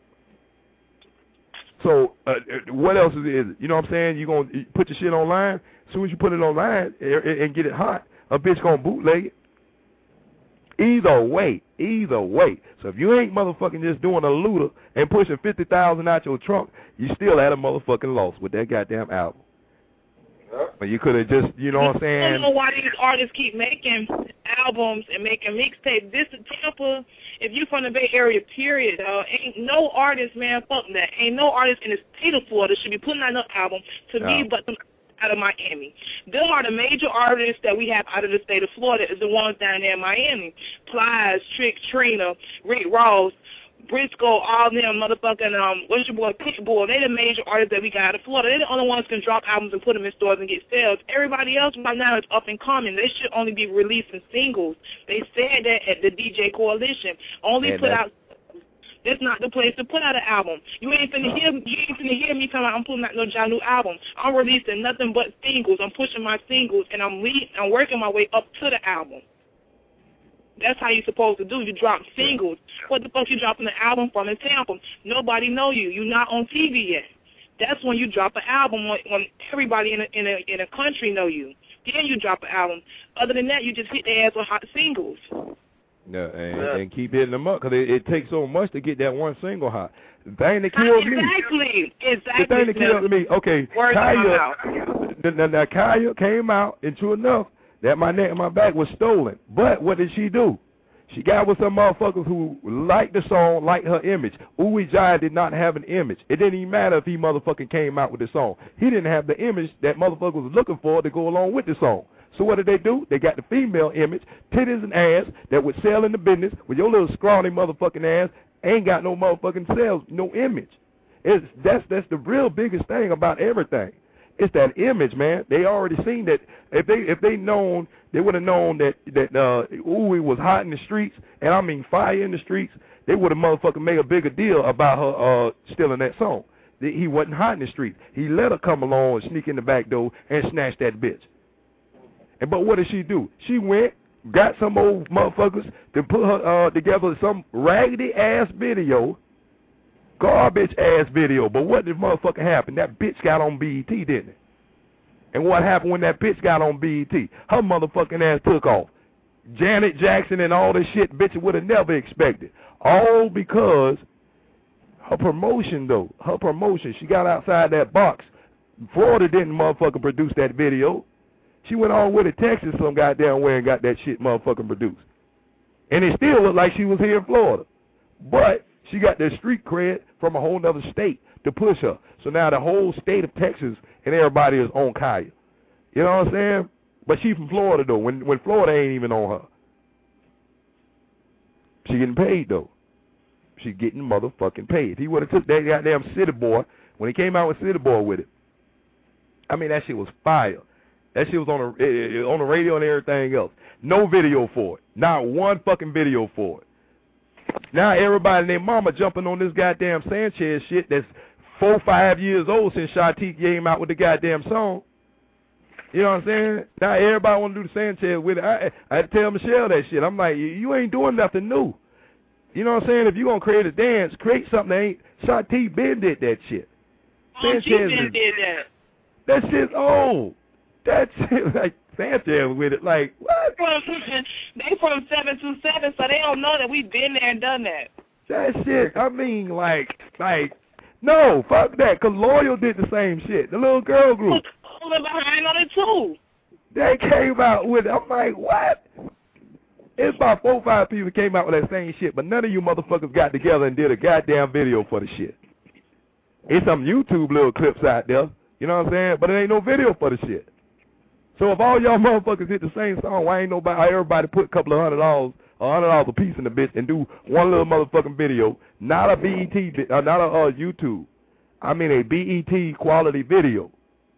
So, what else is it? You know what I'm saying? You going to put your shit online. As soon as you put it online and get it hot, a bitch going to bootleg it. Either way. So, if you ain't motherfucking just doing a looter and pushing 50,000 out your trunk, you still at a motherfucking loss with that goddamn album. But you could have just, you know what I'm saying? I don't know why these artists keep making albums and making mixtapes. This is Tampa. If you from the Bay Area, period, ain't no artist, man, fuck that. Ain't no artist in the state of Florida should be putting out no album to me but them out of Miami. Them are the major artists that we have out of the state of Florida is the ones down there in Miami. Plies, Trick, Trina, Rick Ross, Briscoe, all them motherfucking, what's your boy, Pitbull. They the major artists that we got out of Florida. They're the only ones who can drop albums and put them in stores and get sales. Everybody else right now is up and coming. They should only be releasing singles. They said that at the DJ Coalition. Only put out. That's not the place to put out an album. You ain't finna hear me talking about I'm putting out no new album. I'm releasing nothing but singles. I'm pushing my singles and I'm working my way up to the album. That's how you're supposed to do. You drop singles. What the fuck you dropping an album from in Tampa? Nobody know you. You're not on TV yet. That's when you drop an album when everybody in a country know you. Then you drop an album. Other than that, you just hit their ass with hot singles. Yeah, and keep hitting them up because it takes so much to get that one single hot. The thing that killed me. Exactly. The thing that killed me. Okay, Kaya came out, and true enough, that my neck and my back was stolen. But what did she do? She got with some motherfuckers who liked the song, liked her image. Uwe Jai did not have an image. It didn't even matter if he motherfucking came out with the song. He didn't have the image that motherfucker was looking for to go along with the song. So what did they do? They got the female image, titties and ass that would sell in the business with your little scrawny motherfucking ass ain't got no motherfucking sales, no image. That's the real biggest thing about everything. It's that image, man. They already seen that. If they known, they would have known that Uwe was hot in the streets, and I mean fire in the streets. They would have motherfucking made a bigger deal about her stealing that song. He wasn't hot in the streets. He let her come along and sneak in the back door and snatch that bitch. But what did she do? She went, got some old motherfuckers to put her together some raggedy ass video, garbage ass video. But what did motherfucker happen? That bitch got on BET, didn't it? And what happened when that bitch got on BET? Her motherfucking ass took off. Janet Jackson and all this shit bitch would have never expected. All because her promotion, though. Her promotion. She got outside that box. Florida didn't motherfucking produce that video. She went all the way to Texas some goddamn way and got that shit motherfucking produced. And it still looked like she was here in Florida. But she got that street cred from a whole nother state to push her. So now the whole state of Texas and everybody is on Kaya. You know what I'm saying? But she from Florida, though, when Florida ain't even on her. She getting paid, though. She getting motherfucking paid. If he would have took that goddamn City Boy, when he came out with City Boy with it, I mean, that shit was fire. That shit was on the radio and everything else. No video for it. Not one fucking video for it. Now everybody and their mama jumping on this goddamn Sanchez shit that's 4 or 5 years old since Shantique came out with the goddamn song. You know what I'm saying? Now everybody want to do the Sanchez with it. I had to tell Michelle that shit. I'm like, you ain't doing nothing new. You know what I'm saying? If you going to create a dance, create something that ain't. Shantique Ben did that shit. Sanchez Ben did that. That shit's old. That's like Sanchez with it. Like, what? They from 727, so they don't know that we've been there and done that. That shit, I mean, like, no, fuck that, because Loyal did the same shit. The little girl group. Who's behind on it, too? They came out with it. I'm like, what? It's about 4 or 5 people came out with that same shit, but none of you motherfuckers got together and did a goddamn video for the shit. It's some YouTube little clips out there, you know what I'm saying? But it ain't no video for the shit. So if all y'all motherfuckers hit the same song, why ain't everybody put a couple of $100 or $100 a piece in the bitch and do one little motherfucking video, not a BET, not a YouTube. I mean a BET quality video,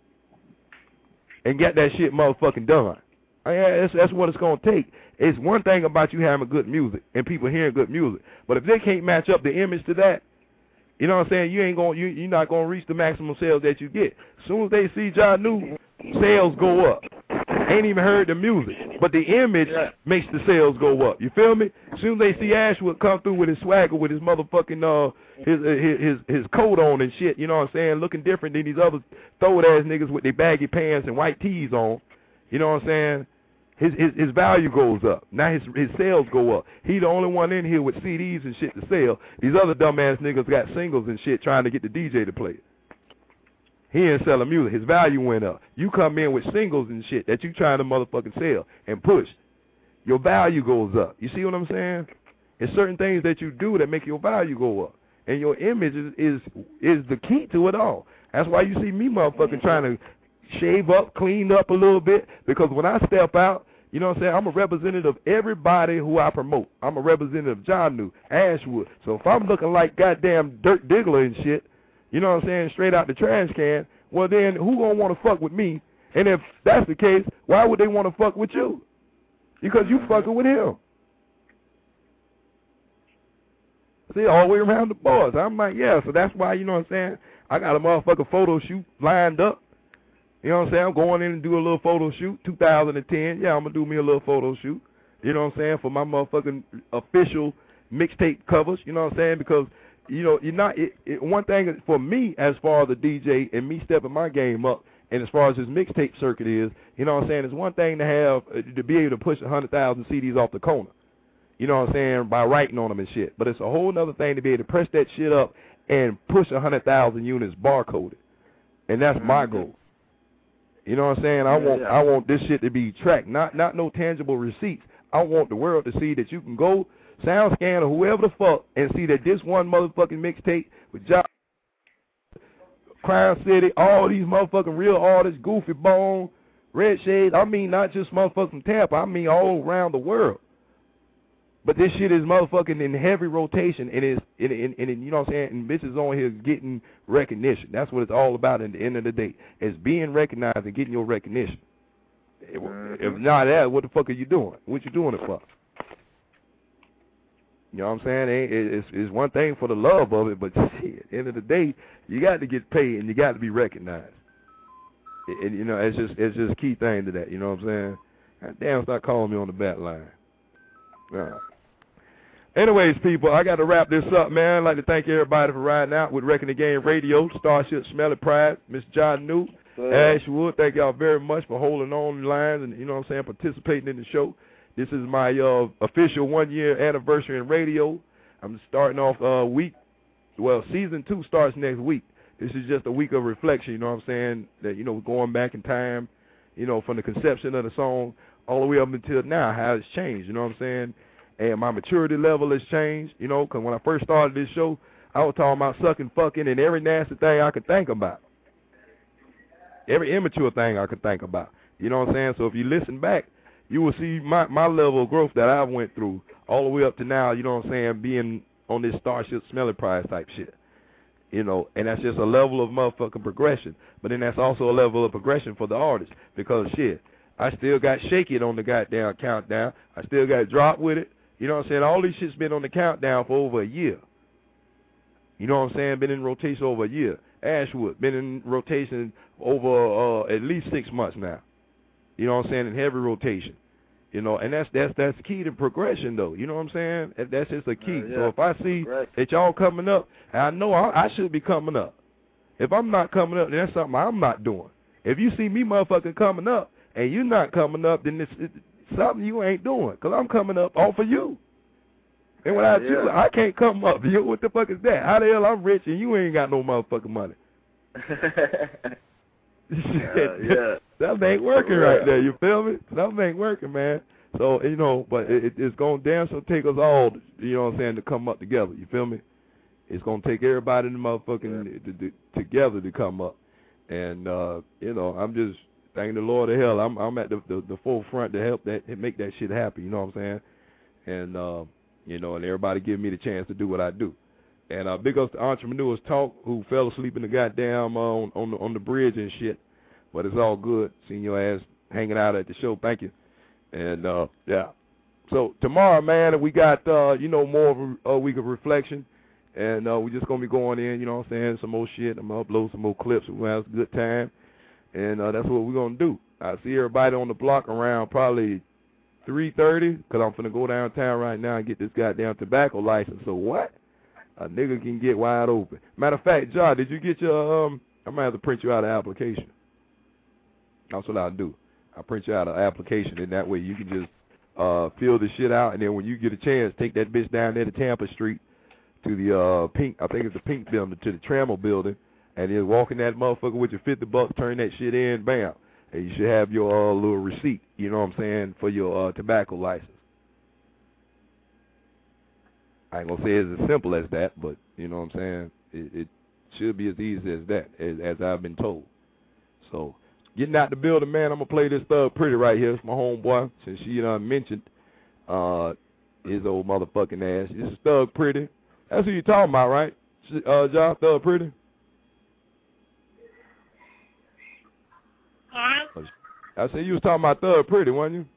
and get that shit motherfucking done. That's what it's gonna take. It's one thing about you having good music and people hearing good music, but if they can't match up the image to that, you know what I'm saying? You're not gonna reach the maximum sales that you get. As soon as they see Ja New, sales go up. Ain't even heard the music, but the image makes the sales go up. You feel me? As soon as they see Ashwood come through with his swagger, with his motherfucking his coat on and shit, you know what I'm saying, looking different than these other throwed ass niggas with their baggy pants and white tees on. You know what I'm saying? His value goes up. Now his sales go up. He the only one in here with CDs and shit to sell. These other dumbass niggas got singles and shit trying to get the DJ to play it. He ain't selling music. His value went up. You come in with singles and shit that you trying to motherfucking sell and push. Your value goes up. You see what I'm saying? It's certain things that you do that make your value go up. And your image is the key to it all. That's why you see me motherfucking trying to shave up, clean up a little bit, because when I step out, you know what I'm saying, I'm a representative of everybody who I promote. I'm a representative of Ja New, Ashwood. So if I'm looking like goddamn Dirk Diggler and shit, you know what I'm saying, straight out the trash can, well then who gonna want to fuck with me? And if that's the case, why would they want to fuck with you? Because you fucking with him. See, all the way around the boys. I'm like, yeah, so that's why, you know what I'm saying, I got a motherfucking photo shoot lined up. You know what I'm saying? I'm going in and do a little photo shoot, 2010. Yeah, I'm going to do me a little photo shoot, you know what I'm saying, for my motherfucking official mixtape covers, you know what I'm saying? Because, you know, you're not, one thing for me as far as the DJ and me stepping my game up, and as far as his mixtape circuit is, you know what I'm saying, it's one thing to have, to be able to push 100,000 CDs off the corner. You know what I'm saying? By writing on them and shit. But it's a whole other thing to be able to press that shit up and push 100,000 units barcoded. And that's my goal. You know what I'm saying? I want this shit to be tracked, not no tangible receipts. I want the world to see that you can go SoundScan or whoever the fuck and see that this one motherfucking mixtape with Josh, Crime City, all these motherfucking real artists, Goofy Bone, Red Shades. I mean, not just motherfucking from Tampa. I mean all around the world. But this shit is motherfucking in heavy rotation, and you know what I'm saying? And bitches on here getting recognition. That's what it's all about at the end of the day. It's being recognized and getting your recognition. If not that, what the fuck are you doing? What you doing it for? You know what I'm saying? It's one thing for the love of it, but shit, at the end of the day, you got to get paid and you got to be recognized. And you know, it's just a key thing to that. You know what I'm saying? God damn, stop calling me on the back line. All right. Anyways, people, I got to wrap this up, man. I'd like to thank everybody for riding out with Wrecking the Game Radio, Starship Smelly Pride, Mr. John New, Ashwood. Thank y'all very much for holding on the lines and, you know what I'm saying, participating in the show. This is my official 1-year anniversary in radio. I'm starting off season 2 starts next week. This is just a week of reflection, you know what I'm saying, that, you know, going back in time, you know, from the conception of the song all the way up until now, how it's changed, you know what I'm saying? And my maturity level has changed, you know, because when I first started this show, I was talking about sucking, fucking, and every nasty thing I could think about. Every immature thing I could think about. You know what I'm saying? So if you listen back, you will see my level of growth that I went through all the way up to now, you know what I'm saying, being on this Starship Smelly Prize type shit. You know, and that's just a level of motherfucking progression. But then that's also a level of progression for the artist because, shit, I still got Shake It on the goddamn countdown. I still got Drop With It. You know what I'm saying? All these shit's been on the countdown for over a year. You know what I'm saying? Been in rotation over a year. Ashwood, been in rotation over at least 6 months now. You know what I'm saying? In heavy rotation. You know, and that's the key to progression, though. You know what I'm saying? That's just the key. So if I see that y'all coming up, I know I should be coming up. If I'm not coming up, then that's something I'm not doing. If you see me motherfucking coming up and you not coming up, then it's something you ain't doing, because I'm coming up off of you. And without you, I can't come up. You, what the fuck is that? How the hell I'm rich and you ain't got no motherfucking money? Something ain't working right there, you feel me? Something ain't working, man. So, you know, but it's going to damn sure take us all, you know what I'm saying, to come up together, you feel me? It's going to take everybody in the motherfucking together to come up. And, you know, I'm just thanking the Lord of hell. I'm at the forefront to help make that shit happen, you know what I'm saying? And, you know, and everybody give me the chance to do what I do. And big ups to Entrepreneurs Talk, who fell asleep in the goddamn on the bridge and shit. But it's all good seeing your ass hanging out at the show. Thank you. And, yeah. So tomorrow, man, we got, you know, more of a week of reflection. And we're just going to be going in, you know what I'm saying, some more shit. I'm going to upload some more clips. We're going to have a good time. And that's what we're going to do. I see everybody on the block around probably 3:30, because I'm finna go downtown right now and get this goddamn tobacco license. So what? A nigga can get wide open. Matter of fact, John, did you get your, I might have to print you out an application. That's what I'll do. I'll print you out an application, and that way you can just fill the shit out, and then when you get a chance, take that bitch down there to Tampa Street to the pink, I think it's the pink building, to the Trammell building, and then walk in that motherfucker with your $50, turn that shit in, bam. And you should have your little receipt, you know what I'm saying, for your tobacco license. I ain't going to say it's as simple as that, but, you know what I'm saying, it should be as easy as that, as I've been told. So, getting out the building, man, I'm going to play this Thug Pretty right here. It's my homeboy, since she mentioned his old motherfucking ass. This is Thug Pretty. That's who you talking about, right, John? Thug Pretty? Huh? I said you was talking about Thug Pretty, wasn't you?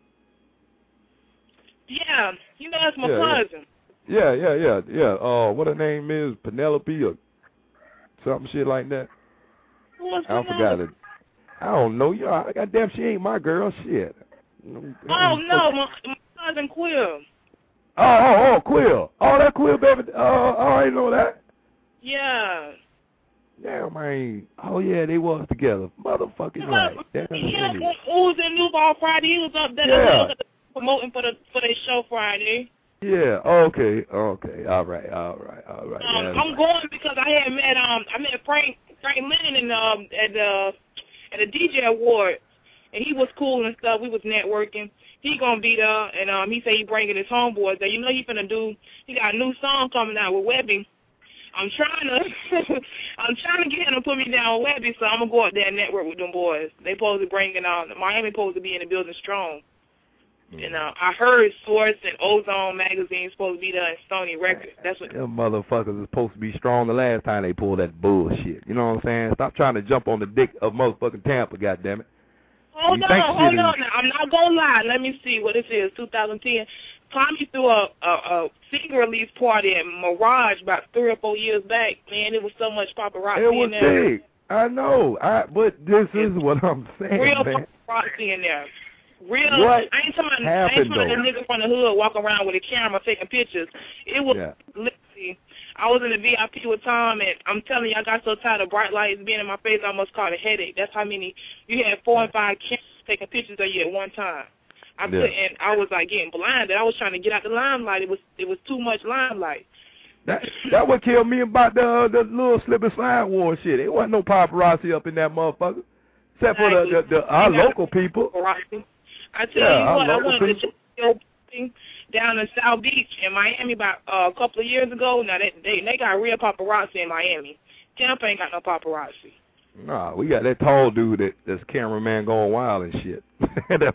Yeah, you know that's my cousin. Yeah. What her name is, Penelope or something shit like that. I forgot it. I don't know. Goddamn, she ain't my girl. Shit. Oh no, my cousin Quill. Oh, Quill. Oh, that Quill baby. I didn't know that. Yeah. Damn, I ain't. Oh yeah, they was together. Motherfucking right. Damn, yeah, who was in New Ball Friday? He was up there promoting for their show Friday. Yeah. Okay. All right. I'm going because I met Frank Lennon at the DJ award, and he was cool and stuff. We was networking. He gonna be there, and he said he bringing his homeboys there. You know he got a new song coming out with Webby. I'm trying to get him to put me down with Webby, so I'm gonna go up there and network with them boys. They supposed to bring Miami supposed to be in the building strong. And I heard Source and Ozone magazine supposed to be there in Sony Records. That's what them motherfuckers is supposed to be strong the last time they pulled that bullshit. You know what I'm saying? Stop trying to jump on the dick of motherfucking Tampa, goddammit. Hold on now. I'm not gonna lie. Let me see what this is. 2010. Tommy threw a single release party at Mirage about 3 or 4 years back. Man, it was so much paparazzi in there. It was big. I know. But this is what I'm saying, real man. paparazzi in there. Real. What I ain't talking about a nigga from the hood walking around with a camera taking pictures. It was literally. I was in the VIP with Tom, and I'm telling you, I got so tired of bright lights being in my face, I almost caught a headache. That's how many you had 4 and 5 cameras taking pictures of you at one time. I was like getting blinded. I was trying to get out the limelight. It was too much limelight. That what killed me about the little slip and slide war shit. There wasn't no paparazzi up in that motherfucker, except for our local people. I tell you what, I went to the down in South Beach in Miami about a couple of years ago. Now they got real paparazzi in Miami. Tampa ain't got no paparazzi. Nah, we got that tall dude that's cameraman going wild and shit. that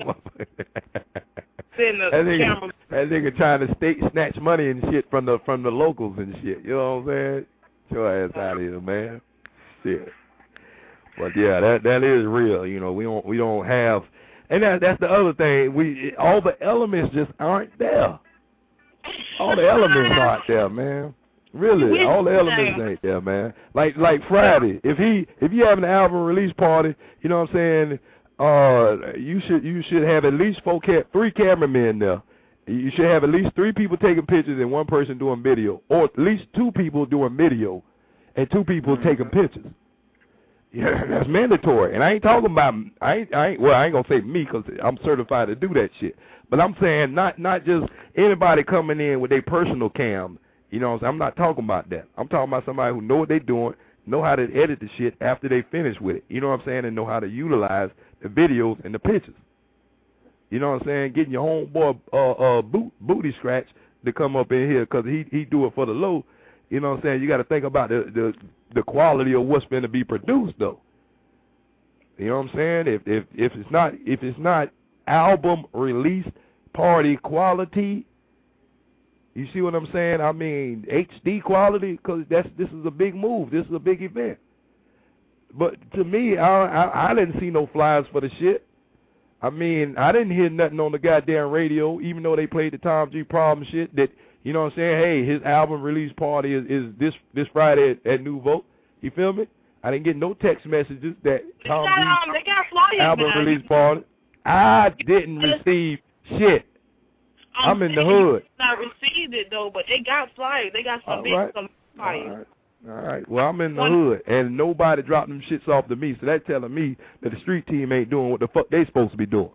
nigga trying to snatch money and shit from the locals and shit. You know what I'm saying? Get your ass out of here, man. Shit. But yeah, that is real. You know, we don't have. And that's the other thing. All the elements just aren't there. All the elements aren't there, man. Really, all the elements ain't there, man. Like Friday, if you have an album release party, you know what I'm saying? You should have at least 3 cameramen there. You should have at least 3 people taking pictures and 1 person doing video, or at least 2 people doing video and 2 people taking pictures. Yeah, that's mandatory. And I ain't talking about I ain't gonna say me because I'm certified to do that shit. But I'm saying not just anybody coming in with their personal cam. You know what I'm saying? I'm not talking about that. I'm talking about somebody who know what they're doing, know how to edit the shit after they finish with it. You know what I'm saying? And know how to utilize the videos and the pictures. You know what I'm saying? Getting your homeboy booty scratch to come up in here because he do it for the low. You know what I'm saying? You got to think about the quality of what's going to be produced, though. You know what I'm saying? If it's not album release party quality, you see what I'm saying? I mean HD quality, because this is a big move. This is a big event. But to me, I didn't see no flyers for the shit. I mean, I didn't hear nothing on the goddamn radio, even though they played the Tom G Problem shit. That, you know what I'm saying? Hey, his album release party is this Friday at Nouveau. You feel me? I didn't get no text messages that Tom G's album release party. I didn't receive shit. I'm in the hood. I received it though, but they got flyers. They got some flyers. All right. Well, I'm in the hood, and nobody dropped them shits off to me, so that's telling me that the street team ain't doing what the fuck they supposed to be doing.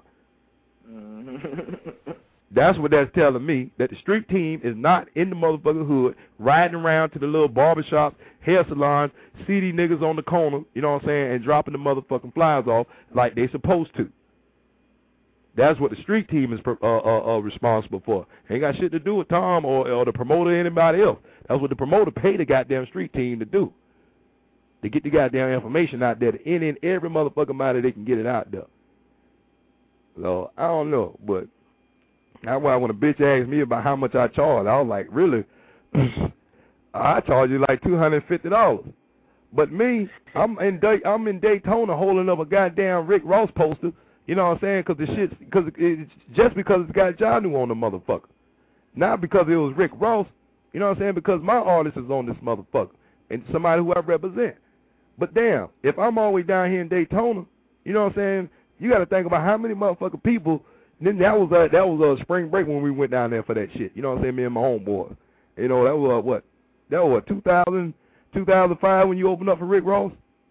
That's what that's telling me, that the street team is not in the motherfucking hood, riding around to the little barbershops, hair salons, seedy niggas on the corner, you know what I'm saying, and dropping the motherfucking flyers off like they supposed to. That's what the street team is responsible for. Ain't got shit to do with Tom or the promoter or anybody else. That's what the promoter paid the goddamn street team to do. To get the goddamn information out there to any and every motherfucking body they can get it out there. So, I don't know, but that's why when a bitch asked me about how much I charge, I was like, really? I charge you like $250. But me, I'm in Daytona holding up a goddamn Rick Ross poster. You know what I'm saying? It's just because it's got Janu on the motherfucker. Not because it was Rick Ross. You know what I'm saying? Because my artist is on this motherfucker. And somebody who I represent. But damn, if I'm all the way down here in Daytona, you know what I'm saying? You got to think about how many motherfucking people. And then that was a spring break when we went down there for that shit. You know what I'm saying? Me and my homeboys. You know, that was what? That was what, 2005 when you opened up for Rick Ross?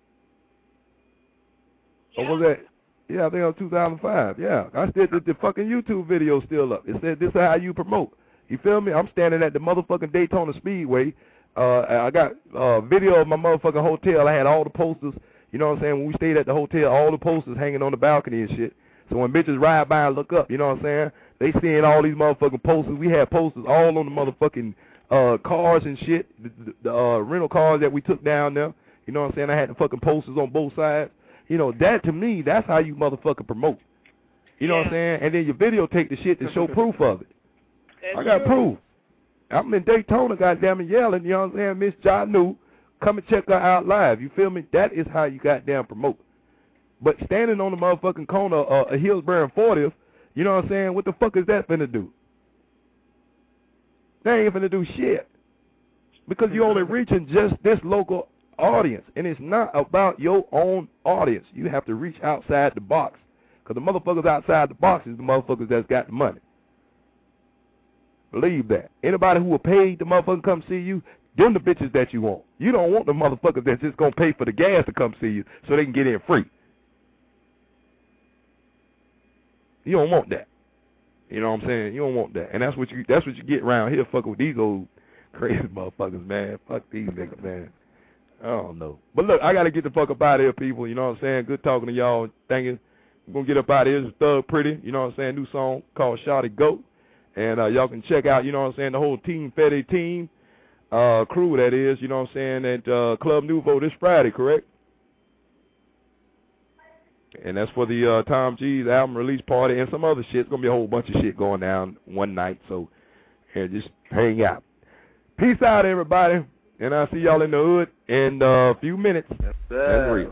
Yeah. Or was that? Yeah, I think it was 2005. Yeah, I still the fucking YouTube video still up. It said this is how you promote. You feel me? I'm standing at the motherfucking Daytona Speedway. I got video of my motherfucking hotel. I had all the posters. You know what I'm saying? When we stayed at the hotel, all the posters hanging on the balcony and shit. So when bitches ride by and look up, you know what I'm saying? They seeing all these motherfucking posters. We had posters all on the motherfucking cars and shit. The rental cars that we took down there. You know what I'm saying? I had the fucking posters on both sides. You know, that to me, that's how you motherfucking promote. You know what I'm saying? And then you videotape the shit to show proof of it. I got proof. I'm in Daytona, goddamn it, yelling, you know what I'm saying? Miss Janu, come and check her out live. You feel me? That is how you goddamn promote. But standing on the motherfucking corner of Hillsborough and 40th, you know what I'm saying? What the fuck is that finna do? They ain't finna do shit. Because you're only reaching just this local audience. And it's not about your own audience. You have to reach outside the box. Because the motherfuckers outside the box is the motherfuckers that's got the money. Believe that. Anybody who will pay the motherfucker come see you, them the bitches that you want. You don't want the motherfuckers that's just going to pay for the gas to come see you so they can get in free. You don't want that. You know what I'm saying? You don't want that. And that's what you get around here fucking with these old crazy motherfuckers, man. Fuck these niggas, man. I don't know. But look, I got to get the fuck up out of here, people. You know what I'm saying? Good talking to y'all. Thank you. I'm going to get up out of here. This is Thug Pretty. You know what I'm saying? New song called Shawty Go. And y'all can check out, you know what I'm saying, the whole Team Fede team, crew that is, you know what I'm saying, at Club Nouveau this Friday, correct? And that's for the Tom G's album release party and some other shit. It's going to be a whole bunch of shit going down one night, so here, just hang out. Peace out, everybody, and I'll see y'all in the hood in a few minutes. That's real.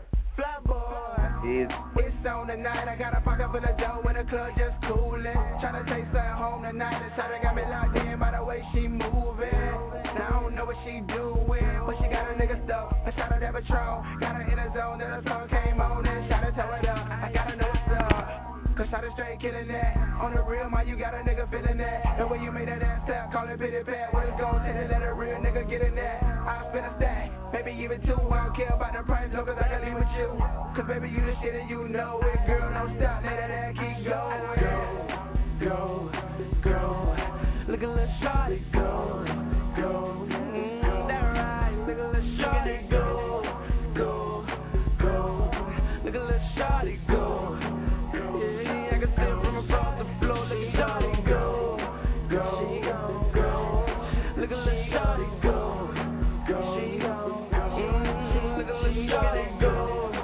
It's on tonight, I got a pocket full of dough in the club just coolin'. Tryna take her home tonight, and Shawty got me locked in by the way she moving. Now I don't know what she doing, but she got a nigga stuff. I shot her that patrol, got her in the zone, then the song came on and Shawty tore it up. I gotta know what's up, cause Shawty straight killing that. On the real, man, you got a nigga feeling that. The way you made that ass tap, call it pity pat. What it's gon' take to let a real nigga get in that. I spin a stack, maybe even two. I don't care about the price, long as I can leave with you. Cause baby, you the shit and you know it. Girl, don't stop, let that ass keep going. Go, go, look at little shawty, go, go. That right, look at little shawty, go, go, go. Look at little shawty, go. Yeah, I can see it from across the floor. Look at shawty, go, go, go. Look at little shawty, go, go. Look at little shawty, go.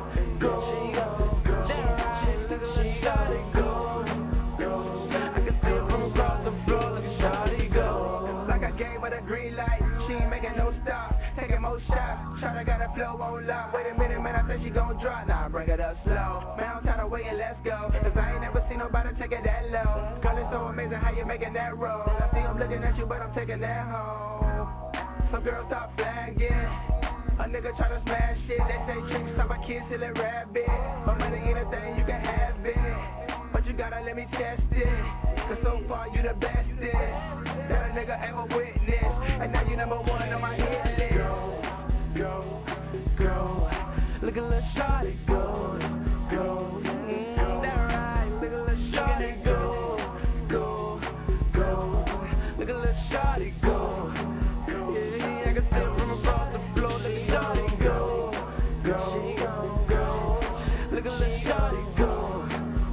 Shawty got a flow on lock. Wait a minute, man, I said she gon' drop. Nah, bring it up slow. Man, I'm tired of waiting, let's go. Cause I ain't never seen nobody take it that low. Girl, it's so amazing how you making that roll. I see I'm looking at you, but I'm taking that home. Some girls stop flagging. A nigga try to smash shit. They say tricks, stop my kids till it rabbit. My money, anything, you can have it. But you gotta let me test it. Cause so far, you the bestest that a nigga ever witnessed. And now you number one on my hit list. Go, go, look at little shawty, go, go, that right, look at little shawty, go, go, go, look at little shawty, go, yeah, I can see it from across the floor, look at shawty, go, go, go, look at little shawty, go,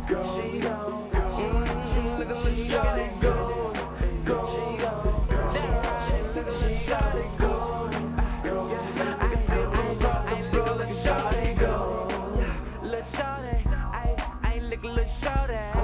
go, look at little shawty, go, go, that right, look at little shawty, go. Shawty,